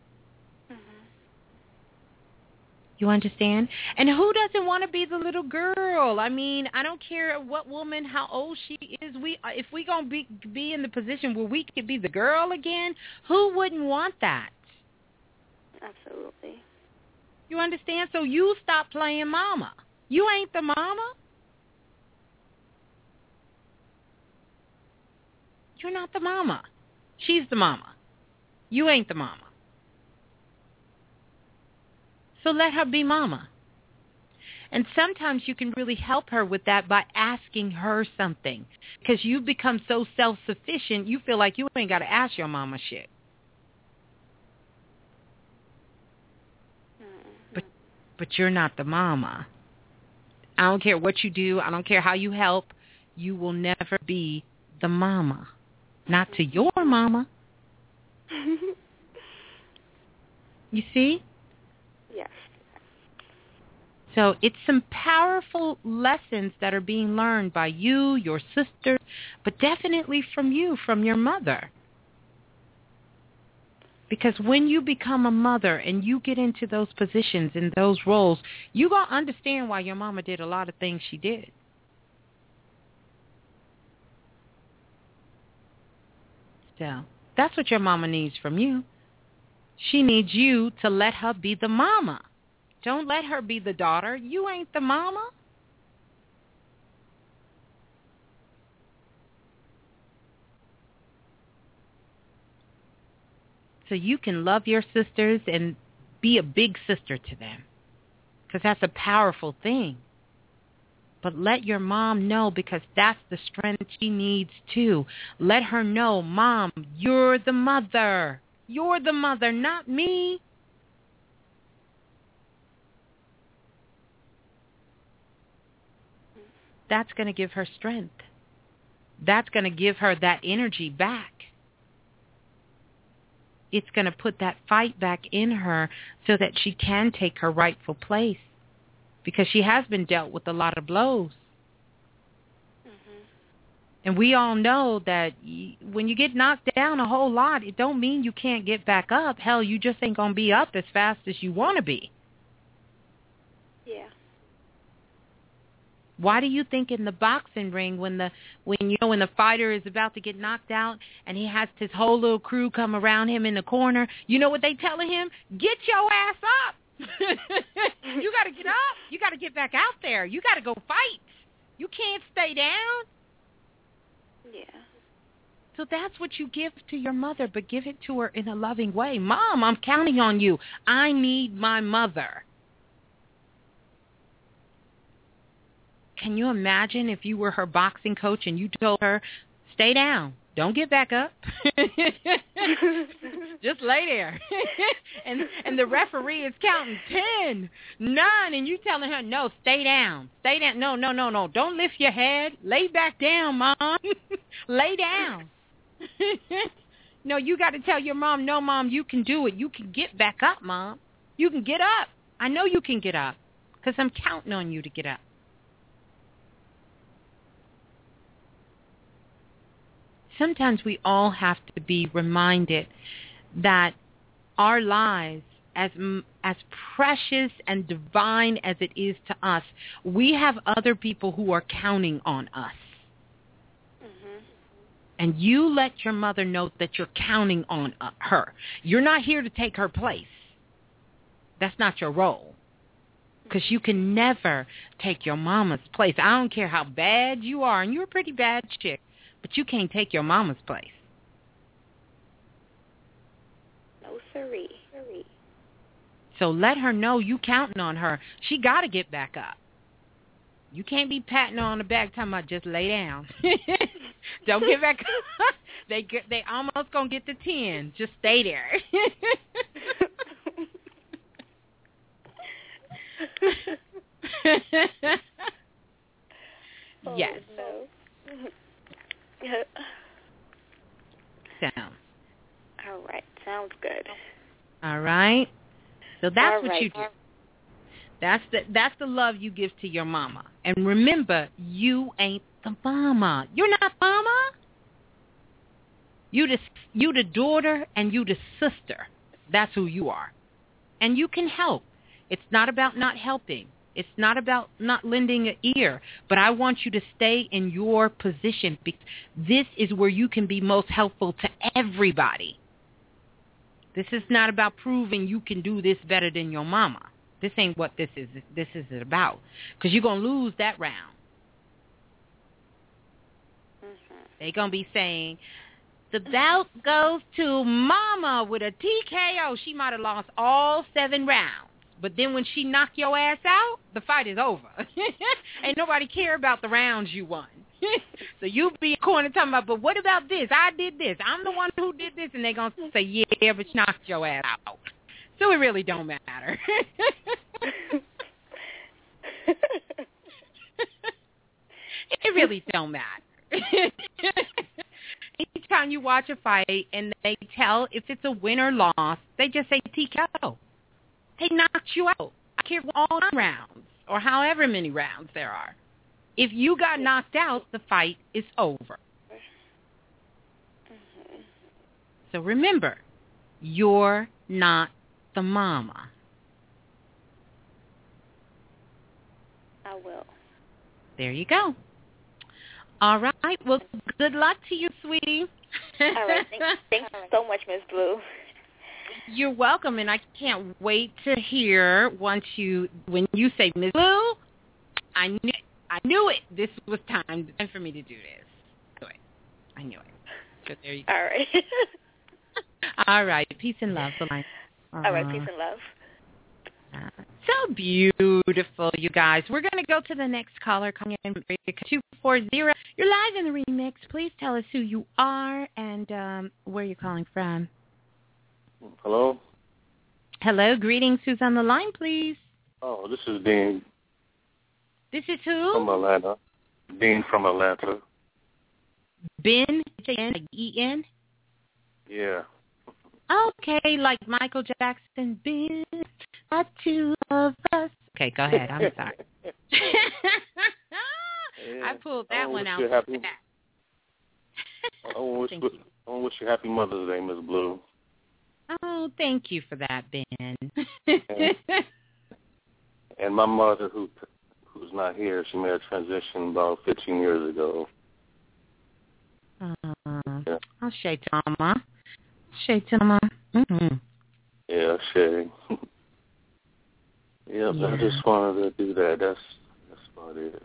You understand? And who doesn't want to be the little girl? I mean, I don't care what woman, how old she is. We, if we gonna be be in the position where we could be the girl again, who wouldn't want that? Absolutely. You understand? So you stop playing mama. You ain't the mama. You're not the mama. She's the mama. You ain't the mama. So let her be mama. And sometimes you can really help her with that by asking her something. Because you become so self-sufficient, you feel like you ain't got to ask your mama shit. But, but you're not the mama. I don't care what you do. I don't care how you help. You will never be the mama. Not to your mama. You see? Yes. So it's some powerful lessons that are being learned by you, your sister, but definitely from you, from your mother. Because when you become a mother and you get into those positions and those roles, you're going to understand why your mama did a lot of things she did. So that's what your mama needs from you. She needs you to let her be the mama. Don't let her be the daughter. You ain't the mama. So you can love your sisters and be a big sister to them, because that's a powerful thing. But let your mom know, because that's the strength she needs too. Let her know, Mom, you're the mother. You're the mother, not me. that's going to give her strength. That's going to give her that energy back. It's going to put that fight back in her so that she can take her rightful place, because she has been dealt with a lot of blows. Mm-hmm. And we all know that y- when you get knocked down a whole lot, it don't mean you can't get back up. Hell, you just ain't going to be up as fast as you want to be. Yeah. Why do you think in the boxing ring, when the when you know when the fighter is about to get knocked out and he has his whole little crew come around him in the corner, you know what they telling him? Get your ass up. You got to get up. You got to get back out there. You got to go fight. You can't stay down. Yeah. So that's what you give to your mother, but give it to her in a loving way. Mom, I'm counting on you. I need my mother. Can you imagine if you were her boxing coach and you told her, stay down, don't get back up, just lay there, and and the referee is counting ten, nine, and you telling her, no, stay down, stay down, no, no, no, no, don't lift your head, lay back down, Mom, lay down. No, you got to tell your mom, no, Mom, you can do it, you can get back up, Mom, you can get up, I know you can get up, because I'm counting on you to get up. Sometimes we all have to be reminded that our lives, as as precious and divine as it is to us, we have other people who are counting on us. Mm-hmm. And you let your mother know that you're counting on uh, her. You're not here to take her place. That's not your role. Because you can never take your mama's place. I don't care how bad you are, and you're a pretty bad chick. But you can't take your mama's place. No, siree. So let her know you counting on her. She got to get back up. You can't be patting her on the back talking about just lay down. Don't get back up. They get, they almost going to get the ten. Just stay there. Yes. Oh, no. Sound. All right. Sounds good. All right. So that's All what right. you do. That's the that's the love you give to your mama. And remember, you ain't the mama. You're not mama. You the you the daughter and you the sister. That's who you are. And you can help. It's not about not helping. It's not about not lending an ear, but I want you to stay in your position, because this is where you can be most helpful to everybody. This is not about proving you can do this better than your mama. This ain't what this is. This is about, because you're going to lose that round. Mm-hmm. They're going to be saying, the belt goes to mama with a T K O. She might have lost all seven rounds. But then when she knock your ass out, the fight is over. Ain't nobody care about the rounds you won. So you be in the corner talking about, but what about this? I did this. I'm the one who did this. And they're going to say, yeah, but you knocked your ass out. So it really don't matter. It really don't matter. Anytime you watch a fight and they tell if it's a win or loss, they just say T K O. They knocked you out. I care all nine rounds or however many rounds there are. If you got knocked out, the fight is over. Mm-hmm. So remember, you're not the mama. I will. There you go. All right. Well, good luck to you, sweetie. All right. Thanks, thanks so much, Miz Blue. You're welcome, and I can't wait to hear once you when you say Miz Blue. I knew I knew it. This was time for me to do this. So I knew it. So there you go. All right. All right. Peace and love. Bye. Uh, All right. Peace and love. Uh, so beautiful, you guys. We're going to go to the next caller. Coming in two four zero. You're live in the remix. Please tell us who you are and um, where you're calling from. Hello? Hello. Greetings. Who's on the line, please? Oh, this is Dean. This is who? From Atlanta. Bean from Atlanta. Ben, like E N? Yeah. Okay, like Michael Jackson. Ben, got to love us. Okay, go ahead. I'm sorry. Yeah. I pulled that I one out. Happy, I want to wish, I wish you happy Mother's Day, Miss Blue. Oh, thank you for that, Ben. and, and my mother, who who's not here, she made a transition about fifteen years ago. Uh, yeah. I'll say to Mama. Say to Mama. Mm-hmm. Yeah, Shay. Yep, yeah. I just wanted to do that. That's that's about it.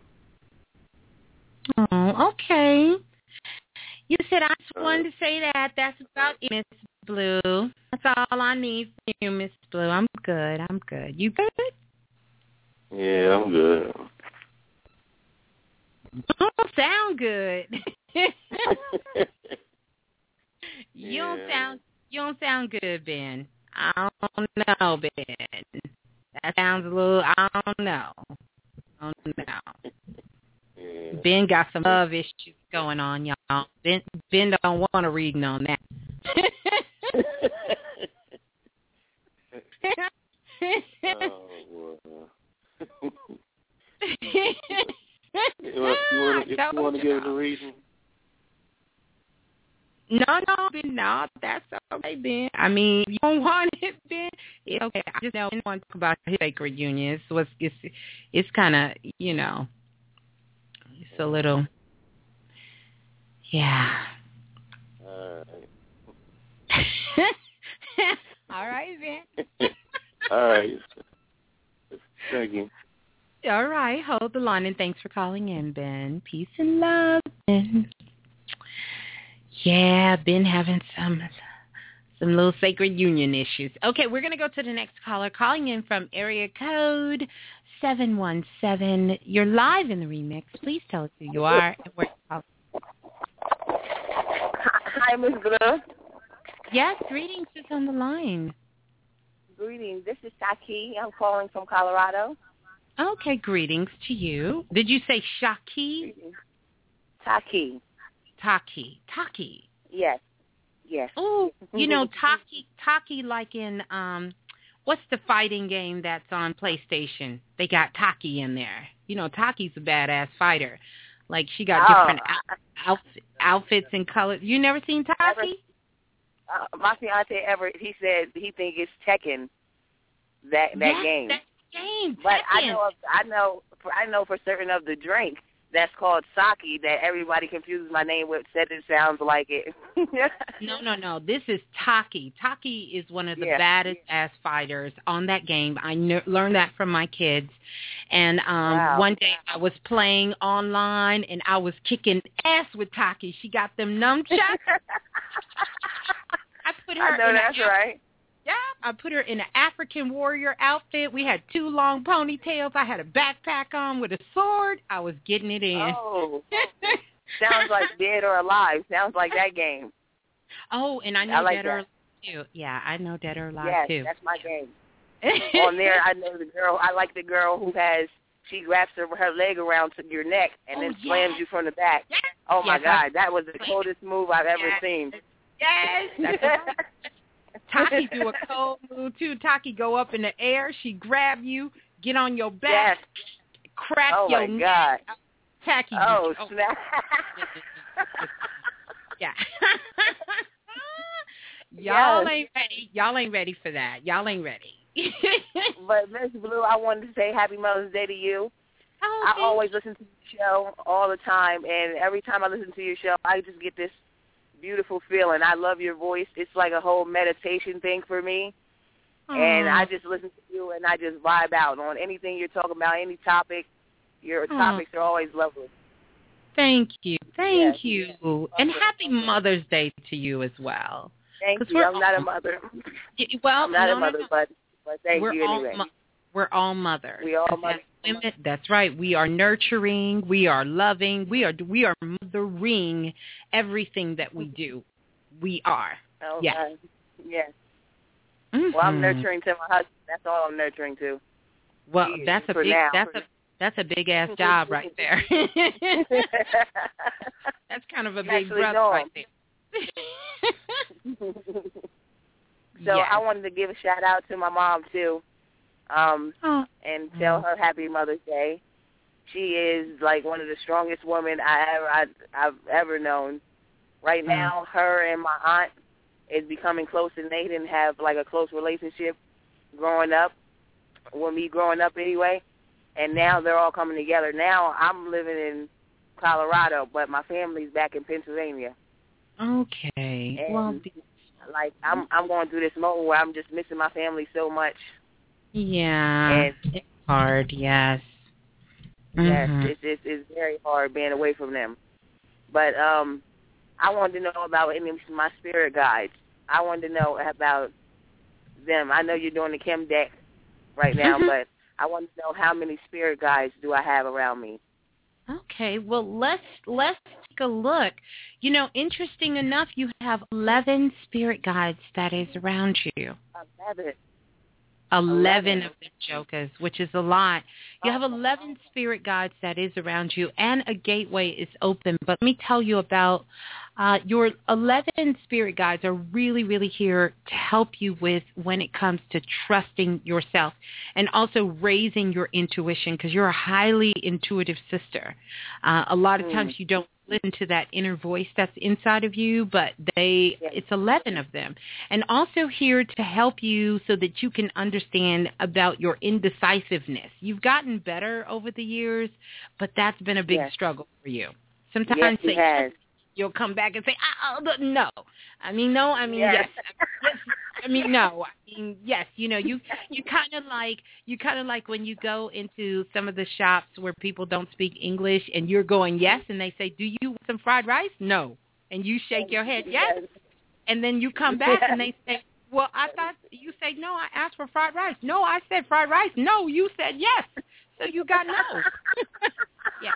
Oh, okay. You said I just wanted to say that. That's about it, Miss Blue. That's all I need from you, Miss Blue. I'm good. I'm good. You good? Yeah, I'm good. You don't sound good. you yeah. don't sound. You don't sound good, Ben. I don't know, Ben. That sounds a little. I don't know. I don't know. Yeah. Ben got some love issues going on, y'all. Ben, Ben don't want to read on that. oh, well. you want to give it a reason? No, no, Ben, no, that's okay, Ben. I mean, if you don't want it, Ben, it's okay. I just don't want to talk about his sacred union. So it's, it's, it's kind of, you know, it's a little, yeah. All right. All right, Ben. All right. Thank you. All right. Hold the line, and thanks for calling in, Ben. Peace and love, Ben. Yeah, been having some some little sacred union issues. Okay, we're going to go to the next caller calling in from area code seven one seven. You're live in the remix. Please tell us who you are and where you're calling. Hi, Miz Blue. Yes, greetings is on the line. Greetings. This is Taki. I'm calling from Colorado. Okay, greetings to you. Did you say Shaki? Taki. Taki. Taki. Yes. Yes. Oh, you know, Taki, Taki like in, um, what's the fighting game that's on PlayStation? They got Taki in there. You know, Taki's a badass fighter. Like, she got oh. different out, outfit, outfits and colors. You never seen Taki? Uh, my fiance ever, he said he think it's Tekken, that that yes, game. That game. But Tekken. I know, I know, I know for certain of the drink that's called sake that everybody confuses my name with. Said it sounds like it. no, no, no. This is Taki. Taki is one of the yeah. baddest ass fighters on that game. I kn- learned that from my kids. And um wow. one day I was playing online and I was kicking ass with Taki. She got them nunchucks. I put her I know in that's a, right. Yeah, I put her in an African warrior outfit. We had two long ponytails. I had a backpack on with a sword. I was getting it in. Oh, sounds like Dead or Alive. Sounds like that game. Oh, and I know I like Dead that. or Alive too. Yeah, I know Dead or Alive yes, too. That's my game. On there, I know the girl. I like the girl who has. She wraps her, her leg around to your neck and oh, then yes. slams you from the back. Yes. Oh my yes, God, I, that was the coldest move I've ever yes. seen. Yes. That's right. Taki do a cold move too. Taki go up in the air. She grab you, get on your back, yes. crack oh your my neck. God. Taki. Oh, oh. snap. yeah. Y'all yes. ain't ready. Y'all ain't ready for that. Y'all ain't ready. But Miss Blue, I wanted to say Happy Mother's Day to you. Oh, I always listen to your show all the time, and every time I listen to your show, I just get this beautiful feeling. I love your voice. It's like a whole meditation thing for me. Aww. And I just listen to you, and I just vibe out on anything you're talking about, any topic. Your Aww. topics are always lovely. Thank you. Thank yes. you. And happy Mother's Day to you as well. Thank you. I'm not a mother. Well, I'm not no, a mother, no, no. but, but thank we're you all anyway. Mo- we're all mothers. We all mothers. Women, that's right. We are nurturing. We are loving. We are we are mothering everything that we do. We are. Oh, yes. God. Yes. Mm-hmm. Well, I'm nurturing to my husband. That's all I'm nurturing to. Well, He, that's a for big now. that's a That's a big ass job right there. That's kind of a big brother right there. So yes. I wanted to give a shout out to my mom too, um, oh. and tell her Happy Mother's Day. She is like one of the strongest women I ever I, I've ever known. Right now, her and my aunt is becoming close, and they didn't have like a close relationship growing up, with me growing up anyway. And now they're all coming together. Now I'm living in Colorado, but my family's back in Pennsylvania. Okay. And well, like I'm I'm going through this moment where I'm just missing my family so much. Yeah. And it's hard. Yes. Yes, mm-hmm. it's, it's it's very hard being away from them. But um, I wanted to know about any of my spirit guides. I wanted to know about them. I know you're doing the Kim deck right now, mm-hmm. but I want to know how many spirit guides do I have around me. Okay, well let's let's take a look. You know, interesting enough, you have eleven spirit guides that is around you. Eleven. Eleven of them jokers, which is a lot. You have eleven spirit guides that is around you, and a gateway is open. But let me tell you about uh, your eleven spirit guides are really, really here to help you with when it comes to trusting yourself and also raising your intuition, because you're a highly intuitive sister. Uh, a lot of mm. times you don't listen to that inner voice that's inside of you, but they yes. it's eleven of them. And also here to help you so that you can understand about your indecisiveness. You've gotten better over the years, but that's been a big yes. struggle for you. Sometimes yes, say, has. you'll come back and say, oh, no. I mean, no, I mean, yes. yes. I mean, no. I mean, yes, you know, you you kind of like, you kind of like when you go into some of the shops where people don't speak English and you're going, yes, and they say, do you want some fried rice? No. And you shake your head, yes. And then you come back and they say, well, I thought you said, no, I asked for fried rice. No, I said fried rice. No, you said yes. So you got no. yeah.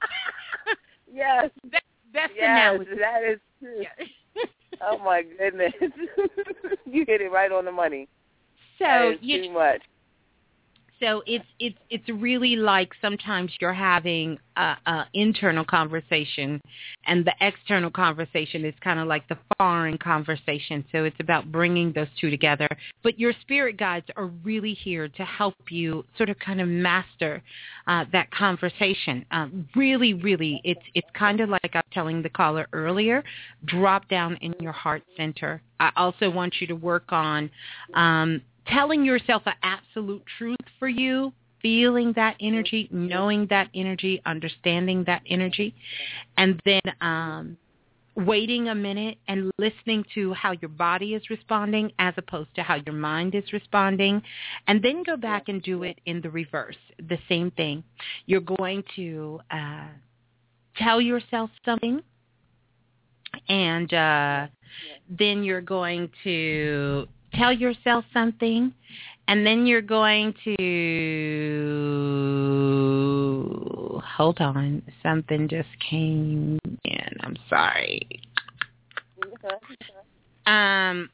Yes. Best, best yes, analogy. that is true. Yeah. Oh, my goodness. You hit it right on the money. So that is you, too much. So it's it's it's really like sometimes you're having a, a internal conversation, and the external conversation is kind of like the foreign conversation. So it's about bringing those two together. But your spirit guides are really here to help you sort of kind of master uh, that conversation. Um, really, really, it's it's kind of like I was telling the caller earlier. Drop down in your heart center. I also want you to work on. Um, telling yourself an absolute truth for you, feeling that energy, knowing that energy, understanding that energy, and then um, waiting a minute and listening to how your body is responding as opposed to how your mind is responding, and then go back and do it in the reverse, the same thing. You're going to uh, tell yourself something, and uh, then you're going to tell yourself something, and then you're going to, hold on, something just came in. I'm sorry. Um,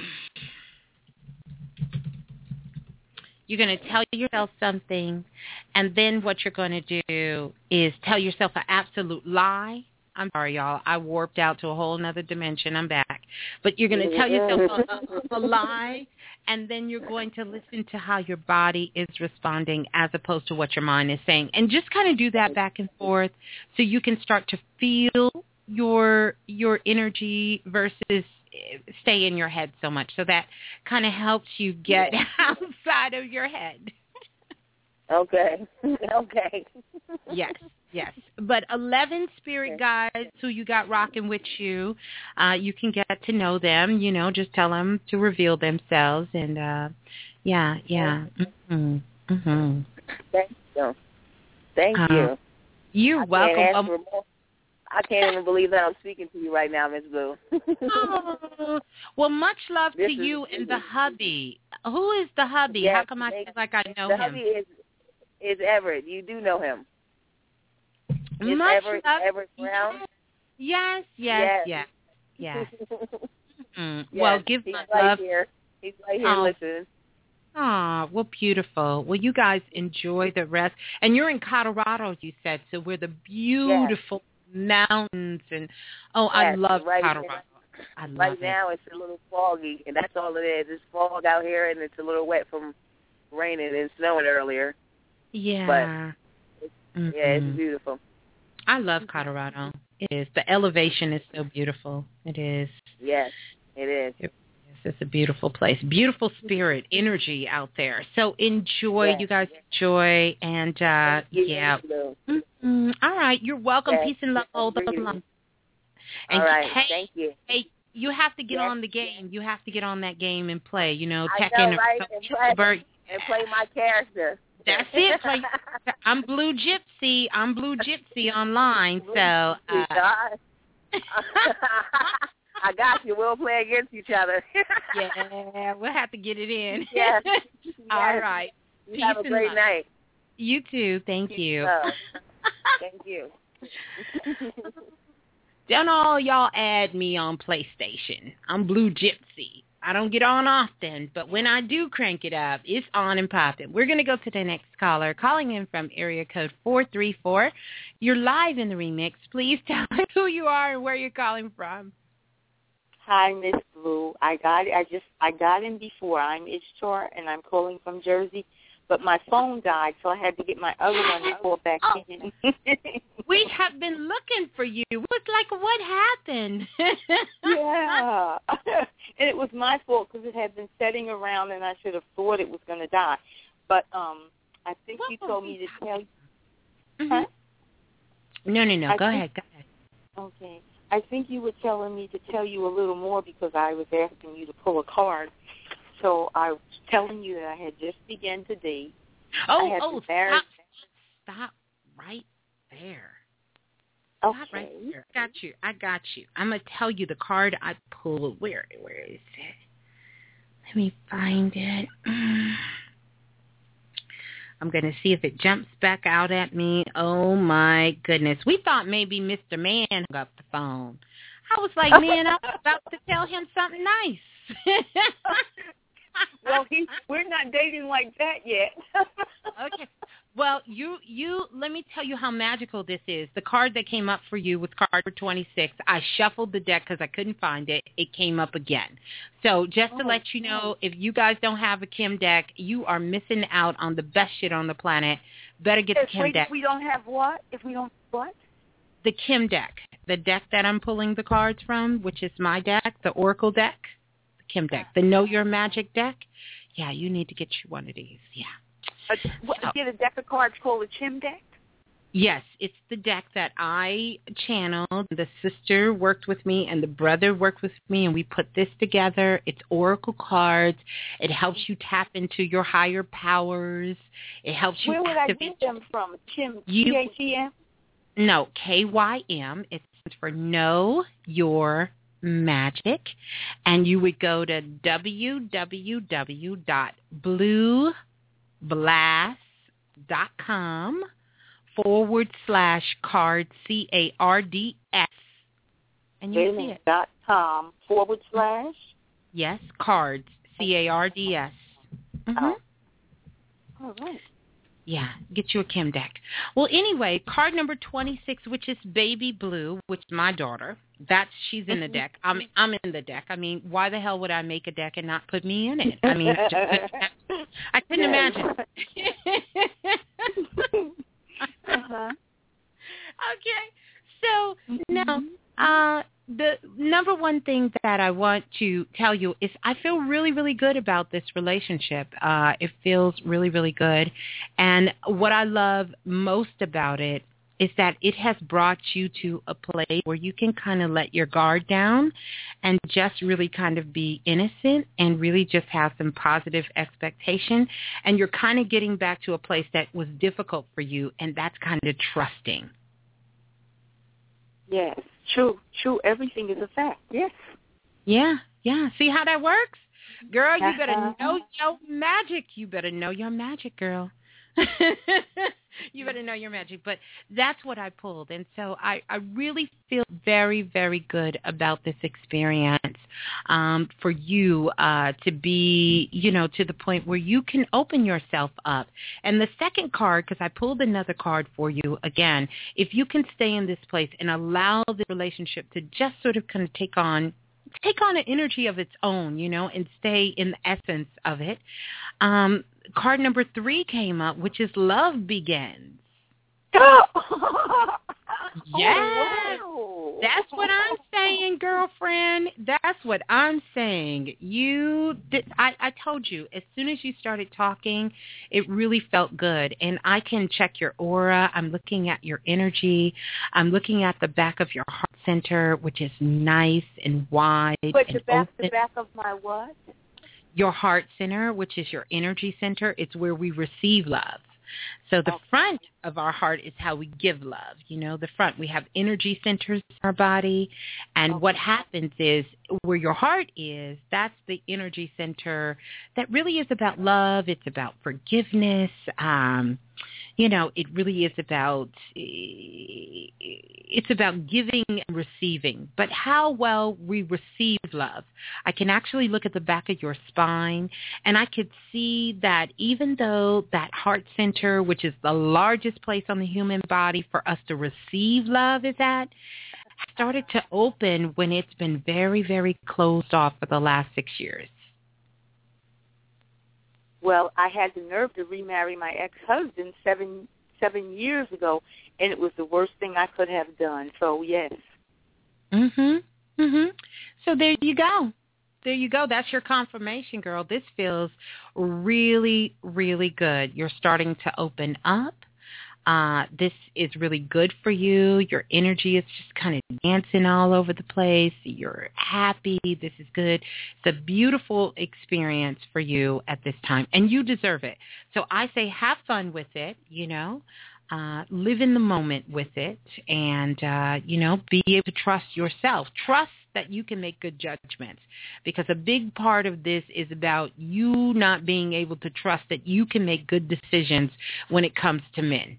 you're going to tell yourself something, and then what you're going to do is tell yourself an absolute lie. I'm sorry, y'all. I warped out to a whole nother dimension. I'm back. But you're going to tell yourself a, a, a lie, and then you're going to listen to how your body is responding as opposed to what your mind is saying. And just kind of do that back and forth so you can start to feel your your energy versus stay in your head so much. So that kind of helps you get outside of your head. Okay. Okay. Yes. Yes, but eleven spirit guides who you got rocking with you, uh, you can get to know them, you know, just tell them to reveal themselves. And, uh, yeah, yeah. Mm-hmm. Mm-hmm. Thank you. Thank uh, you. You're I welcome. Can't Um, more, I can't even believe that I'm speaking to you right now, Miz Blue. oh, well, much love this to is, you and the hubby. Who is the hubby? Yes, How come I feel like I know the him? hubby is, is Everett. You do know him. Is Much Everett, love. Everett Brown? Yes, yes, yes, yes. yes. Mm. Yes, Well, give he's my right love. Here. He's right here Oh. listening. Ah, well, beautiful. Well, you guys enjoy the rest. And you're in Colorado, you said, so where the beautiful yes. mountains and, oh, yes, I love right Colorado. Now, I love right it. now it's a little foggy, and that's all it is. It's fog out here, and it's a little wet from raining and snowing earlier. Yeah. But, it's, mm-hmm. yeah, it's beautiful. I love Colorado. It is. The elevation is so beautiful. It is. Yes, it is. It, It's a beautiful place. Beautiful spirit, energy out there. So enjoy, yes, you guys yes. enjoy. And, uh, yeah. Mm-hmm. All right. You're welcome. Yes. Peace and love all the long. And all right. Hey, thank you. Hey, you have to get yes. on the game. You have to get on that game and play, you know. I Tekken know, right? And play, and play my character. That's it. Play. I'm Blue Gypsy. I'm Blue Gypsy online. So, uh, I got you. We'll play against each other. Yeah, we'll have to get it in. Yes. All right. You Peace have a great love. night. You too. Thank Peace you. Thank you. Don't all y'all add me on PlayStation. I'm Blue Gypsy. I don't get on often, but when I do crank it up, it's on and popping. We're going to go to the next caller, calling in from area code four three four. You're live in the remix. Please tell us who you are and where you're calling from. Hi, Miss Blue. I got I just I got in before. I'm Ishtar, and I'm calling from Jersey, but my phone died, so I had to get my other one to call back oh. in. We have been looking for you. It was like, what happened? Yeah, and it was my fault because it had been setting around, and I should have thought it was going to die. But um, I think what you told me to tell you. Mm-hmm. Huh? No, no, no. I go think, ahead. Go ahead. Okay. I think you were telling me to tell you a little more because I was asking you to pull a card. So I was telling you that I had just begun to date. Oh, I had oh, stop. Stop right there. Okay. Stop right there. I got you. I got you. I'm going to tell you the card I pulled. Where, where is it? Let me find it. I'm going to see if it jumps back out at me. Oh, my goodness. We thought maybe Mister Man hung up the phone. I was like, man, I was about to tell him something nice. Well, he, we're not dating like that yet. Okay. Well, you, you, let me tell you how magical this is. The card that came up for you was card twenty-six. I shuffled the deck because I couldn't find it. It came up again. So just to oh, let you know, if you guys don't have a Kim deck, you are missing out on the best shit on the planet. Better get if the Kim we, deck. If we don't have what? If we don't what? The Kim deck. The deck that I'm pulling the cards from, which is my deck, the Oracle deck. The Kim deck. The Know Your Magic deck. Yeah, you need to get you one of these. Yeah. Uh, what, so, get a deck of cards called a Chim deck? Yes, it's the deck that I channeled. The sister worked with me and the brother worked with me, and we put this together. It's Oracle cards. It helps you tap into your higher powers. It helps you Where would activate. I get them from? Chim, you, T H E M? No, K Y M. It stands for Know Your Magic. And you would go to w w w dot blue blast dot com forward slash card, C A R D S. And you see it. Dot com forward slash? Yes, cards, C A R D S. Mm-hmm. Oh. All right. Yeah, get you a Kim deck. Well, anyway, card number twenty-six, which is Baby Blue, which is my daughter. That's she's in the deck. I'm I'm in the deck. I mean, why the hell would I make a deck and not put me in it? I mean, I, just couldn't, I couldn't imagine. uh-huh. Okay, so now uh, the number one thing that I want to tell you is I feel really, really good about this relationship. Uh, it feels really, really good. And what I love most about it is that it has brought you to a place where you can kind of let your guard down and just really kind of be innocent and really just have some positive expectation. And you're kind of getting back to a place that was difficult for you, and that's kind of trusting. Yes, true, true. Everything is a fact. Yes. Yeah, yeah. See how that works? Girl, you better know your magic. You better know your magic, girl. You better know your magic. But that's what I pulled. And so I, I really feel very, very good about this experience. um, for you uh, to be, you know, to the point where you can open yourself up. And the second card, because I pulled another card for you, again, if you can stay in this place and allow the relationship to just sort of kind of take on take on an energy of its own, you know, and stay in the essence of it. Um, card number three came up, which is love begins. Yes, oh, wow. That's what I'm saying, girlfriend. That's what I'm saying. You did. I, I told you, as soon as you started talking, it really felt good. And I can check your aura. I'm looking at your energy. I'm looking at the back of your heart center, which is nice and wide. But and the back, open. the back of my what? Your heart center, which is your energy center. It's where we receive love. So the front of our heart is how we give love. You know, the front, we have energy centers in our body. And what happens is where your heart is, that's the energy center that really is about love. It's about forgiveness. Um, you know, it really is about, it's about giving and receiving. But how well we receive love. I can actually look at the back of your spine, and I could see that even though that heart center, which is the largest place on the human body for us to receive love is at, started to open when it's been very, very closed off for the last six years. Well, I had the nerve to remarry my ex-husband seven seven years ago, and it was the worst thing I could have done. So, yes. Mhm. Mhm. So there you go. There you go. That's your confirmation, girl. This feels really, really good. You're starting to open up. Uh, this is really good for you. Your energy is just kind of dancing all over the place. You're happy. This is good. It's a beautiful experience for you at this time, and you deserve it. So I say have fun with it, you know. Uh, live in the moment with it, and, uh, you know, be able to trust yourself. Trust that you can make good judgments, because a big part of this is about you not being able to trust that you can make good decisions when it comes to men.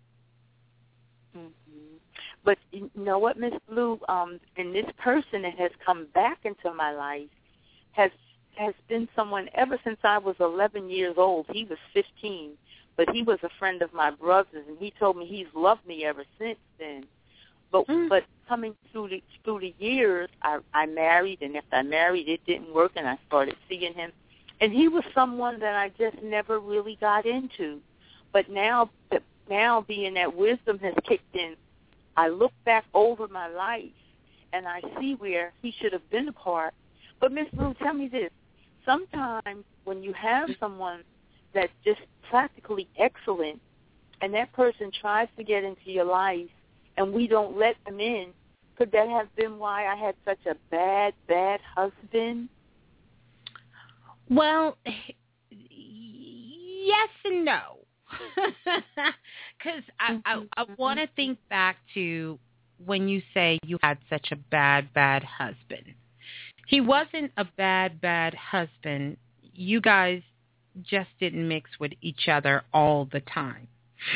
But you know what, Miss Blue, um, and this person that has come back into my life has has been someone ever since I was eleven years old. He was fifteen, but he was a friend of my brother's, and he told me he's loved me ever since then. But mm. but coming through the through the years, I, I married, and after I married, it didn't work, and I started seeing him, and he was someone that I just never really got into. But now, now being that wisdom has kicked in, I look back over my life, and I see where he should have been a part. But, Miss Blue, tell me this. Sometimes when you have someone that's just practically excellent, and that person tries to get into your life, and we don't let them in, could that have been why I had such a bad, bad husband? Well, yes and no. Because I, I, I want to think back to when you say you had such a bad, bad husband. He wasn't a bad, bad husband. You guys just didn't mix with each other all the time.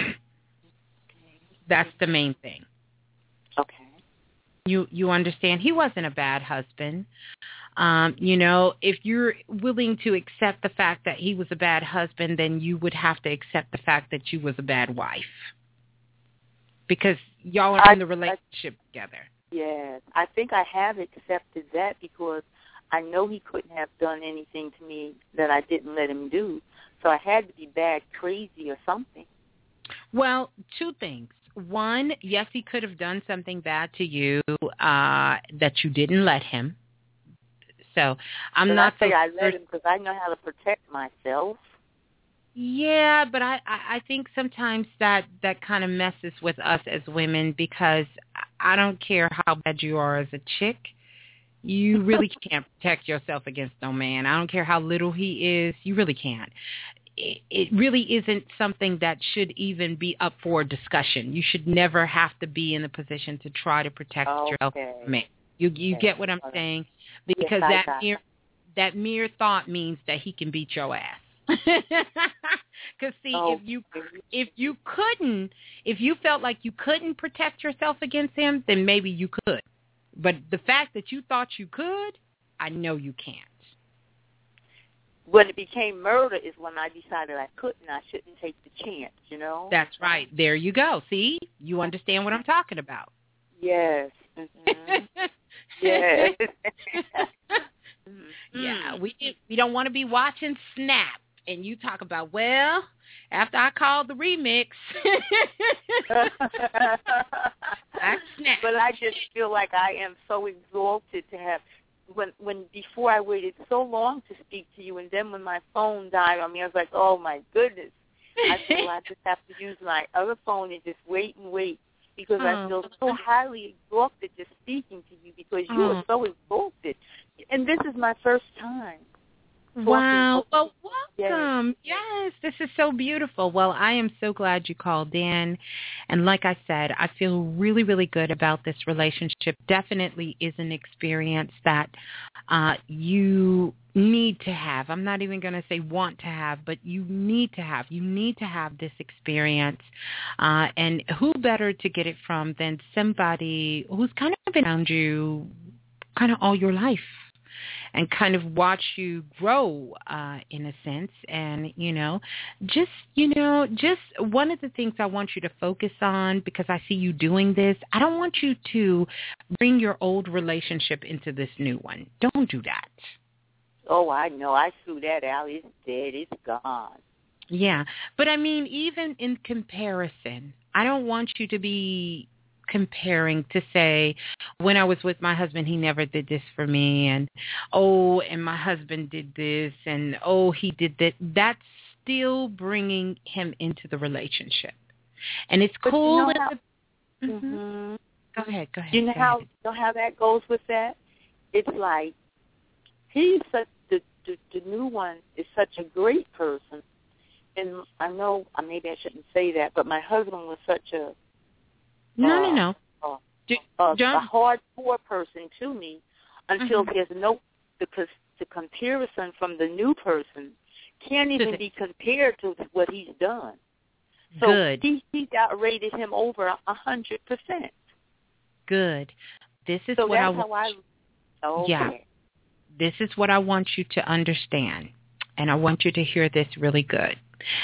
That's the main thing. Okay. You you understand? He wasn't a bad husband. Um, you know, if you're willing to accept the fact that he was a bad husband, then you would have to accept the fact that you was a bad wife, because y'all are I, in the relationship I, together. Yes, I think I have accepted that because I know he couldn't have done anything to me that I didn't let him do. So I had to be bad, crazy, or something. Well, two things. One, yes, he could have done something bad to you uh, that you didn't let him. So I'm but not. I say so I let him because I know how to protect myself. Yeah, but I, I think sometimes that, that kind of messes with us as women, because I don't care how bad you are as a chick. You really can't protect yourself against no man. I don't care how little he is. You really can't. It, it really isn't something that should even be up for discussion. You should never have to be in a position to try to protect okay. yourself from man. You you okay. get what I'm saying? Because yes, that mere that mere thought means that he can beat your ass. Because see, oh. if you if you couldn't, if you felt like you couldn't protect yourself against him, then maybe you could. But the fact that you thought you could, I know you can't. When it became murder is when I decided I couldn't. I shouldn't take the chance, you know? That's right. There you go. See? You understand what I'm talking about. Yes. Mm-hmm. Yes. Yeah, we we don't want to be watching Snap, and you talk about, well, after I called the remix, I snapped. But I just feel like I am so exalted to have, when when before I waited so long to speak to you, and then when my phone died on me, I was like, oh, my goodness. I feel I just have to use my other phone and just wait and wait, because oh. I feel so highly exhausted just speaking to you, because you oh. are so exhausted. And this is my first time. Wow. Well, welcome. Yes. yes, this is so beautiful. Well, I am so glad you called in. And like I said, I feel really, really good about this relationship. Definitely is an experience that uh, you need to have. I'm not even going to say want to have, but you need to have. You need to have this experience. Uh, and who better to get it from than somebody who's kind of been around you kind of all your life, and kind of watch you grow, uh, in a sense. And, you know, just, you know, just one of the things I want you to focus on, because I see you doing this, I don't want you to bring your old relationship into this new one. Don't do that. Oh, I know. I threw that out. It's dead. It's gone. Yeah. But, I mean, even in comparison, I don't want you to be comparing to say, when I was with my husband, he never did this for me, and oh, and my husband did this, and oh, he did that. That's still bringing him into the relationship, and it's but cool. You know how, the, mm-hmm. Mm-hmm. Go ahead, go ahead. You know go how ahead. you know how that goes with that? It's like he's such the, the the new one is such a great person, and I know maybe I shouldn't say that, but my husband was such a No, uh, no, no. Uh, Do, uh, don't. a hardcore person to me until Mm-hmm. there's no the, the comparison from the new person can't even be compared to what he's done. So Good. he he outrated him over a hundred percent. Good. This is so what that's I want. How I, okay. Yeah. This is what I want you to understand, and I want you to hear this really good.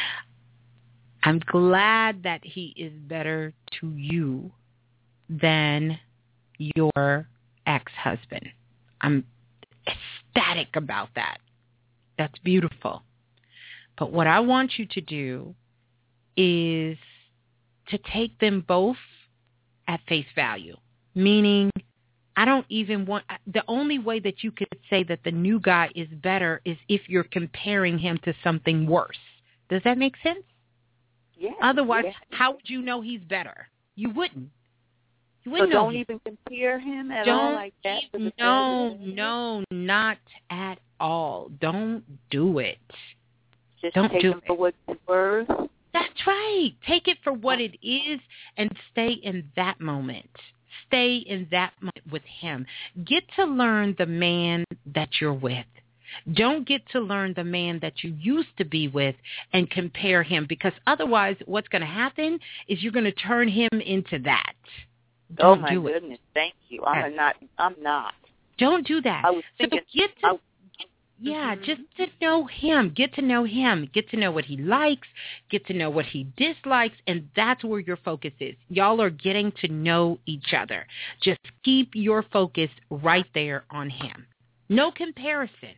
I'm glad that he is better to you than your ex-husband. I'm ecstatic about that. That's beautiful. But what I want you to do is to take them both at face value, meaning I don't even want – the only way that you could say that the new guy is better is if you're comparing him to something worse. Does that make sense? Yeah. Otherwise, yeah. how would you know he's better? You wouldn't. You So wouldn't don't know even compare him at don't all like that? Even, no, no, not at all. Don't do it. Just don't take do him it. for what it's worth? That's right. Take it for what it is and stay in that moment. Stay in that moment with him. Get to learn the man that you're with. Don't get to learn the man that you used to be with and compare him, because otherwise what's going to happen is you're going to turn him into that. Don't oh, my do goodness. It. Thank you. I'm not. I'm not. Don't do that. I was thinking, so get to, I, yeah, mm-hmm. just to know him. Get to know him. Get to know what he likes. Get to know what he dislikes, and that's where your focus is. Y'all are getting to know each other. Just keep your focus right there on him. No comparison.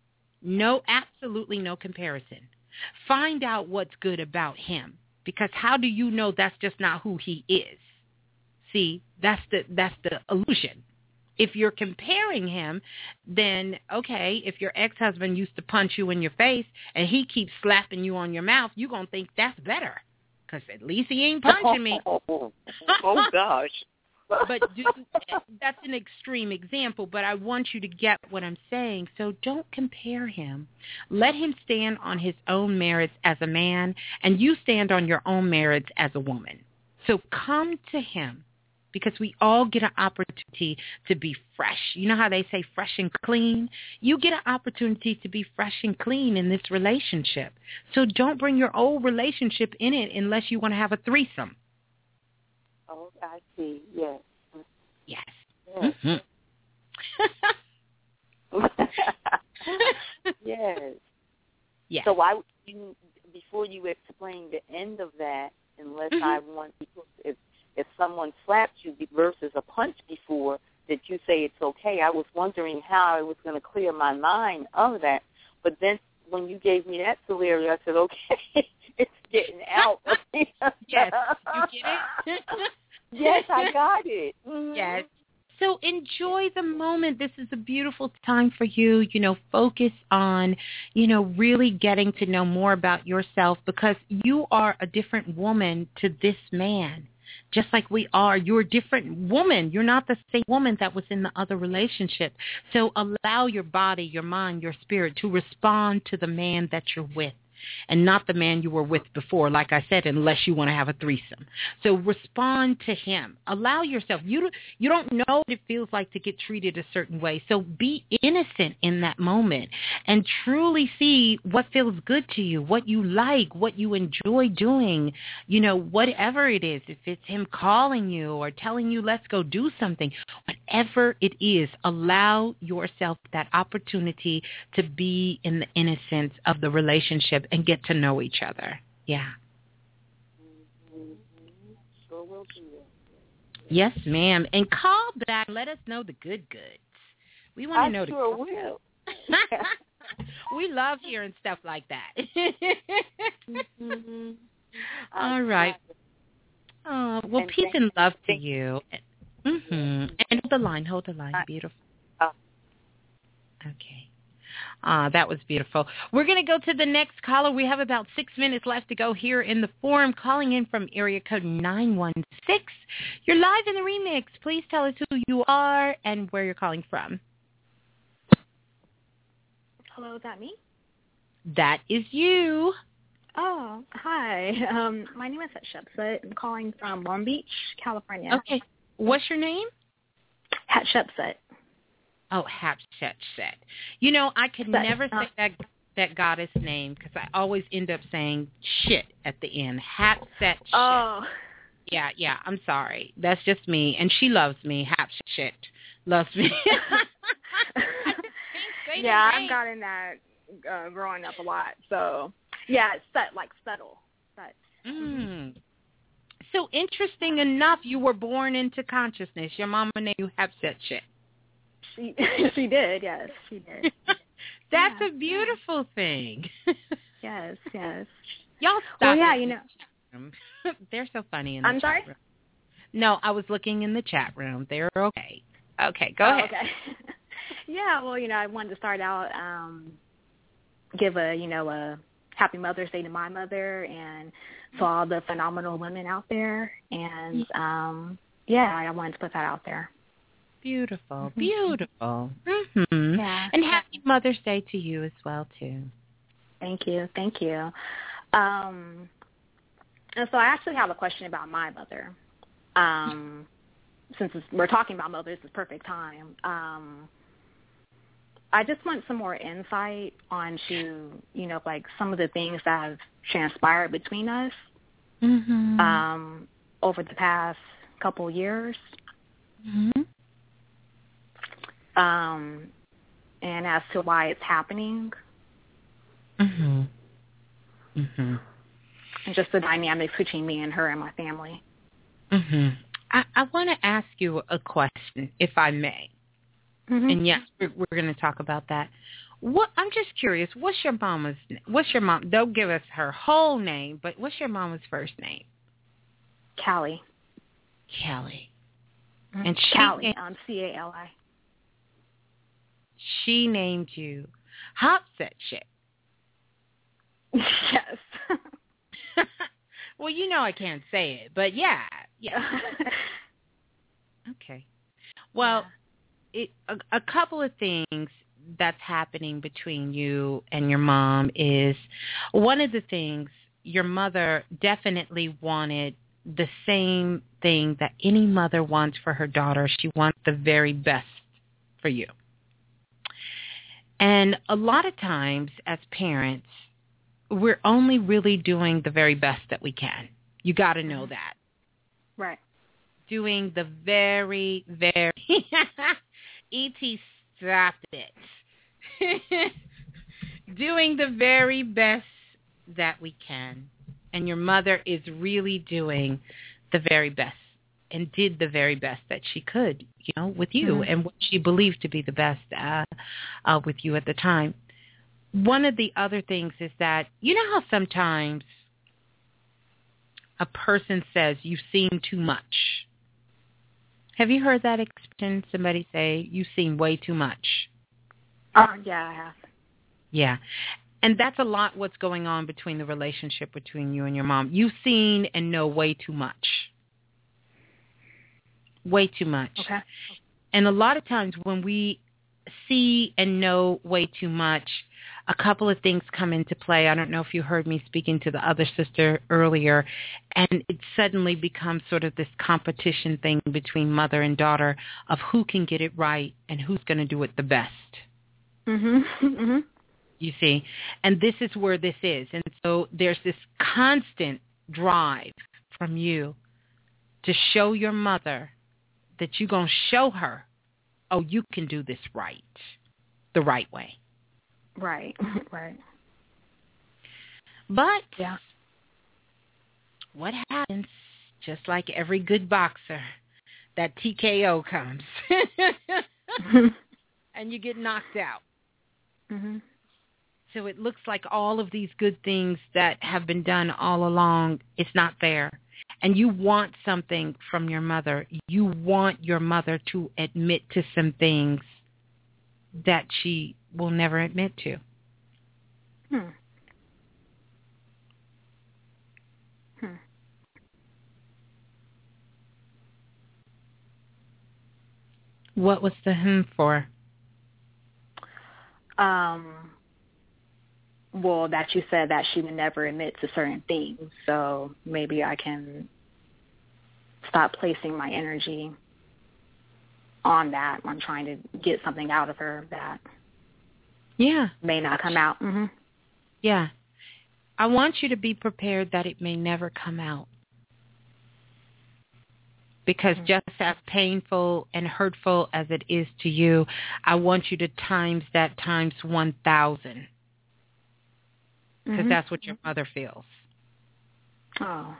No, absolutely no comparison. Find out what's good about him, because how do you know that's just not who he is? See, that's the that's the illusion. If you're comparing him, then, okay, if your ex-husband used to punch you in your face and he keeps slapping you on your mouth, you're going to think that's better, because at least he ain't punching me. oh, gosh. But do, that's an extreme example, but I want you to get what I'm saying. So don't compare him. Let him stand on his own merits as a man, and you stand on your own merits as a woman. So come to him, because we all get an opportunity to be fresh. You know how they say fresh and clean? You get an opportunity to be fresh and clean in this relationship. So don't bring your old relationship in it unless you want to have a threesome. Oh, I see. Yes. Yes. yes. Mm-hmm. Yes. Yes. So I, you, before you explain the end of that, unless Mhm. I want, because if if someone slapped you versus a punch before, that you say it's okay. I was wondering how I was going to clear my mind of that. But then when you gave me that scenario, I said, okay, it's getting out. Yes, you get it? Yes, I got it. Mm-hmm. Yes. So enjoy the moment. This is a beautiful time for you. You know, focus on, you know, really getting to know more about yourself, because you are a different woman to this man. Just like we are, you're a different woman. You're not the same woman that was in the other relationship. So allow your body, your mind, your spirit to respond to the man that you're with, and not the man you were with before, like I said, unless you want to have a threesome. So respond to him. Allow yourself. You, you don't know what it feels like to get treated a certain way. So be innocent in that moment and truly see what feels good to you, what you like, what you enjoy doing, you know, whatever it is. If it's him calling you or telling you, let's go do something, whatever it is, allow yourself that opportunity to be in the innocence of the relationship and get to know each other. Yeah. Mm-hmm. Sure will do it. Yes, ma'am. And call back. Let us know the good goods. We want to I know sure the good. will. We love hearing stuff like that. Mm-hmm. All right. Oh, well, And peace thank- and love to thank- you. Mm-hmm. And hold the line. Hold the line. Beautiful. Oh. Okay. Ah, that was beautiful. We're going to go to the next caller. We have about six minutes left to go here in the forum, calling in from area code nine one six. You're live in the remix. Please tell us who you are and where you're calling from. Hello, is that me? That is you. Oh, hi. Um, my name is Hatshepsut. I'm calling from Long Beach, California. Okay. What's your name? Hatshepsut. Oh, Hatshepsut. You know, I could But, never uh, say that that goddess name because I always end up saying shit at the end. Hatshepsut. Oh. Yeah, yeah. I'm sorry. That's just me, and she loves me. Hatshepsut loves me. Yeah, I've gotten that uh, growing up a lot. So, yeah, it's set, like subtle. But, Mm. So interesting enough, you were born into consciousness. Your mama named you Hatshepsut. She she did, yes, she did. That's Yeah. a beautiful thing. Yes, yes. Y'all stop. Well, yeah, it. you know. They're so funny in the I'm chat sorry? room. No, I was looking in the chat room. They're okay. Okay, go Oh, ahead. okay. Yeah, well, you know, I wanted to start out, um, give a, you know, a happy Mother's Day to my mother and to all the phenomenal women out there. And, um, yeah, I wanted to put that out there. Beautiful, beautiful. Mm-hmm. Yeah. And happy Mother's Day to you as well, too. Thank you, thank you. Um, and so I actually have a question about my mother. Um, since it's, we're talking about mothers, it's perfect time. Um, I just want some more insight onto, you know, like some of the things that have transpired between us Mm-hmm. um, over the past couple years. Mm-hmm. Um, and as to why it's happening. Mm-hmm. Mm-hmm. And just the dynamics between me and her and my family. Mm-hmm. I, I want to ask you a question, if I may. Mm-hmm. And yes, we're, we're going to talk about that. What I'm just curious. What's your mama's? What's your mom? Don't give us her whole name, but what's your mama's first name? Callie. Kelly. Mm-hmm. And she Callie. named, Um, C A L I. she named you Hatshepsut. Yes. Well, you know I can't say it, but yeah, yeah. Okay. Well, it, a, a couple of things that's happening between you and your mom is one of the things your mother definitely wanted the same thing that any mother wants for her daughter. She wants the very best for you. And a lot of times as parents, we're only really doing the very best that we can. You got to know that. Right. Doing the very, very, E T, stop it. doing the very best that we can. And your mother is really doing the very best and did the very best that she could, you know, with you mm-hmm. and what she believed to be the best uh, uh, with you at the time. One of the other things is that, you know how sometimes a person says, you've seen too much. Have you heard that expression? Somebody say, you've seen way too much. Oh, yeah, I have. Yeah. And that's a lot what's going on between the relationship between you and your mom. You've seen and know way too much. Way too much. Okay. And a lot of times when we see and know way too much, a couple of things come into play. I don't know if you heard me speaking to the other sister earlier, and it suddenly becomes sort of this competition thing between mother and daughter of who can get it right and who's going to do it the best. Mhm. Mhm. You see, and this is where this is. And so there's this constant drive from you to show your mother that you're going to show her, oh, you can do this right, the right way. Right, right. But yeah. what happens, just like every good boxer, that T K O comes and you get knocked out. Mm-hmm. So it looks like all of these good things that have been done all along, it's not there. And you want something from your mother. You want your mother to admit to some things that she will never admit to. Hmm. Hmm. What was the hmm for? Um, well, that you said that she would never admit to certain things, so maybe I can stop placing my energy on that. I'm trying to get something out of her that yeah may not come out. Mm-hmm. Yeah. I want you to be prepared that it may never come out. Because mm-hmm. just as painful and hurtful as it is to you, I want you to times that times one thousand. Because mm-hmm. that's what your mother feels. Oh.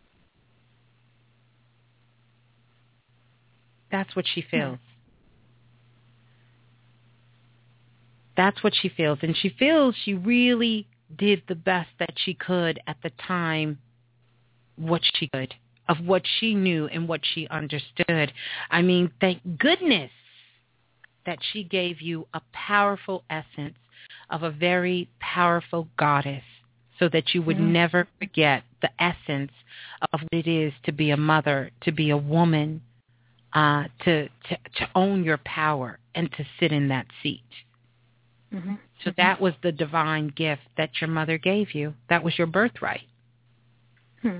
That's what she feels. That's what she feels. And she feels she really did the best that she could at the time, what she could, of what she knew and what she understood. I mean, thank goodness that she gave you a powerful essence of a very powerful goddess so that you would mm-hmm. never forget the essence of what it is to be a mother, to be a woman, uh, to, to, to own your power and to sit in that seat. Mm-hmm. So that was the divine gift that your mother gave you. That was your birthright. Hmm.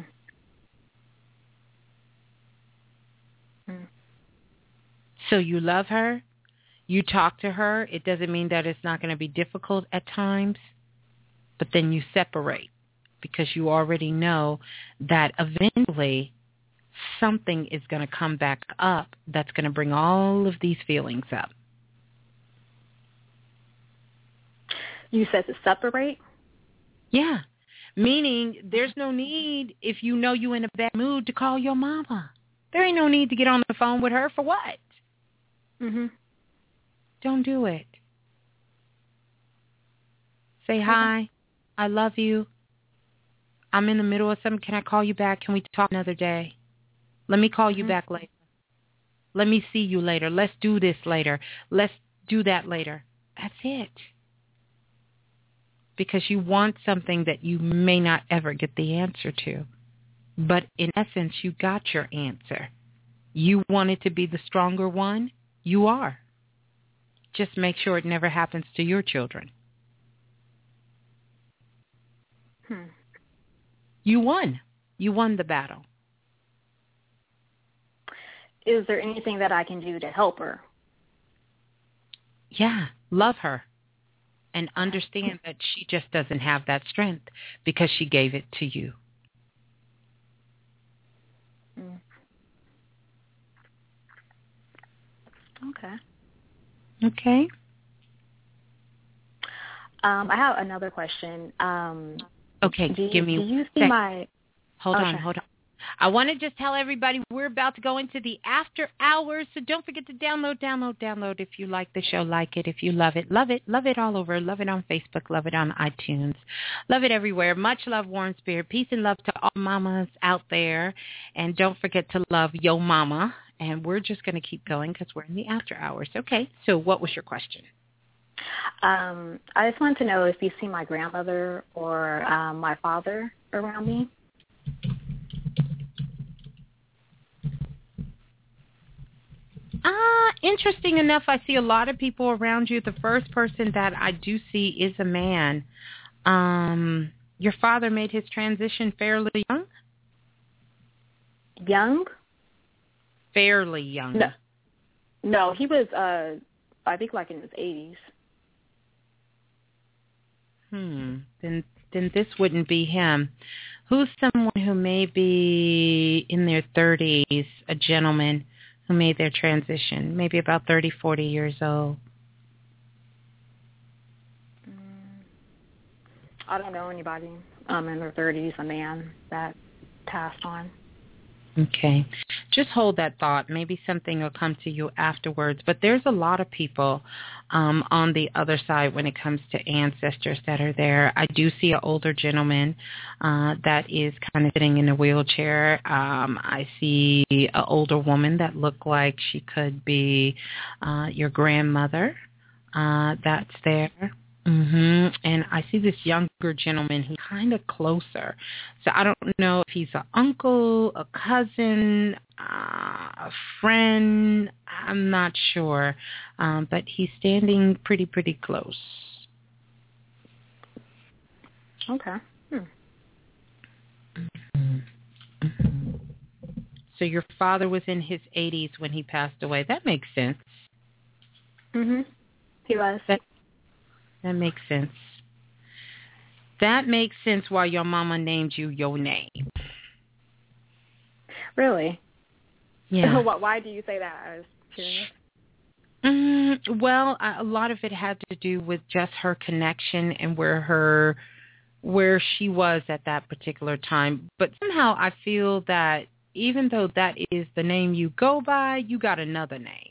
Hmm. So you love her. You talk to her. It doesn't mean that it's not going to be difficult at times, but then you separate because you already know that eventually something is going to come back up that's going to bring all of these feelings up. You said to separate? Yeah. Meaning there's no need, if you know you're in a bad mood, to call your mama. There ain't no need to get on the phone with her for what? Mhm. Don't do it. Say hi. I love you. I'm in the middle of something. Can I call you back? Can we talk another day? Let me call you mm-hmm. back later. Let me see you later. Let's do this later. Let's do that later. That's it. Because you want something that you may not ever get the answer to. But in essence, you got your answer. You wanted to be the stronger one. You are. Just make sure it never happens to your children. Hmm. You won. You won the battle. Is there anything that I can do to help her? Yeah, love her. And understand that she just doesn't have that strength because she gave it to you. Mm. Okay. Okay. Um, I have another question. Um, okay, do you, give me do you see sec- my... Hold oh, on, sure. hold on. I want to just tell everybody we're about to go into the after hours, so don't forget to download, download, download. If you like the show, like it. If you love it, love it. Love it all over. Love it on Facebook. Love it on iTunes. Love it everywhere. Much love, Warm Spirit. Peace and love to all mamas out there. And don't forget to love Yo Mama. And we're just going to keep going because we're in the after hours. Okay, so what was your question? Um, I just wanted to know if you see my grandmother or um, my father around me. Ah, interesting enough, I see a lot of people around you. The first person that I do see is a man. Um, your father made his transition fairly young? Young? Fairly young. No, no, he was, uh, I think, like in his eighties. Hmm. Then, then this wouldn't be him. Who's someone who may be in their thirties, a gentleman who made their transition, maybe about thirty, forty years old? I don't know anybody um, in their thirties, a man that passed on. Okay. Just hold that thought. Maybe something will come to you afterwards. But there's a lot of people um, on the other side when it comes to ancestors that are there. I do see an older gentleman uh, that is kind of sitting in a wheelchair. Um, I see an older woman that looked like she could be uh, your grandmother uh, that's there. Mm-hmm. And I see this younger gentleman. He's kind of closer. So I don't know if he's an uncle, a cousin, uh, a friend. I'm not sure. Um, but he's standing pretty, pretty close. Okay. Hmm. Mm-hmm. So your father was in his eighties when he passed away. That makes sense. Mm-hmm. He was. That That makes sense. That makes sense why your mama named you your name. Really? Yeah. What? Why do you say that? I was curious. Mm, well, a lot of it had to do with just her connection and where her, where she was at that particular time. But somehow I feel that even though that is the name you go by, you got another name.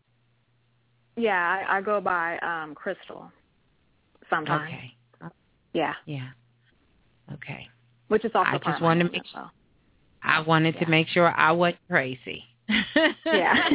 Yeah, I, I go by um, Crystal. Sometimes. Okay. Yeah. Yeah. Okay. Which is also I part just of my wanted to name, make so. I wanted Yeah. to make sure I wasn't crazy. Yeah.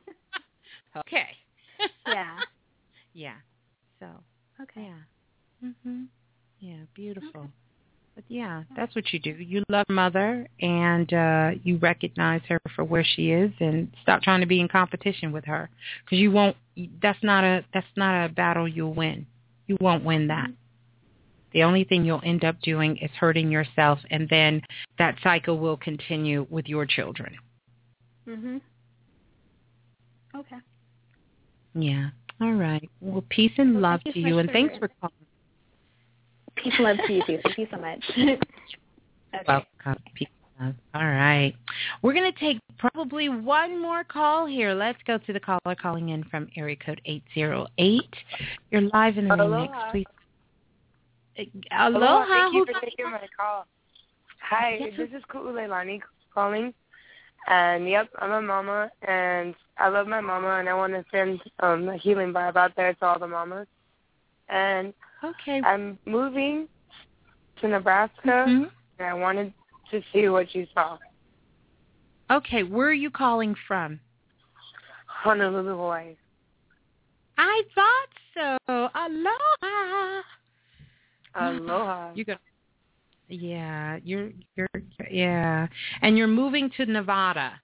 Okay. Yeah. Yeah. So. Okay. Yeah. Mhm. Yeah. Beautiful. But yeah, that's what you do. You love mother, and uh, you recognize her for where she is, and stop trying to be in competition with her, because you won't. That's not a. That's not a battle you'll win. You won't win that. The only thing you'll end up doing is hurting yourself, and then that cycle will continue with your children. Mhm. Okay. Yeah. All right. Well, peace and Well, love thank to you so you, much and for thanks your- for calling. Peace and love to you too. Thank you so much. Okay. Welcome. Peace and love. All right. We're going to take probably one more call here. Let's go to the caller calling in from area code eight zero eight. You're live in the remix, please. Aloha. Aloha. Thank you Who's for taking my call. Hi, Yes. this is Ku'ulelani calling. And, yep, I'm a mama, and I love my mama, and I want to send um, a healing vibe out there to all the mamas. And okay. I'm moving to Nebraska, Mm-hmm. and I wanted to see what you saw. Okay, where are you calling from? Honolulu, Hawaii. I thought so. Aloha. Aloha. You go. Yeah, you're you're yeah, and you're moving to Nevada.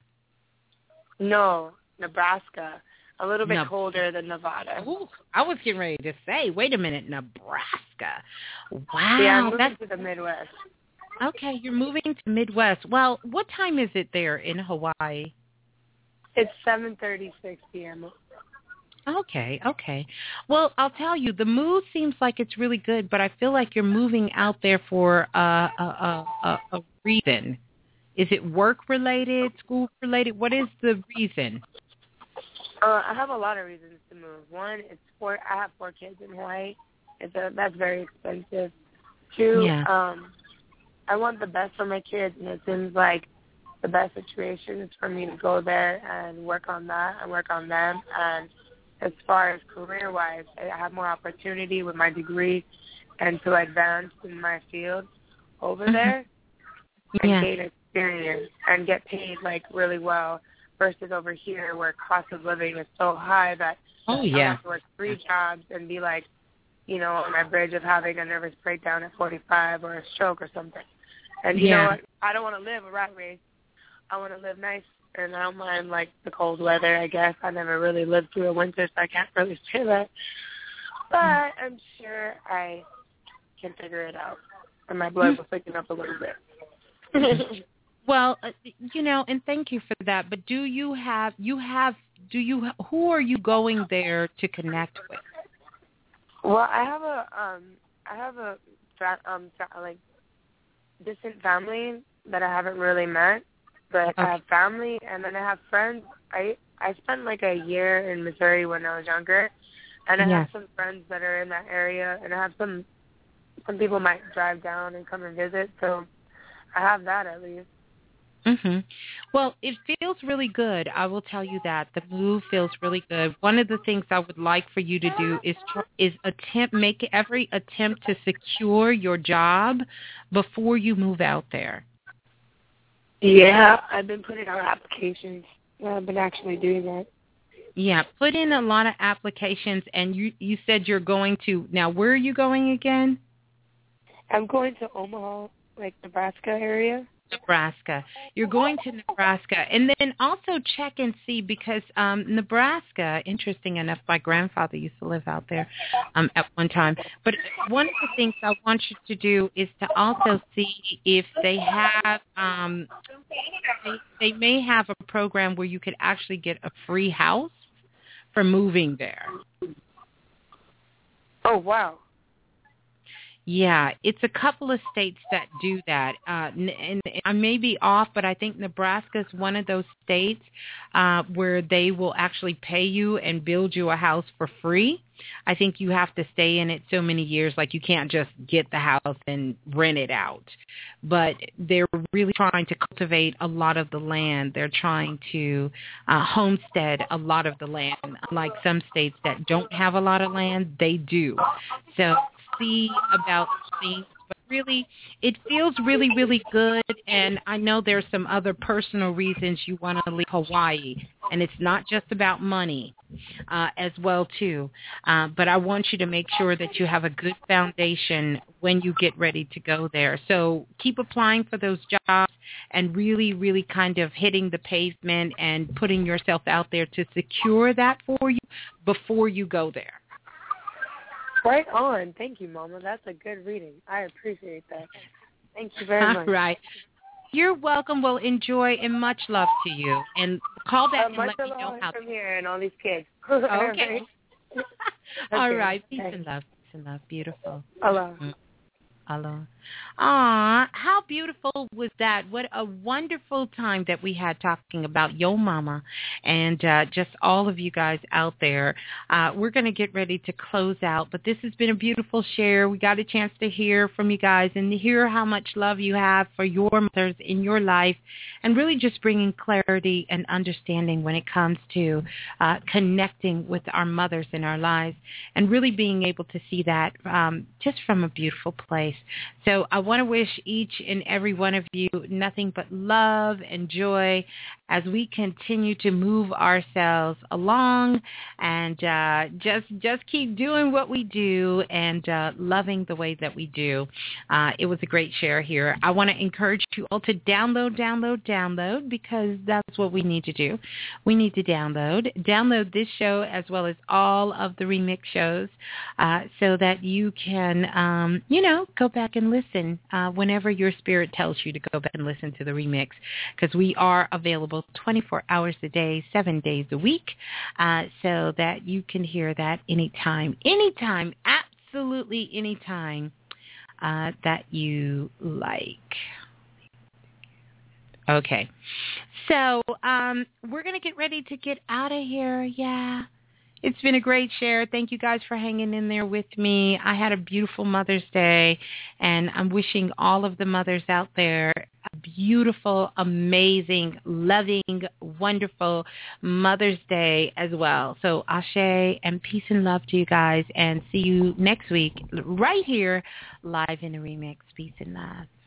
No, Nebraska. A little bit No. colder than Nevada. Ooh, I was getting ready to say, wait a minute, Nebraska. Wow, Yeah, I'm moving that's to the Midwest. okay. You're moving to Midwest. Well, what time is it there in Hawaii? It's seven thirty-six p.m. Okay, okay. Well, I'll tell you, the move seems like it's really good, but I feel like you're moving out there for uh, a, a, a, a reason. Is it work-related, school-related? What is the reason? Uh, I have a lot of reasons to move. One, it's four. I have four kids in Hawaii, It's a, that's very expensive. Two, Yeah. um, I want the best for my kids, and it seems like the best situation is for me to go there and work on that and work on them. And as far as career-wise, I have more opportunity with my degree and to advance in my field over Mm-hmm. there and Yeah. gain experience and get paid, like, really well versus over here where cost of living is so high that Oh, I yeah. have to work three jobs and be, like, you know, on my bridge of having a nervous breakdown at forty-five or a stroke or something. And you Yeah. know what? I don't want to live a rat race. I want to live nice, and I don't mind, like, the cold weather, I guess. I never really lived through a winter, so I can't really say that. But I'm sure I can figure it out. And my blood was picking up a little bit. Well, uh, you know, and thank you for that. But do you have, you have, do you, who are you going there to connect with? Well, I have a, um, I have a, fa- um, fa- like, distant family that I haven't really met. But Okay. I have family, and then I have friends. I I spent like a year in Missouri when I was younger, and I Yeah. have some friends that are in that area, and I have some some people might drive down and come and visit. So I have that at least. Mhm. Well, it feels really good. I will tell you that the move feels really good. One of the things I would like for you to do is try, is attempt make every attempt to secure your job before you move out there. Yeah, I've been putting out applications. I've been actually doing that. Yeah, put in a lot of applications, and you you said you're going to, now where are you going again? I'm going to Omaha, like Nebraska area. Nebraska. You're going to Nebraska. And then also check and see, because um, Nebraska, interesting enough, my grandfather used to live out there um, at one time. But one of the things I want you to do is to also see if they have, um, they, they may have a program where you could actually get a free house for moving there. Oh, wow. Yeah, it's a couple of states that do that. Uh, and, and I may be off, but I think Nebraska is one of those states uh, where they will actually pay you and build you a house for free. I think you have to stay in it so many years, like you can't just get the house and rent it out. But they're really trying to cultivate a lot of the land. They're trying to uh, homestead a lot of the land. Unlike some states that don't have a lot of land, they do. So see about things, but really it feels really, really good. And I know there's some other personal reasons you want to leave Hawaii, and it's not just about money uh, as well too. Uh, but I want you to make sure that you have a good foundation when you get ready to go there. So keep applying for those jobs and really, really kind of hitting the pavement and putting yourself out there to secure that for you before you go there. Right on. Thank you, Mama. That's a good reading. I appreciate that. Thank you very much. All right. You're welcome. Well, enjoy and much love to you. And call back uh, and much let me know how. from here and all these kids. Okay. All Okay. right. Peace Okay. and love. Peace and love. Beautiful. Hello. Mm. Hello. Aw, how beautiful was that? What a wonderful time that we had talking about Yo Mama and uh, just all of you guys out there. Uh, we're going to get ready to close out, but this has been a beautiful share. We got a chance to hear from you guys and to hear how much love you have for your mothers in your life and really just bringing clarity and understanding when it comes to uh, connecting with our mothers in our lives and really being able to see that um, just from a beautiful place. So I want to wish each and every one of you nothing but love and joy as we continue to move ourselves along and uh, just just keep doing what we do and uh, loving the way that we do. Uh, it was a great share here. I want to encourage you all to download, download, download, because that's what we need to do. We need to download. Download this show as well as all of the remix shows uh, so that you can, um, you know, go back and listen uh, whenever your spirit tells you to go back and listen to the remix, because we are available twenty-four hours a day, seven days a week, uh, so that you can hear that anytime, anytime, absolutely anytime uh, that you like. Okay. So um, we're going to get ready to get out of here. Yeah. It's been a great share. Thank you guys for hanging in there with me. I had a beautiful Mother's Day, and I'm wishing all of the mothers out there a beautiful, amazing, loving, wonderful Mother's Day as well. So ashe and peace and love to you guys, and see you next week right here live in the remix. Peace and love.